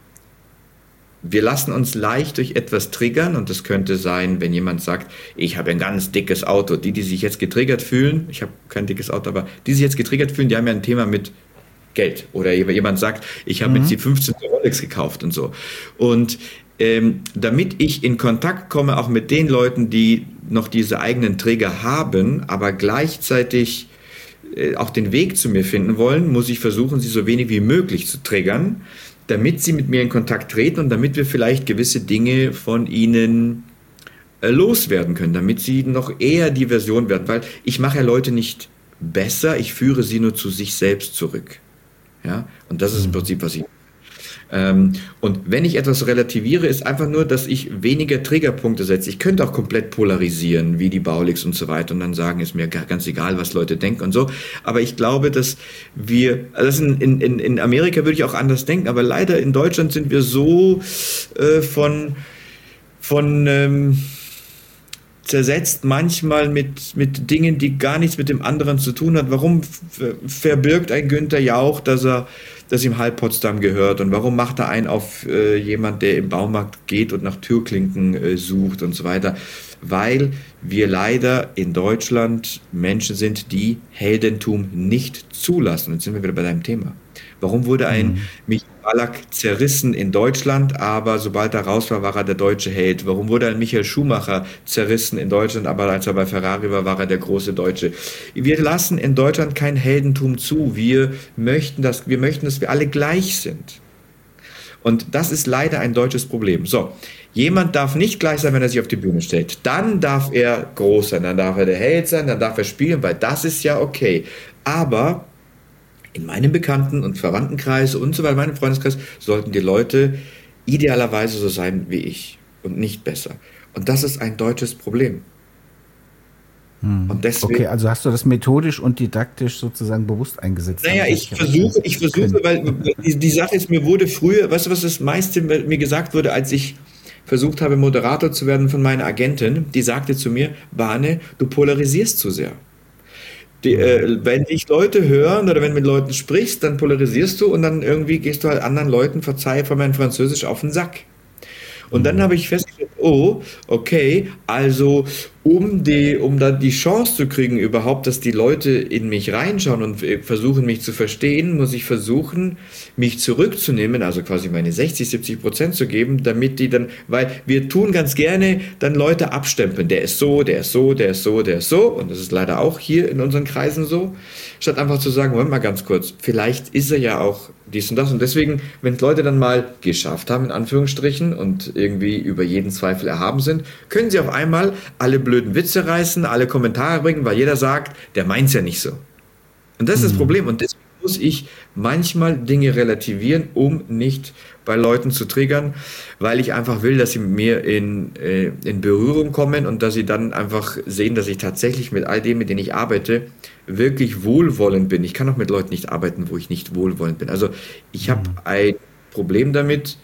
wir lassen uns leicht durch etwas triggern und das könnte sein, wenn jemand sagt, ich habe ein ganz dickes Auto. Die, die sich jetzt getriggert fühlen, ich habe kein dickes Auto, aber die sich jetzt getriggert fühlen, die haben ja ein Thema mit Geld. Oder jemand sagt, ich habe mhm. jetzt die fünfzehnte Rolex gekauft und so. Und ähm, damit ich in Kontakt komme, auch mit den Leuten, die noch diese eigenen Trigger haben, aber gleichzeitig äh, auch den Weg zu mir finden wollen, muss ich versuchen, sie so wenig wie möglich zu triggern, damit sie mit mir in Kontakt treten und damit wir vielleicht gewisse Dinge von ihnen äh, loswerden können, damit sie noch eher die Version werden, weil ich mache ja Leute nicht besser, ich führe sie nur zu sich selbst zurück. Ja? Und das ist im Prinzip, was ich ähm, und wenn ich etwas relativiere, ist einfach nur, dass ich weniger Triggerpunkte setze. Ich könnte auch komplett polarisieren, wie die Baulix und so weiter und dann sagen, ist mir ganz egal, was Leute denken und so. Aber ich glaube, dass wir, also in, in, in Amerika würde ich auch anders denken, aber leider in Deutschland sind wir so äh, von, von ähm, zersetzt manchmal mit, mit Dingen, die gar nichts mit dem anderen zu tun hat. Warum ver- verbirgt ein Günther Jauch, dass er dass ihm halb Potsdam gehört und warum macht er einen auf äh, jemand, der im Baumarkt geht und nach Türklinken äh, sucht und so weiter? Weil wir leider in Deutschland Menschen sind, die Heldentum nicht zulassen. Jetzt sind wir wieder bei deinem Thema. Warum wurde ein mhm. Michael Ballack zerrissen in Deutschland, aber sobald er raus war, war er der deutsche Held? Warum wurde ein Michael Schumacher zerrissen in Deutschland, aber als er bei Ferrari war, war er der große Deutsche? Wir lassen in Deutschland kein Heldentum zu. Wir möchten, dass, wir möchten, dass wir alle gleich sind. Und das ist leider ein deutsches Problem. So, jemand darf nicht gleich sein, wenn er sich auf die Bühne stellt. Dann darf er groß sein, dann darf er der Held sein, dann darf er spielen, weil das ist ja okay. Aber in meinem Bekannten- und Verwandtenkreis und so weiter, in meinem Freundeskreis, sollten die Leute idealerweise so sein wie ich und nicht besser. Und das ist ein deutsches Problem. Hm. Und deswegen, okay, also hast du das methodisch und didaktisch sozusagen bewusst eingesetzt? Naja, ich versuche, ich versuche, weil die, die Sache ist, mir wurde früher, weißt du, was das meiste mir gesagt wurde, als ich versucht habe, Moderator zu werden von meiner Agentin, die sagte zu mir, Bane, du polarisierst zu sehr. Die, äh, wenn dich Leute hören oder wenn du mit Leuten sprichst, dann polarisierst du und dann irgendwie gehst du halt anderen Leuten, verzeih von meinem Französisch, auf den Sack. Und dann habe ich festgestellt, oh, okay, also um die, um dann die Chance zu kriegen überhaupt, dass die Leute in mich reinschauen und versuchen, mich zu verstehen, muss ich versuchen, mich zurückzunehmen, also quasi meine sechzig, siebzig Prozent zu geben, damit die dann, weil wir tun ganz gerne dann Leute abstempeln, der ist so, der ist so, der ist so, der ist so, und das ist leider auch hier in unseren Kreisen so, statt einfach zu sagen, Moment mal ganz kurz, vielleicht ist er ja auch dies und das, und deswegen, wenn Leute dann mal geschafft haben, in Anführungsstrichen, und irgendwie über jeden Zweifel erhaben sind, können sie auf einmal alle blöden Witze reißen, alle Kommentare bringen, weil jeder sagt, der meint's ja nicht so. Und das ist mhm. das Problem. Und deswegen muss ich manchmal Dinge relativieren, um nicht bei Leuten zu triggern, weil ich einfach will, dass sie mit mir in, äh, in Berührung kommen und dass sie dann einfach sehen, dass ich tatsächlich mit all dem, mit denen ich arbeite, wirklich wohlwollend bin. Ich kann auch mit Leuten nicht arbeiten, wo ich nicht wohlwollend bin. Also ich habe mhm. ein Problem damit,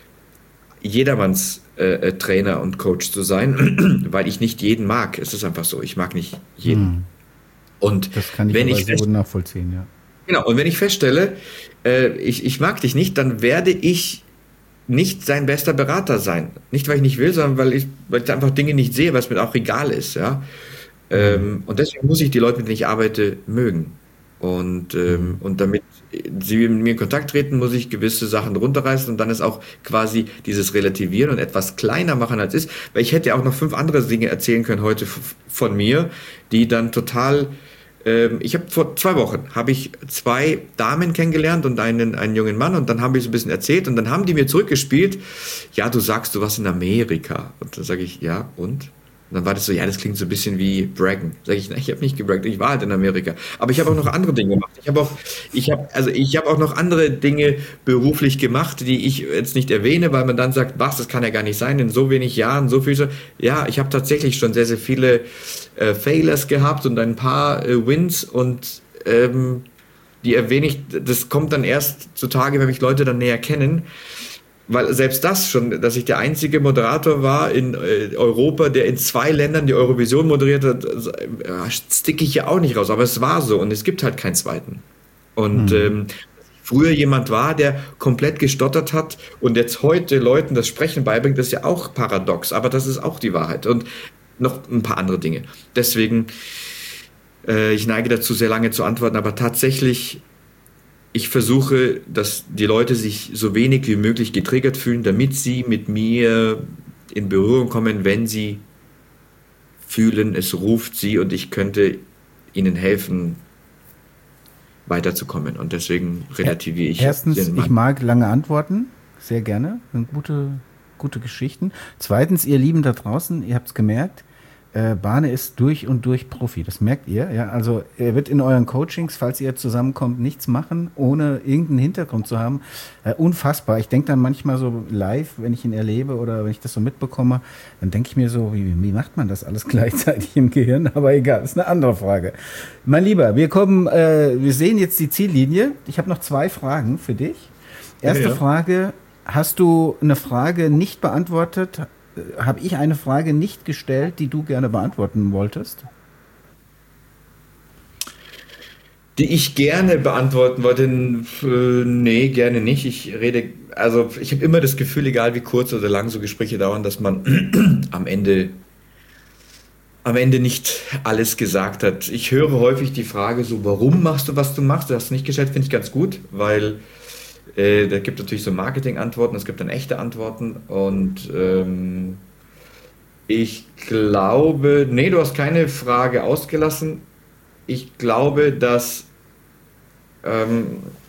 jedermanns äh, Trainer und Coach zu sein, weil ich nicht jeden mag. Es ist einfach so, ich mag nicht jeden. Mhm. Und das kann ich wenn aber ich sehr gut nachvollziehen, ja. Genau, und wenn ich feststelle, äh, ich, ich mag dich nicht, dann werde ich nicht sein bester Berater sein. Nicht, weil ich nicht will, sondern weil ich, weil ich einfach Dinge nicht sehe, was mir auch egal ist. Ja? Ähm, und deswegen muss ich die Leute, mit denen ich arbeite, mögen. Und, ähm, und damit sie mit mir in Kontakt treten, muss ich gewisse Sachen runterreißen und dann ist auch quasi dieses Relativieren und etwas kleiner machen als ist. Weil ich hätte ja auch noch fünf andere Dinge erzählen können heute f- von mir, die dann total... Ich habe vor zwei Wochen habe ich zwei Damen kennengelernt und einen, einen jungen Mann und dann habe ich so ein bisschen erzählt und dann haben die mir zurückgespielt, ja, du sagst, du warst in Amerika. Und dann sage ich, ja, und? Und dann war das so, ja, das klingt so ein bisschen wie Braggen. Sag ich, na, ich habe nicht gebraggt, ich war halt in Amerika. Aber ich habe auch noch andere Dinge gemacht. Ich habe auch, ich habe, also ich habe auch noch andere Dinge beruflich gemacht, die ich jetzt nicht erwähne, weil man dann sagt, was, das kann ja gar nicht sein, in so wenig Jahren, so viel. So. Ja, ich habe tatsächlich schon sehr, sehr viele äh, Failures gehabt und ein paar äh, Wins und ähm, die erwähne ich, das kommt dann erst zutage, wenn mich Leute dann näher kennen. Weil selbst das schon, dass ich der einzige Moderator war in äh, Europa, der in zwei Ländern die Eurovision moderiert hat, also, äh, sticke ich ja auch nicht raus. Aber es war so und es gibt halt keinen zweiten. Und Hm. ähm, früher jemand war, der komplett gestottert hat und jetzt heute Leuten das Sprechen beibringt, das ist ja auch paradox. Aber das ist auch die Wahrheit. Und noch ein paar andere Dinge. Deswegen, äh, ich neige dazu, sehr lange zu antworten, aber tatsächlich ich versuche, dass die Leute sich so wenig wie möglich getriggert fühlen, damit sie mit mir in Berührung kommen, wenn sie fühlen, es ruft sie und ich könnte ihnen helfen, weiterzukommen. Und deswegen relativiere ich Erstens, den ich Mann. mag lange Antworten, sehr gerne, sind gute, gute Geschichten. Zweitens, ihr Lieben da draußen, ihr habt es gemerkt, äh, Barne ist durch und durch Profi, das merkt ihr. Ja? Also er wird in euren Coachings, falls ihr zusammenkommt, nichts machen, ohne irgendeinen Hintergrund zu haben. Äh, unfassbar. Ich denke dann manchmal so live, wenn ich ihn erlebe oder wenn ich das so mitbekomme, dann denke ich mir so, wie, wie macht man das alles gleichzeitig im Gehirn? Aber egal, ist eine andere Frage. Mein Lieber, wir kommen, äh, wir sehen jetzt die Ziellinie. Ich habe noch zwei Fragen für dich. Erste Ja, ja. Frage, hast du eine Frage nicht beantwortet? Habe ich eine Frage nicht gestellt, die du gerne beantworten wolltest? Die ich gerne beantworten wollte, äh, nee, gerne nicht. Ich rede, also ich habe immer das Gefühl, egal wie kurz oder lang so Gespräche dauern, dass man am Ende am Ende nicht alles gesagt hat. Ich höre häufig die Frage so, warum machst du, was du machst? Du hast es nicht gestellt, finde ich ganz gut, weil äh, da gibt es natürlich so Marketing-Antworten, es gibt dann echte Antworten und ähm, ich glaube, nee, du hast keine Frage ausgelassen. Ich glaube, dass ähm,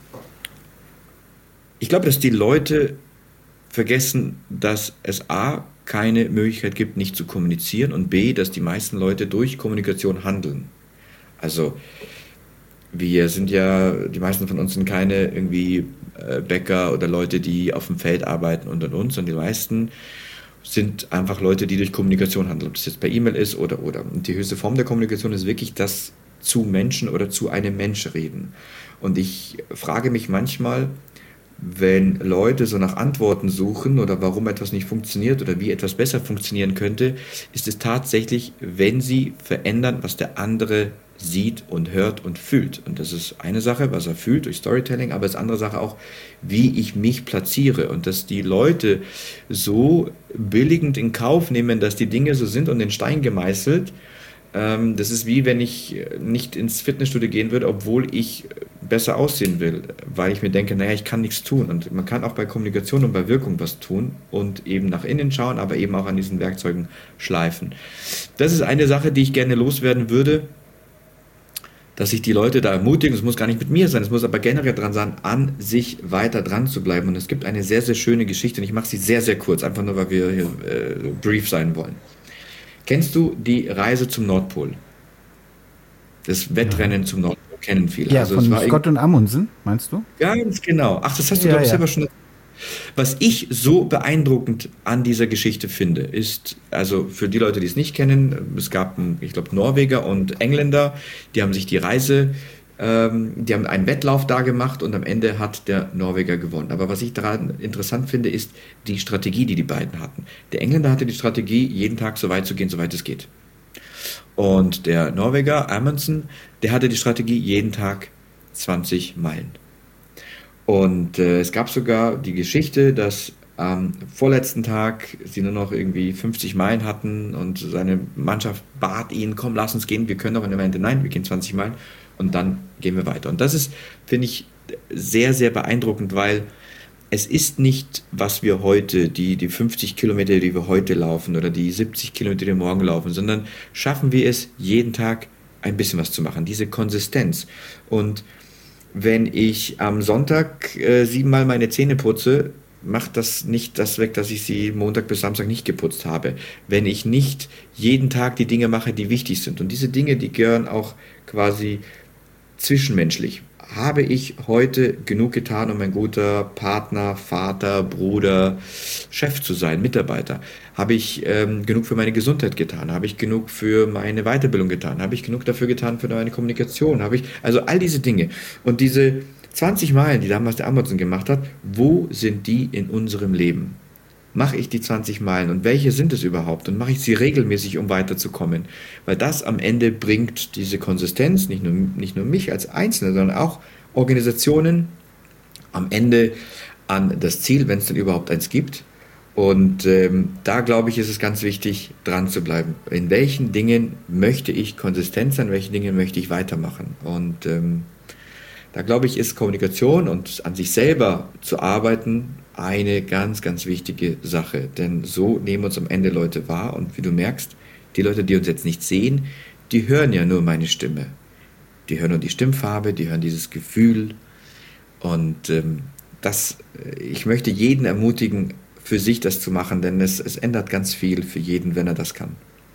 ich glaube, dass die Leute vergessen, dass es A, keine Möglichkeit gibt, nicht zu kommunizieren und B, dass die meisten Leute durch Kommunikation handeln. Also wir sind ja, die meisten von uns sind keine irgendwie äh, Bäcker oder Leute, die auf dem Feld arbeiten und und und, sondern die meisten sind einfach Leute, die durch Kommunikation handeln, ob das jetzt per E-Mail ist oder oder. Und die höchste Form der Kommunikation ist wirklich das zu Menschen oder zu einem Mensch reden. Und ich frage mich manchmal, wenn Leute so nach Antworten suchen oder warum etwas nicht funktioniert oder wie etwas besser funktionieren könnte, ist es tatsächlich, wenn sie verändern, was der andere sieht und hört und fühlt. Und das ist eine Sache, was er fühlt durch Storytelling, aber es ist eine andere Sache auch, wie ich mich platziere und dass die Leute so billigend in Kauf nehmen, dass die Dinge so sind und in Stein gemeißelt. Ähm, das ist wie wenn ich nicht ins Fitnessstudio gehen würde, obwohl ich besser aussehen will, weil ich mir denke, naja, ich kann nichts tun. Und man kann auch bei Kommunikation und bei Wirkung was tun und eben nach innen schauen, aber eben auch an diesen Werkzeugen schleifen. Das ist eine Sache, die ich gerne loswerden würde, dass sich die Leute da ermutigen, es muss gar nicht mit mir sein, es muss aber generell dran sein, an sich weiter dran zu bleiben. Und es gibt eine sehr, sehr schöne Geschichte und ich mache sie sehr, sehr kurz, einfach nur, weil wir hier äh, brief sein wollen. Kennst du die Reise zum Nordpol? Das Ja. Wettrennen zum Nordpol kennen viele. Ja, Also es von war Scott und Amundsen, meinst du? ganz genau. Ach, das hast du, Ja, glaube ich, ja. selber schon. Was ich so beeindruckend an dieser Geschichte finde, ist, also für die Leute, die es nicht kennen, es gab, einen, ich glaube, Norweger und Engländer, die haben sich die Reise, ähm, die haben einen Wettlauf da gemacht und am Ende hat der Norweger gewonnen. Aber was ich daran interessant finde, ist die Strategie, die die beiden hatten. Der Engländer hatte die Strategie, jeden Tag so weit zu gehen, so weit es geht. Und der Norweger, Amundsen, der hatte die Strategie, jeden Tag zwanzig Meilen. Und äh, es gab sogar die Geschichte, dass am vorletzten Tag sie nur noch irgendwie fünfzig Meilen hatten und seine Mannschaft bat ihn, komm, lass uns gehen, wir können doch. Und er meinte, nein, wir gehen zwanzig Meilen und dann gehen wir weiter. Und das ist, finde ich, sehr, sehr beeindruckend, weil es ist nicht, was wir heute, die, die fünfzig Kilometer, die wir heute laufen oder die siebzig Kilometer, die wir morgen laufen, sondern schaffen wir es, jeden Tag ein bisschen was zu machen, diese Konsistenz. Und wenn ich am Sonntag äh, siebenmal meine Zähne putze, macht das nicht das weg, dass ich sie Montag bis Samstag nicht geputzt habe. Wenn ich nicht jeden Tag die Dinge mache, die wichtig sind. Und diese Dinge, die gehören auch quasi zwischenmenschlich. Habe ich heute genug getan, um ein guter Partner, Vater, Bruder, Chef zu sein, Mitarbeiter? Habe ich ähm, genug für meine Gesundheit getan? Habe ich genug für meine Weiterbildung getan? Habe ich genug dafür getan für meine Kommunikation? Habe ich, also all diese Dinge. Und diese zwanzig Meilen, die damals der Amazon gemacht hat, wo sind die in unserem Leben? Mache ich die zwanzig Meilen und welche sind es überhaupt? Und mache ich sie regelmäßig, um weiterzukommen? Weil das am Ende bringt diese Konsistenz, nicht nur, nicht nur mich als Einzelne, sondern auch Organisationen am Ende an das Ziel, wenn es dann überhaupt eins gibt. Und ähm, da glaube ich, ist es ganz wichtig, dran zu bleiben. In welchen Dingen möchte ich konsistent sein, in welchen Dingen möchte ich weitermachen? Und ähm, da glaube ich, ist Kommunikation und an sich selber zu arbeiten eine ganz, ganz wichtige Sache. Denn so nehmen uns am Ende Leute wahr. Und wie du merkst, die Leute, die uns jetzt nicht sehen, die hören ja nur meine Stimme. Die hören nur die Stimmfarbe, die hören dieses Gefühl. Und ähm, das, ich möchte jeden ermutigen, für sich das zu machen, denn es, es ändert ganz viel für jeden, wenn er das kann.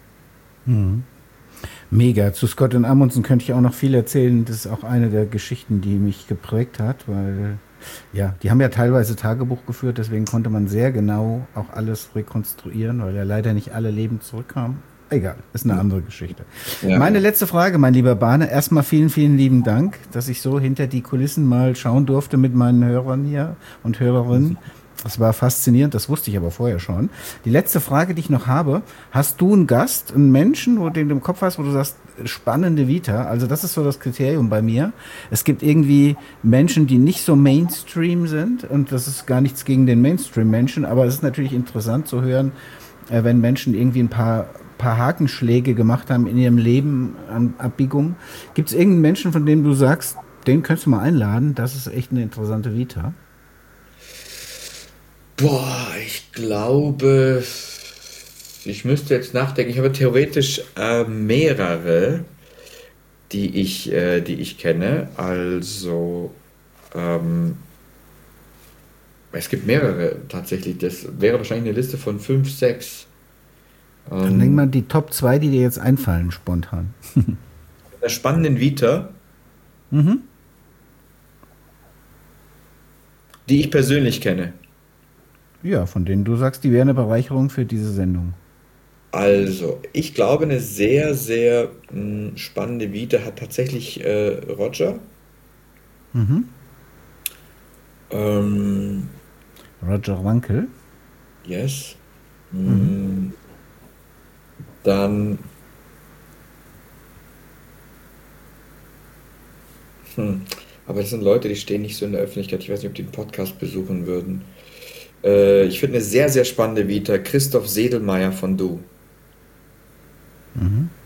Mhm. Mega. Zu Scott und Amundsen könnte ich auch noch viel erzählen. Das ist auch eine der Geschichten, die mich geprägt hat, weil ja, die haben ja teilweise Tagebuch geführt, deswegen konnte man sehr genau auch alles rekonstruieren, weil ja leider nicht alle Leben zurückkamen. Egal, ist eine andere Geschichte. Ja. Meine letzte Frage, mein lieber Barne. Erstmal vielen, vielen lieben Dank, dass ich so hinter die Kulissen mal schauen durfte mit meinen Hörern hier und Hörerinnen. Das war faszinierend, das wusste ich aber vorher schon. Die letzte Frage, die ich noch habe, hast du einen Gast, einen Menschen, wo du den im Kopf hast, wo du sagst, spannende Vita? Also das ist so das Kriterium bei mir. Es gibt irgendwie Menschen, die nicht so Mainstream sind und das ist gar nichts gegen den Mainstream-Menschen, aber es ist natürlich interessant zu hören, wenn Menschen irgendwie ein paar paar Hakenschläge gemacht haben in ihrem Leben an Abbiegungen. Gibt es irgendeinen Menschen, von dem du sagst, den könntest du mal einladen? Das ist echt eine interessante Vita. Boah, ich glaube, ich müsste jetzt nachdenken. Ich habe theoretisch äh, mehrere, die ich, äh, die ich kenne. Also, ähm, es gibt mehrere tatsächlich. Das wäre wahrscheinlich eine Liste von fünf, sechs. Dann denk mal die Top zwei, die dir jetzt einfallen, spontan. Mit einer spannenden Vita, Mhm. die ich persönlich kenne. Ja, von denen du sagst, die wäre eine Bereicherung für diese Sendung. Also, ich glaube, eine sehr, sehr mh, spannende Vita hat tatsächlich äh, Roger. Mhm. Ähm, Roger Wankel. yes. Mhm. Mh, dann, hm, aber das sind Leute, die stehen nicht so in der Öffentlichkeit. Ich weiß nicht, ob die den Podcast besuchen würden. Äh, ich finde eine sehr, sehr spannende Vita. Christoph Sedelmeier von Du. Mhm.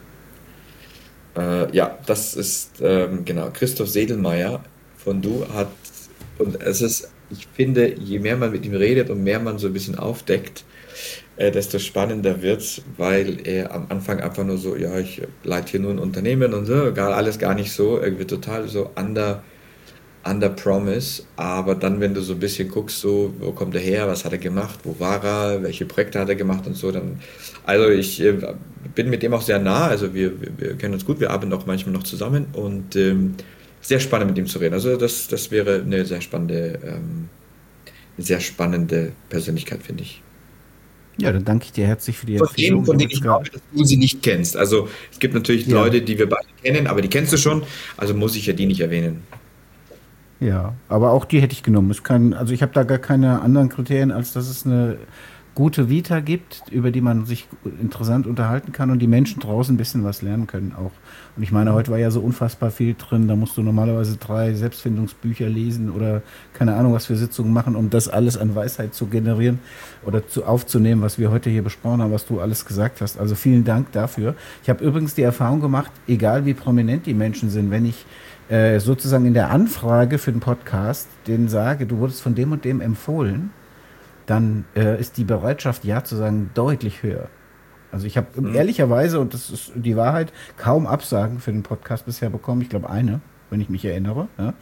Äh, ja, das ist ähm, genau. Christoph Sedelmeier von Du hat, und es ist, ich finde, je mehr man mit ihm redet und mehr man so ein bisschen aufdeckt, äh, desto spannender wird's, weil er am Anfang einfach nur so, ja, ich leite hier nur ein Unternehmen und so, gar alles gar nicht so, irgendwie total so under, under promise, aber dann, wenn du so ein bisschen guckst, so, wo kommt er her, was hat er gemacht, wo war er, welche Projekte hat er gemacht und so, dann, also ich äh, bin mit dem auch sehr nah, also wir, wir, wir kennen uns gut, wir arbeiten auch manchmal noch zusammen und ähm, sehr spannend mit ihm zu reden, also das, das wäre eine sehr spannende, ähm, eine sehr spannende Persönlichkeit, finde ich. Ja, dann danke ich dir herzlich für die Von denen, Empfehlung. von Ich denen würde ich sogar, glaube, dass du sie nicht kennst. Also es gibt natürlich ja, Leute, die wir beide kennen, aber die kennst du schon, also muss ich ja die nicht erwähnen. ja, aber auch die hätte ich genommen. Es kann, also ich habe da gar keine anderen Kriterien, als dass es eine gute Vita gibt, über die man sich interessant unterhalten kann und die Menschen draußen ein bisschen was lernen können auch. Und ich meine, heute war ja so unfassbar viel drin, da musst du normalerweise drei Selbstfindungsbücher lesen oder keine Ahnung, was für Sitzungen machen, um das alles an Weisheit zu generieren oder zu aufzunehmen, was wir heute hier besprochen haben, was du alles gesagt hast. Also vielen Dank dafür. Ich habe übrigens die Erfahrung gemacht, egal wie prominent die Menschen sind, wenn ich äh, sozusagen in der Anfrage für den Podcast denen sage, du wurdest von dem und dem empfohlen, dann äh, ist die Bereitschaft, Ja zu sagen, deutlich höher. Also ich habe Hm. ehrlicherweise, und das ist die Wahrheit, kaum Absagen für den Podcast bisher bekommen. Ich glaube eine, wenn ich mich erinnere. Ja.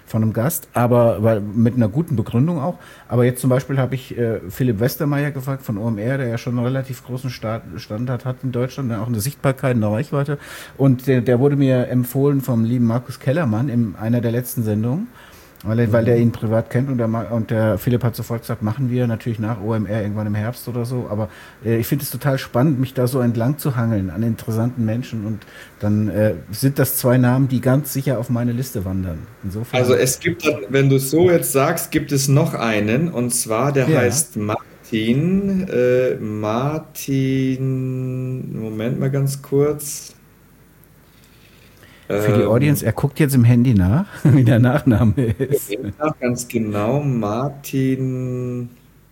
von einem Gast, aber weil, mit einer guten Begründung auch. Aber jetzt zum Beispiel habe ich äh, Philipp Westermeier gefragt von O M R, der ja schon einen relativ großen Start, Standard hat in Deutschland, auch eine Sichtbarkeit, eine Reichweite. Und der, der wurde mir empfohlen vom lieben Markus Kellermann in einer der letzten Sendungen. Weil, er, weil der ihn privat kennt und der, und der Philipp hat sofort gesagt, machen wir natürlich nach O M R irgendwann im Herbst oder so. Aber äh, ich finde es total spannend, mich da so entlang zu hangeln an interessanten Menschen. Und dann äh, sind das zwei Namen, die ganz sicher auf meine Liste wandern. Insofern. Also es gibt, wenn du es so jetzt sagst, gibt es noch einen. Und zwar, der ja. heißt Martin. Äh, Martin, Moment mal ganz kurz. Für die Audience, er guckt jetzt im Handy nach, wie der Nachname ist. Nach, ganz genau, Martin.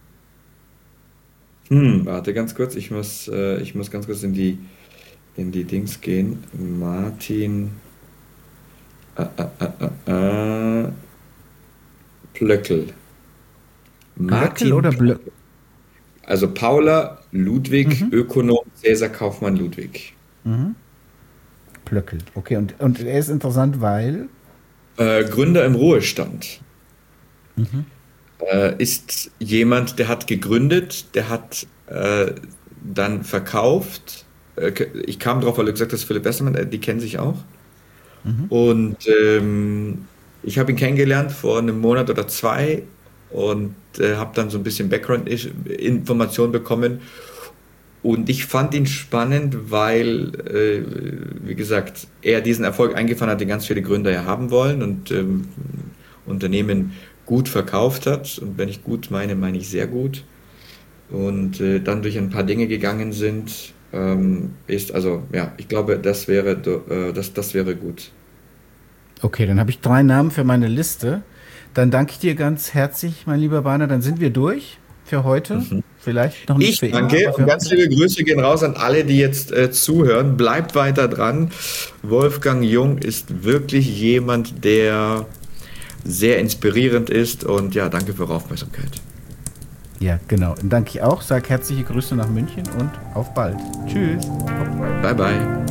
Hm, warte ganz kurz, ich muss, äh, ich muss ganz kurz in die, in die Dings gehen. Martin. Äh, äh, äh, äh, Plöckel. Martin Plöckel oder Blö Also Paula Ludwig, mhm. Ökonom, Cäsar Kaufmann Ludwig. Mhm. Plöckel, okay. Und, und er ist interessant, weil? Äh, Gründer im Ruhestand. Mhm. Äh, ist jemand, der hat gegründet, der hat äh, dann verkauft. Äh, ich kam drauf, weil du gesagt hast, Philipp Westermann, äh, die kennen sich auch. Mhm. Und ähm, ich habe ihn kennengelernt vor einem Monat oder zwei und äh, habe dann so ein bisschen Background-Informationen bekommen. Und ich fand ihn spannend, weil, äh, wie gesagt, er diesen Erfolg eingefahren hat, den ganz viele Gründer ja haben wollen und ähm, Unternehmen gut verkauft hat. Und wenn ich gut meine, meine ich sehr gut. Und äh, dann durch ein paar Dinge gegangen sind, ähm, ist, also ja, ich glaube, das wäre, äh, das, das wäre gut. Okay, dann habe ich drei Namen für meine Liste. Dann danke ich dir ganz herzlich, mein lieber Warner. Dann sind wir durch für heute. Mhm. Vielleicht noch nicht ich für danke immer, und ganz liebe Grüße gehen raus an alle, die jetzt äh, zuhören. Bleibt weiter dran. Wolfgang Jung ist wirklich jemand, der sehr inspirierend ist und ja, danke für eure Aufmerksamkeit. Ja, genau. Und danke ich auch. Sag herzliche Grüße nach München und auf bald. Tschüss. Bye, bye.